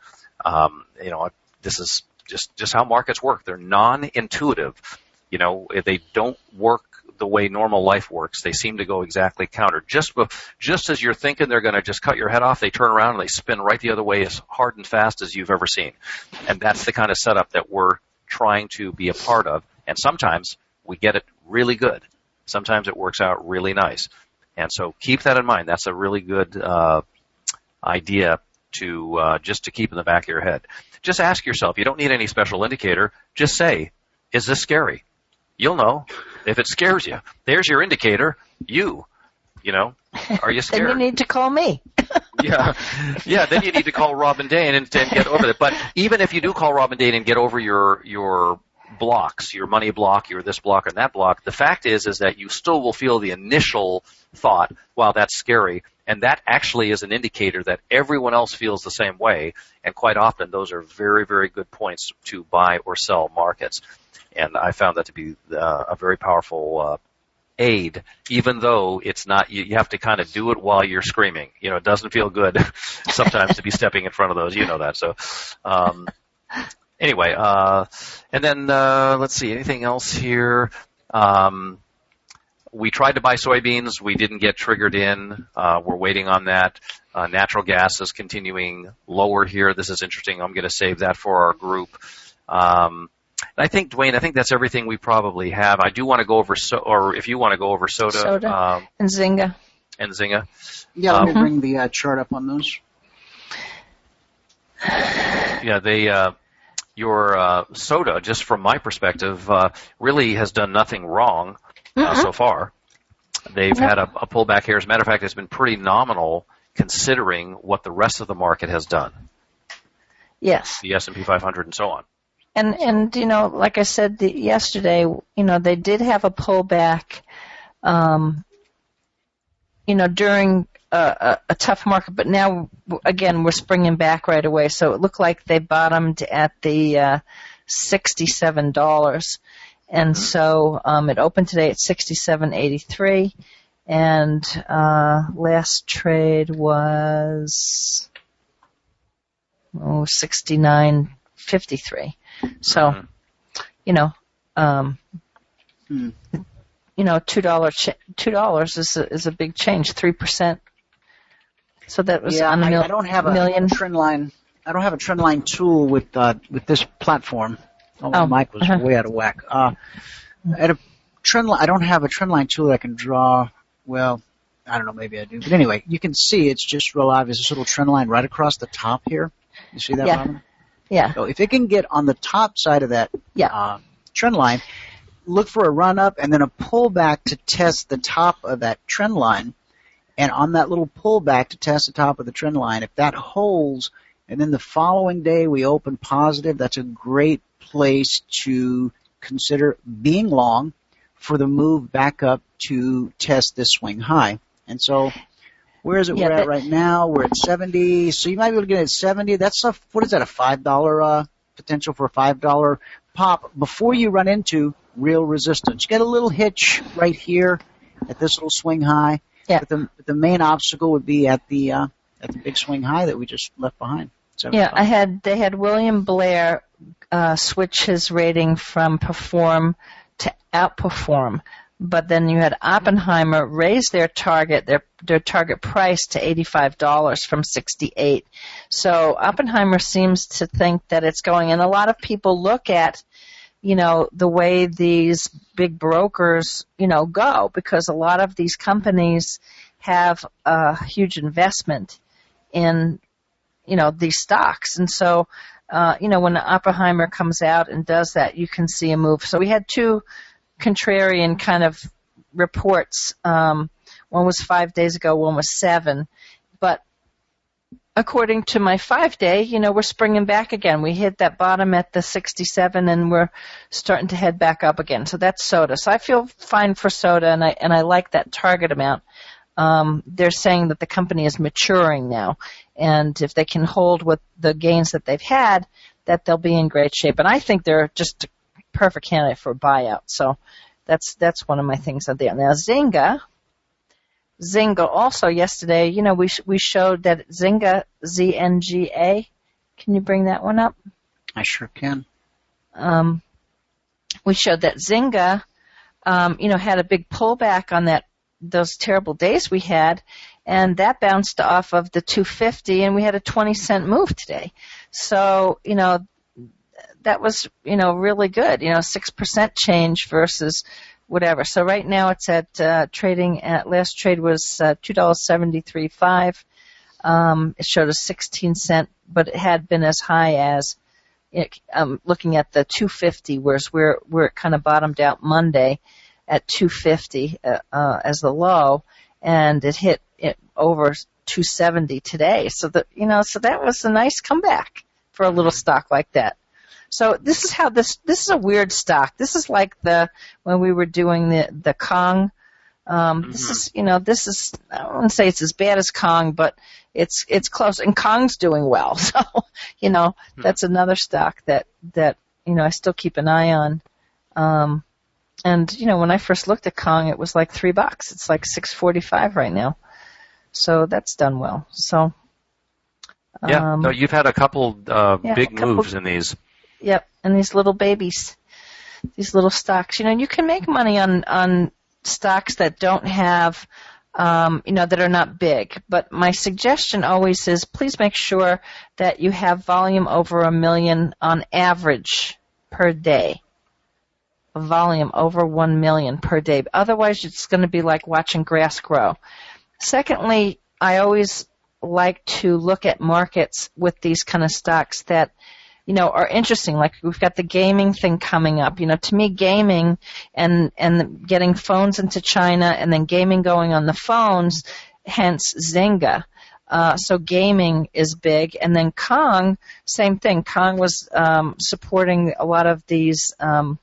This is just how markets work. They're non-intuitive. They don't work the way normal life works. They seem to go exactly counter. Just as you're thinking they're going to just cut your head off, they turn around and they spin right the other way as hard and fast as you've ever seen. And that's the kind of setup that we're trying to be a part of, and sometimes we get it really good. Sometimes it works out really nice. And so keep that in mind. That's a really good idea to just to keep in the back of your head. Just ask yourself, you don't need any special indicator, just say, is this scary? You'll know. If it scares you, there's your indicator. Are you scared? Then you need to call me. Yeah, then you need to call Robin Dane and get over it. But even if you do call Robin Dane and get over your blocks, your money block, your this block and that block, the fact is that you still will feel the initial thought, wow, that's scary. And that actually is an indicator that everyone else feels the same way. And quite often those are very, very good points to buy or sell markets. And I found that to be a very powerful aid, even though it's not, you have to kind of do it while you're screaming. It doesn't feel good sometimes to be stepping in front of those, that. So, anyway, and then, let's see, anything else here? We tried to buy soybeans. We didn't get triggered in. We're waiting on that. Natural gas is continuing lower here. This is interesting. I'm going to save that for our group. I think, Dwayne, that's everything we probably have. I do want to go over, or if you want to go over soda. And Zynga. Yeah, let me bring the chart up on those. Yeah, your soda, just from my perspective, really has done nothing wrong so far. They've had a pullback here. As a matter of fact, it's been pretty nominal considering what the rest of the market has done. Yes. The S&P 500 and so on. And like I said yesterday, they did have a pullback, during a tough market, but now, again, we're springing back right away. So it looked like they bottomed at the $67. And so it opened today at $67.83, and last trade was $69.53. So, $2 is a big change, 3%. So that was on a I don't have a trend line. I don't have a trend line tool with this platform. My mic was way out of whack. At a trend line, I don't have a trend line tool that I can draw. Well, I don't know, maybe I do. But anyway, you can see it's just real obvious. This little trend line right across the top here. You see that, Robin? Yeah. So if it can get on the top side of that trend line, look for a run up and then a pullback to test the top of that trend line. And on that little pullback to test the top of the trend line, if that holds, and then the following day we open positive, that's a great place to consider being long for the move back up to test this swing high. And so where is it we're at right now? We're at 70. So you might be able to get it at 70. That's what is that, a $5 potential for a $5 pop before you run into real resistance. You get a little hitch right here at this little swing high. Yeah. But the main obstacle would be at the big swing high that we just left behind. Yeah, they had William Blair switch his rating from perform to outperform, but then you had Oppenheimer raise their target price to $85 from $68. So Oppenheimer seems to think that it's going, and a lot of people look at, the way these big brokers, go, because a lot of these companies have a huge investment in, these stocks. And so, when Oppenheimer comes out and does that, you can see a move. So we had two contrarian kind of reports. One was 5 days ago, one was 7. But according to my 5-day, we're springing back again. We hit that bottom at the 67 and we're starting to head back up again. So that's soda. So I feel fine for soda and I like that target amount. They're saying that the company is maturing now, and if they can hold with the gains that they've had, that they'll be in great shape. And I think they're just a perfect candidate for a buyout. So that's one of my things out there. Now Zynga also yesterday, we showed that Zynga, ZNGA. Can you bring that one up? I sure can. We showed that Zynga, had a big pullback on those terrible days we had, and that bounced off of the 250, and we had a 20-cent move today. So, that was, really good, 6% change versus whatever. So right now it's at trading at last trade was $2.73.5. It showed a 16-cent, but it had been as high as looking at the 250, whereas where it kind of bottomed out Monday at 250 as the low, and it hit it over 270 today. So that was a nice comeback for a little stock like that. So this is a weird stock. This is like when we were doing the Kong. This is I wouldn't say it's as bad as Kong, but it's close, and Kong's doing well. So, that's another stock that I still keep an eye on. And when I first looked at Kong, it was like $3. It's like $6.45 right now. So that's done well. So no, you've had a couple big moves in these. Yep, and these little babies, these little stocks. You can make money on stocks that don't have, that are not big. But my suggestion always is please make sure that you have volume over 1 million on average per day. Volume over 1 million per day. Otherwise, it's going to be like watching grass grow. Secondly, I always like to look at markets with these kind of stocks that, are interesting. Like we've got the gaming thing coming up. To me, gaming and getting phones into China and then gaming going on the phones, hence Zynga. So gaming is big. And then Kong, same thing. Kong was supporting a lot of these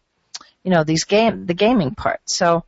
the gaming part. So,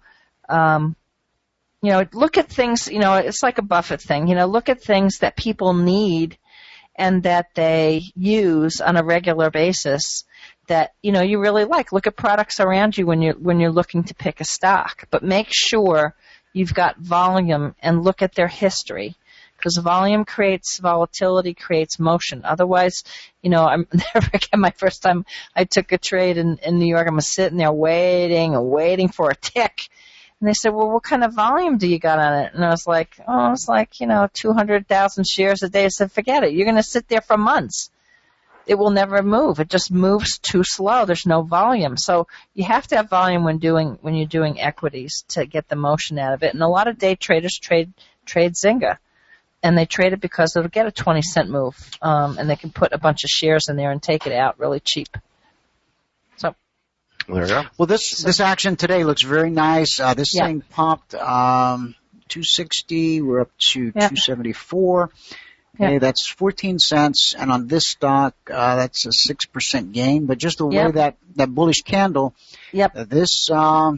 look at things, it's like a Buffett thing, look at things that people need and that they use on a regular basis that, you really like. Look at products around you when you're looking to pick a stock, but make sure you've got volume and look at their history. Because volume creates volatility, creates motion. Otherwise, I'm never forget my first time I took a trade in New York. I'm sitting there waiting for a tick. And they said, well, what kind of volume do you got on it? And I was like, 200,000 shares a day. I said, forget it. You're going to sit there for months. It will never move. It just moves too slow. There's no volume. So you have to have volume when you're doing equities to get the motion out of it. And a lot of day traders trade Zynga. And they trade it because it'll get a 20-cent move, and they can put a bunch of shares in there and take it out really cheap. So there you go. Well, this action today looks very nice. This thing popped 260. We're up to 274. Okay, that's 14 cents, and on this stock, that's a 6% gain. But just the way that bullish candle, this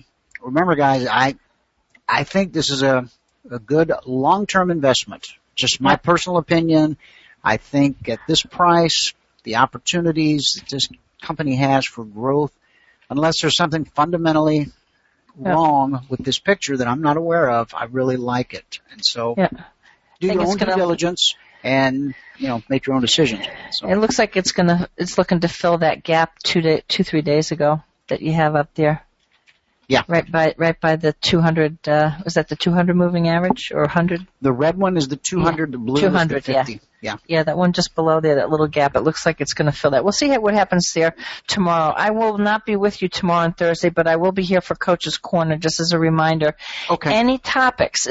remember, guys, I think this is a good long-term investment. Just my personal opinion. I think at this price, the opportunities that this company has for growth, unless there's something fundamentally wrong with this picture that I'm not aware of, I really like it. And so do your own due diligence and, make your own decisions. So. It looks like it's looking to fill that gap 3 days ago that you have up there. Yeah. Right by the 200, was that the 200 moving average or 100? The red one is the 200, the blue 200, is the 50. Yeah. Yeah, that one just below there, that little gap, it looks like it's going to fill that. We'll see what happens there tomorrow. I will not be with you tomorrow and Thursday, but I will be here for Coach's Corner, just as a reminder. Okay. Any topics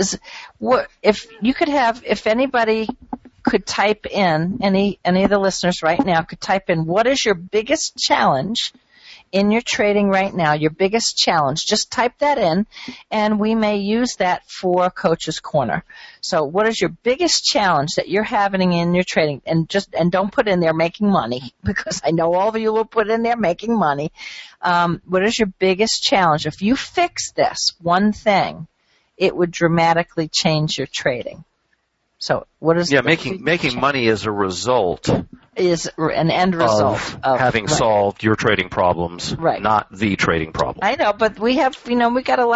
if anybody could type in, any of the listeners right now could type in, what is your biggest challenge in your trading right now, your biggest challenge? Just type that in, and we may use that for Coach's Corner. So what is your biggest challenge that you're having in your trading? And don't put in there making money, because I know all of you will put in there making money. What is your biggest challenge? If you fix this one thing, it would dramatically change your trading. So what is making money as a result is an end result of having solved your trading problems, not the trading problem. I know, but we have we got a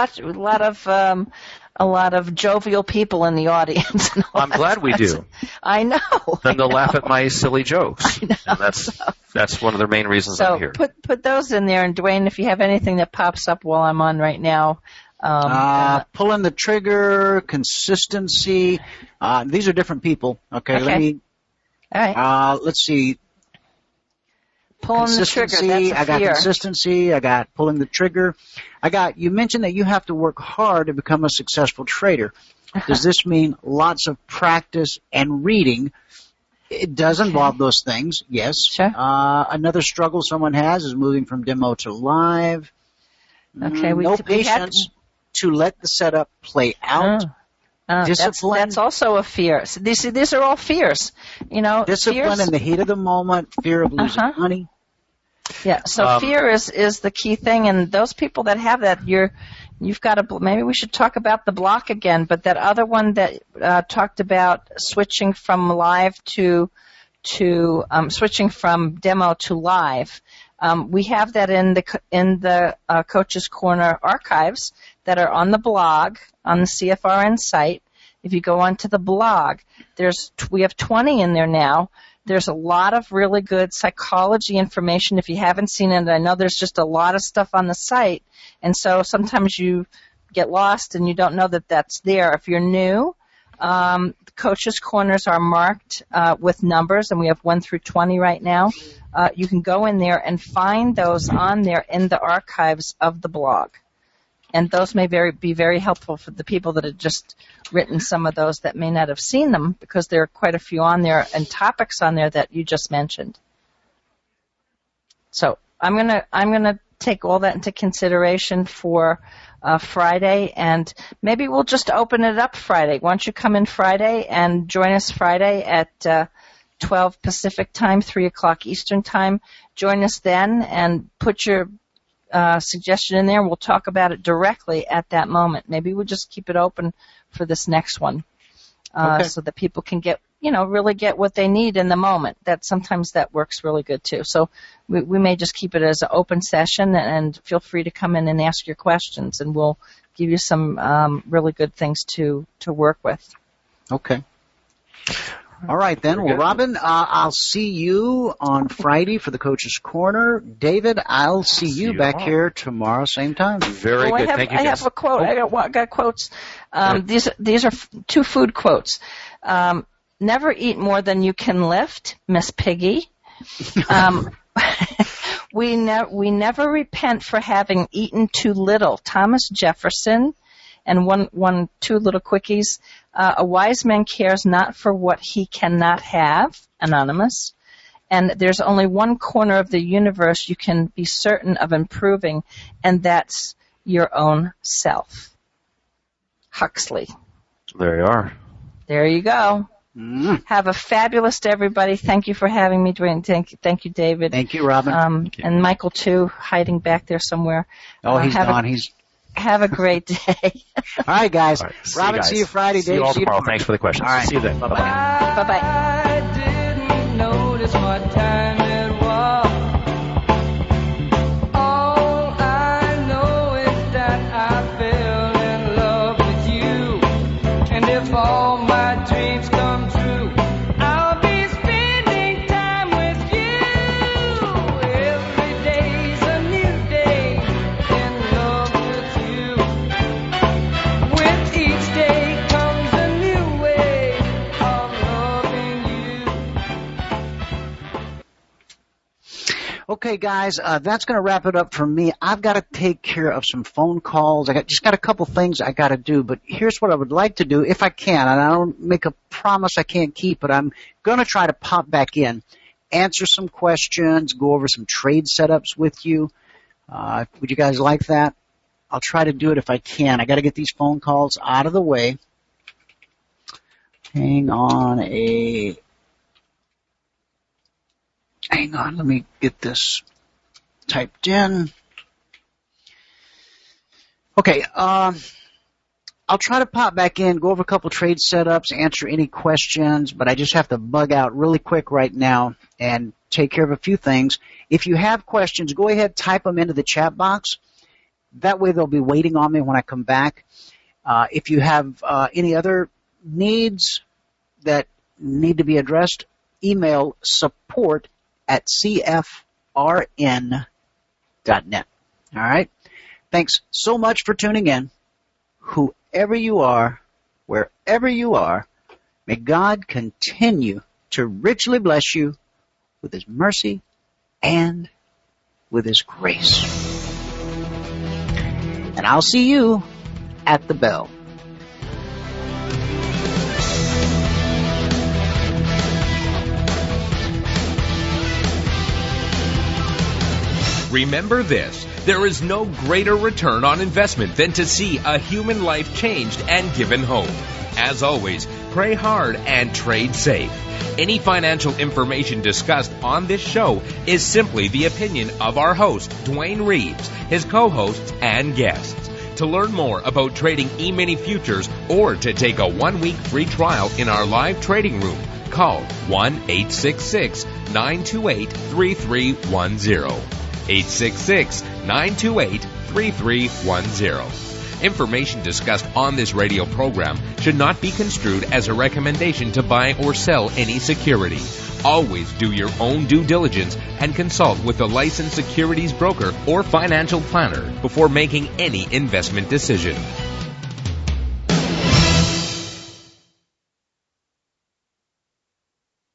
lot of jovial people in the audience. I'm glad we do. I know. Then they'll laugh at my silly jokes. I know. And that's one of the main reasons I'm here. Put those in there, and Dwayne, if you have anything that pops up while I'm on right now. Pulling the trigger, consistency. These are different people. Okay. All right. Let's see. Pulling the trigger. That's a fear. I got consistency. I got pulling the trigger. You mentioned that you have to work hard to become a successful trader. Does this mean lots of practice and reading? It does involve those things, yes. Sure. Another struggle someone has is moving from demo to live. Okay. No patience to let the setup play out. Discipline. That's also a fear. So these are all fears. Discipline in the heat of the moment, fear of losing money. Yeah, so fear is the key thing, and those people that have that, you've got to, maybe we should talk about the block again, but that other one that talked about switching from live to switching from demo to live. We have that in the Coach's Corner archives that are on the blog, on the CFRN site. If you go onto the blog, we have 20 in there now. There's a lot of really good psychology information. If you haven't seen it, I know there's just a lot of stuff on the site. And so sometimes you get lost and you don't know that that's there. If you're new, Coach's Corners are marked with numbers, and we have 1 through 20 right now. You can go in there and find those on there in the archives of the blog. And those may be very helpful for the people that have just written some of those that may not have seen them, because there are quite a few on there and topics on there that you just mentioned. So I'm gonna take all that into consideration for Friday, and maybe we'll just open it up Friday. Why don't you come in Friday and join us Friday at 12 Pacific time, 3 o'clock Eastern time. Join us then and put your suggestion in there. We'll talk about it directly at that moment. Maybe we'll just keep it open for this next one, so that people can really get what they need in the moment. Sometimes that works really good too. So we may just keep it as an open session, and feel free to come in and ask your questions, and we'll give you some really good things to work with. Okay. All right, then. Well, Robin, I'll see you on Friday for the Coach's Corner. David, I'll see you back here tomorrow, same time. Very good. Thank you, I have a quote. I got quotes. These are 2 food quotes. Never eat more than you can lift, Miss Piggy. We never repent for having eaten too little, Thomas Jefferson. And 2 little quickies. A wise man cares not for what he cannot have, Anonymous. And there's only one corner of the universe you can be certain of improving, and that's your own self. Huxley. There you are. There you go. Have a fabulous day, everybody. Thank you for having me, Dwayne. Thank you, David. Thank you, Robin. And Michael, too, hiding back there somewhere. He's gone. Have a great day. All right, guys. All right, Robin, see you Friday. See you Dave, all see you tomorrow. Thanks for the questions. All right. See you then. Bye-bye. Bye-bye. I didn't notice what time it was. All I know is that I fell in love with you. And if all my dreams come true, I'll be spending time with you. Every day's a new day in love with you. With each day comes a new way of loving you. Okay, guys, that's going to wrap it up for me. I've got to take care of some phone calls. Just got a couple things I got to do, but here's what I would like to do if I can, and I don't make a promise I can't keep, but I'm going to try to pop back in, answer some questions, go over some trade setups with you. Would you guys like that? I'll try to do it if I can. I got to get these phone calls out of the way. Hang on, let me get this typed in. Okay, I'll try to pop back in, go over a couple trade setups, answer any questions, but I just have to bug out really quick right now and take care of a few things. If you have questions, go ahead, type them into the chat box. That way they'll be waiting on me when I come back. If you have any other needs that need to be addressed, email support@cfrn.net. All right? Thanks so much for tuning in. Whoever you are, wherever you are, may God continue to richly bless you with His mercy and with His grace. And I'll see you at the bell. Remember this, there is no greater return on investment than to see a human life changed and given hope. As always, pray hard and trade safe. Any financial information discussed on this show is simply the opinion of our host, Dwayne Reeves, his co-hosts, and guests. To learn more about trading E-mini futures or to take a 1-week free trial in our live trading room, call 1-866-928-3310. 866-928-3310. Information discussed on this radio program should not be construed as a recommendation to buy or sell any security. Always do your own due diligence and consult with a licensed securities broker or financial planner before making any investment decision.